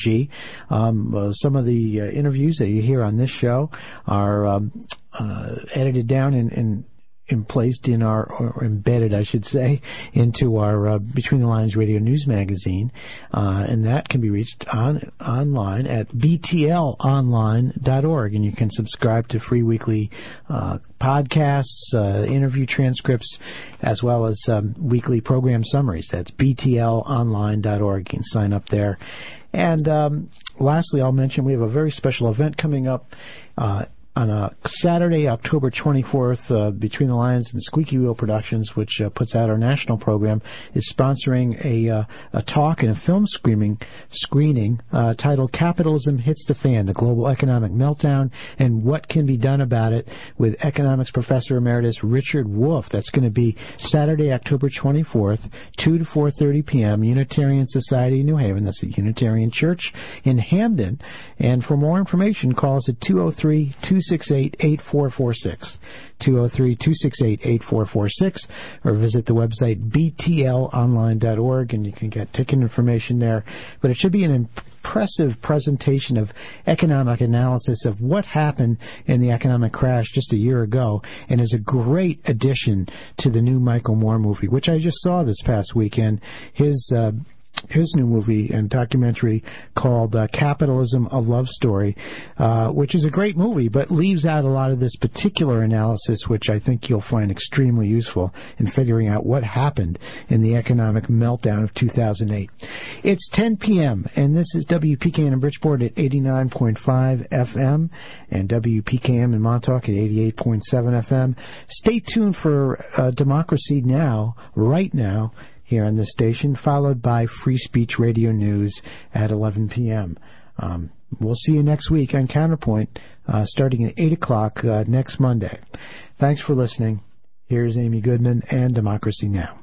Um, uh, some of the uh, interviews that you hear on this show are um, uh, edited down and, and And placed in our, or embedded, I should say, into our uh, Between the Lines Radio News Magazine, uh, and that can be reached on online at B T L online dot org, and you can subscribe to free weekly uh, podcasts, uh, interview transcripts, as well as um, weekly program summaries. That's B T L online dot org. You can sign up there. And um, lastly, I'll mention we have a very special event coming up uh, on a Saturday, October twenty-fourth, uh, Between the Lines and Squeaky Wheel Productions, which uh, puts out our national program, is sponsoring a uh, a talk and a film screening screening uh, titled "Capitalism Hits the Fan: The Global Economic Meltdown and What Can Be Done About It," with economics professor emeritus Richard Wolff. That's going to be Saturday, October twenty-fourth, two to four thirty p.m. Unitarian Society in New Haven. That's a Unitarian Church in Hamden. And for more information, call us at two oh three, two six eight, eight four four six, two oh three, two six eight, eight four four six, or visit the website B T L online dot org, and you can get ticket information there. But it should be an impressive presentation of economic analysis of what happened in the economic crash just a year ago, and is a great addition to the new Michael Moore movie, which I just saw this past weekend. His uh, his new movie and documentary called uh, Capitalism, a Love Story, uh, which is a great movie, but leaves out a lot of this particular analysis, which I think you'll find extremely useful in figuring out what happened in the economic meltdown of two thousand eight. It's ten p.m., and this is W P K N in Bridgeport at eighty-nine point five F M and W P K M in Montauk at eighty-eight point seven F M. Stay tuned for uh, Democracy Now! Right now, here on this station, followed by Free Speech Radio News at eleven p.m. Um, we'll see you next week on Counterpoint, uh, starting at eight o'clock uh, next Monday. Thanks for listening. Here's Amy Goodman and Democracy Now!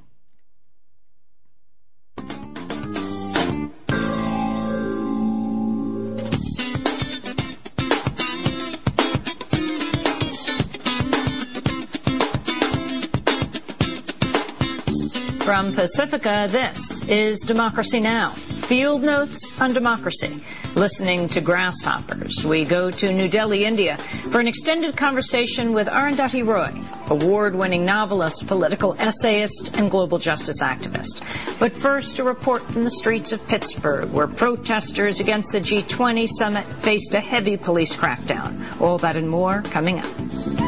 From Pacifica, this is Democracy Now! Field notes on democracy. Listening to grasshoppers, we go to New Delhi, India, for an extended conversation with Arundhati Roy, award-winning novelist, political essayist, and global justice activist. But first, a report from the streets of Pittsburgh, where protesters against the G twenty summit faced a heavy police crackdown. All that and more coming up.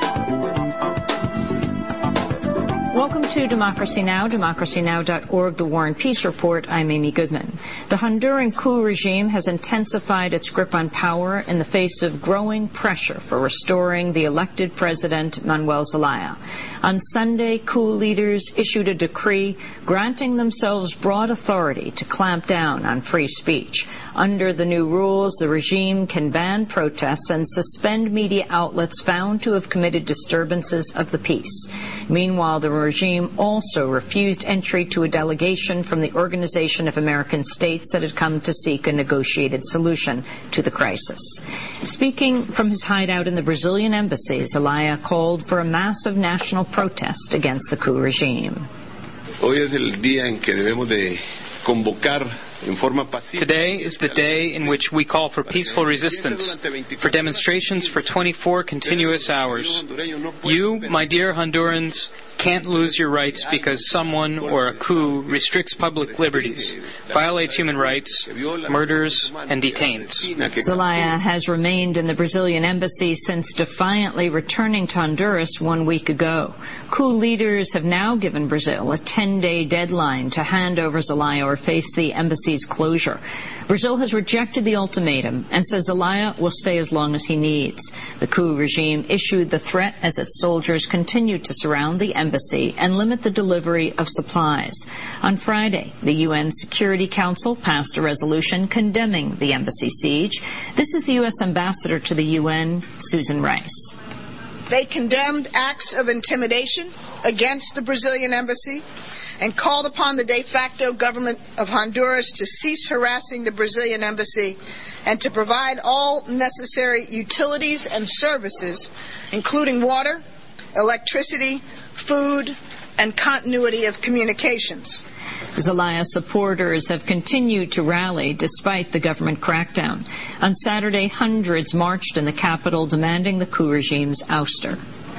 Welcome to Democracy Now!, democracy now dot org, the War and Peace Report. I'm Amy Goodman. The Honduran coup regime has intensified its grip on power in the face of growing pressure for restoring the elected president, Manuel Zelaya. On Sunday, coup leaders issued a decree granting themselves broad authority to clamp down on free speech. Under the new rules, the regime can ban protests and suspend media outlets found to have committed disturbances of the peace. Meanwhile, the regime also refused entry to a delegation from the Organization of American States that had come to seek a negotiated solution to the crisis. Speaking from his hideout in the Brazilian embassy, Zelaya called for a massive national protest against the coup regime. Hoy es el día en que debemos de convocar. Today is the day in which we call for peaceful resistance, for demonstrations for twenty-four continuous hours. You, my dear Hondurans, can't lose your rights because someone or a coup restricts public liberties, violates human rights, murders, and detains. Zelaya has remained in the Brazilian embassy since defiantly returning to Honduras one week ago. Coup leaders have now given Brazil a ten-day deadline to hand over Zelaya or face the embassy's closure. Brazil has rejected the ultimatum and says Zelaya will stay as long as he needs. The coup regime issued the threat as its soldiers continued to surround the embassy and limit the delivery of supplies. On Friday, the U N Security Council passed a resolution condemning the embassy siege. This is the U S ambassador to the U N, Susan Rice. They condemned acts of intimidation against the Brazilian embassy and called upon the de facto government of Honduras to cease harassing the Brazilian embassy and to provide all necessary utilities and services, including water, electricity, food, and continuity of communications. Zelaya supporters have continued to rally despite the government crackdown. On Saturday, hundreds marched in the capital demanding the coup regime's ouster.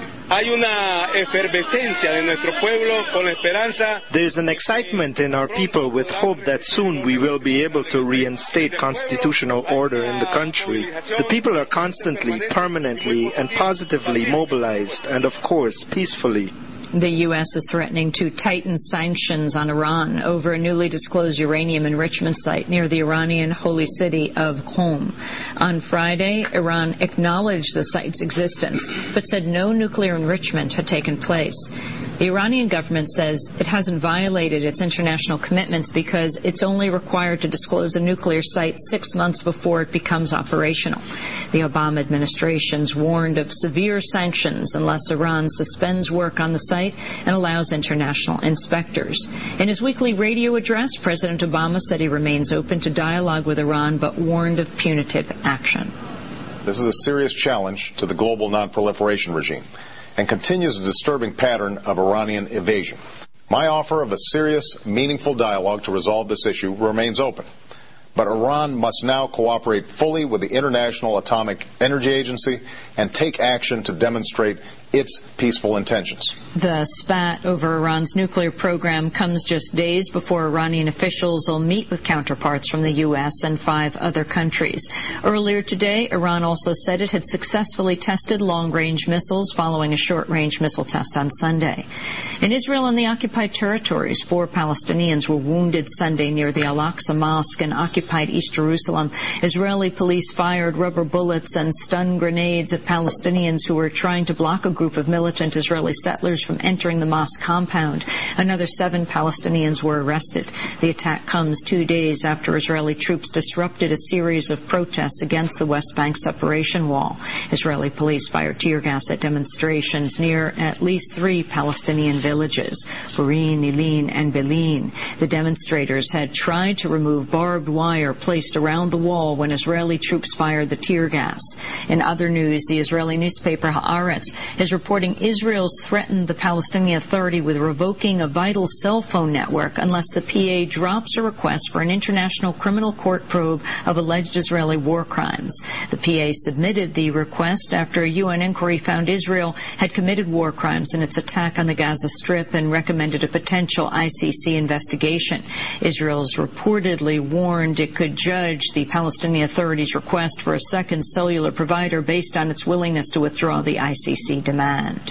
There's an excitement in our people with hope that soon we will be able to reinstate constitutional order in the country. The people are constantly, permanently, and positively mobilized, and of course, peacefully. The U S is threatening to tighten sanctions on Iran over a newly disclosed uranium enrichment site near the Iranian holy city of Qom. On Friday, Iran acknowledged the site's existence, but said no nuclear enrichment had taken place. The Iranian government says it hasn't violated its international commitments because it's only required to disclose a nuclear site six months before it becomes operational. The Obama administration's warned of severe sanctions unless Iran suspends work on the site and allows international inspectors. In his weekly radio address, President Obama said he remains open to dialogue with Iran, but warned of punitive action. This is a serious challenge to the global non-proliferation regime and continues a disturbing pattern of Iranian evasion. My offer of a serious, meaningful dialogue to resolve this issue remains open. But Iran must now cooperate fully with the International Atomic Energy Agency and take action to demonstrate its peaceful intentions. The spat over Iran's nuclear program comes just days before Iranian officials will meet with counterparts from the U S and five other countries. Earlier today, Iran also said it had successfully tested long-range missiles following a short-range missile test on Sunday. In Israel and the occupied territories, four Palestinians were wounded Sunday near the Al-Aqsa Mosque in occupied East Jerusalem. Israeli police fired rubber bullets and stun grenades at Palestinians who were trying to block a group of militant Israeli settlers from entering the mosque compound. Another seven Palestinians were arrested. The attack comes two days after Israeli troops disrupted a series of protests against the West Bank separation wall. Israeli police fired tear gas at demonstrations near at least three Palestinian villages, Burin, Ilin, and Belin. The demonstrators had tried to remove barbed wire placed around the wall when Israeli troops fired the tear gas. In other news, the Israeli newspaper Haaretz is reporting Israel's threatened the Palestinian Authority with revoking a vital cell phone network unless the P A drops a request for an international criminal court probe of alleged Israeli war crimes. The P A submitted the request after a U N inquiry found Israel had committed war crimes in its attack on the Gaza Strip and recommended a potential I C C investigation. Israel's reportedly warned it could judge the Palestinian Authority's request for a second cellular provider based on its willingness to withdraw the I C C demand.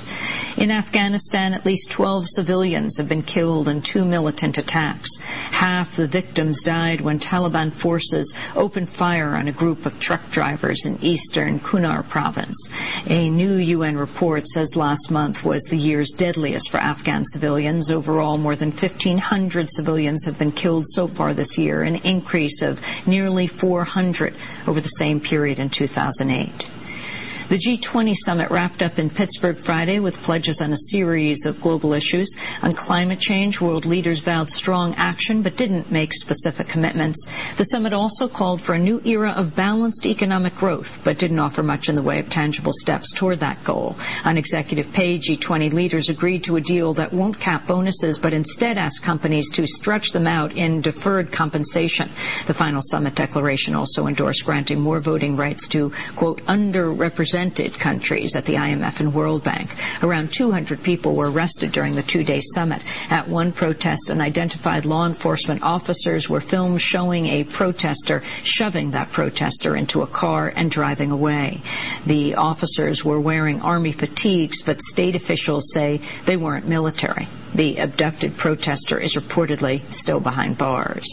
In Afghanistan, at least twelve civilians have been killed in two militant attacks. Half the victims died when Taliban forces opened fire on a group of truck drivers in eastern Kunar province. A new U N report says last month was the year's deadliest for Afghan civilians. Overall, more than fifteen hundred civilians have been killed so far this year, an increase of nearly four hundred over the same period in two thousand eight. The G twenty summit wrapped up in Pittsburgh Friday with pledges on a series of global issues. On climate change, world leaders vowed strong action but didn't make specific commitments. The summit also called for a new era of balanced economic growth but didn't offer much in the way of tangible steps toward that goal. On executive pay, G twenty leaders agreed to a deal that won't cap bonuses but instead ask companies to stretch them out in deferred compensation. The final summit declaration also endorsed granting more voting rights to, quote, underrepresented countries at the I M F and World Bank. Around two hundred people were arrested during the two-day summit. At one protest, unidentified law enforcement officers were filmed showing a protester shoving that protester into a car and driving away. The officers were wearing army fatigues, but state officials say they weren't military. The abducted protester is reportedly still behind bars.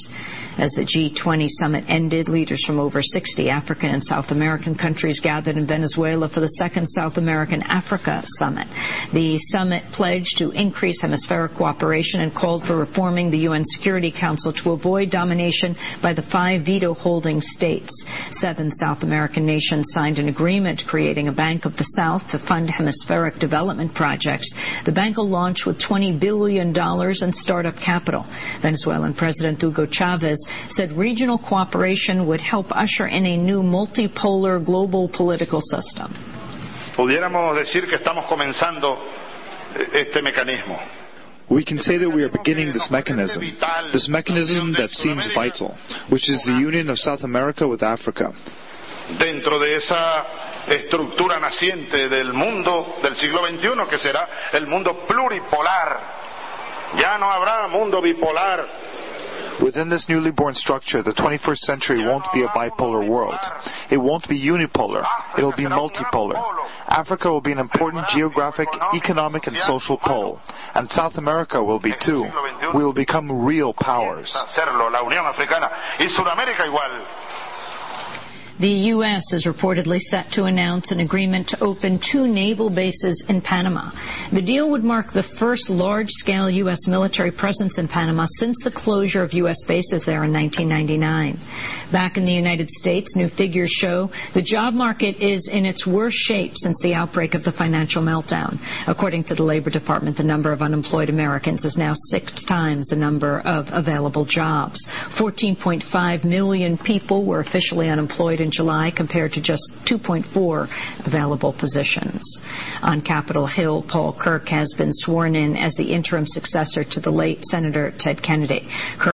As the G twenty summit ended, leaders from over sixty African and South American countries gathered in Venezuela for the second South American Africa Summit. The summit pledged to increase hemispheric cooperation and called for reforming the U N Security Council to avoid domination by the five veto-holding states. Seven South American nations signed an agreement creating a Bank of the South to fund hemispheric development projects. The bank will launch with twenty billion dollars in startup capital. Venezuelan President Hugo Chavez said regional cooperation would help usher in a new multipolar global political system. Pudiéramos decir que estamos comenzando este mecanismo. We can say that we are beginning this mechanism, this mechanism that seems vital, which is the union of South America with Africa. Dentro de esa estructura naciente del mundo del siglo veintiuno, que será el mundo pluripolar. Ya no habrá mundo bipolar. Within this newly born structure, the twenty-first century won't be a bipolar world. It won't be unipolar. It'll be multipolar. Africa will be an important geographic, economic, and social pole. And South America will be too. We will become real powers. La Unión Africana y Sudamérica igual. The U S is reportedly set to announce an agreement to open two naval bases in Panama. The deal would mark the first large-scale U S military presence in Panama since the closure of U S bases there in nineteen ninety-nine. Back in the United States, new figures show the job market is in its worst shape since the outbreak of the financial meltdown. According to the Labor Department, the number of unemployed Americans is now six times the number of available jobs. fourteen point five million people were officially unemployed in July compared to just two point four available positions. On Capitol Hill, Paul Kirk has been sworn in as the interim successor to the late Senator Ted Kennedy. Kirk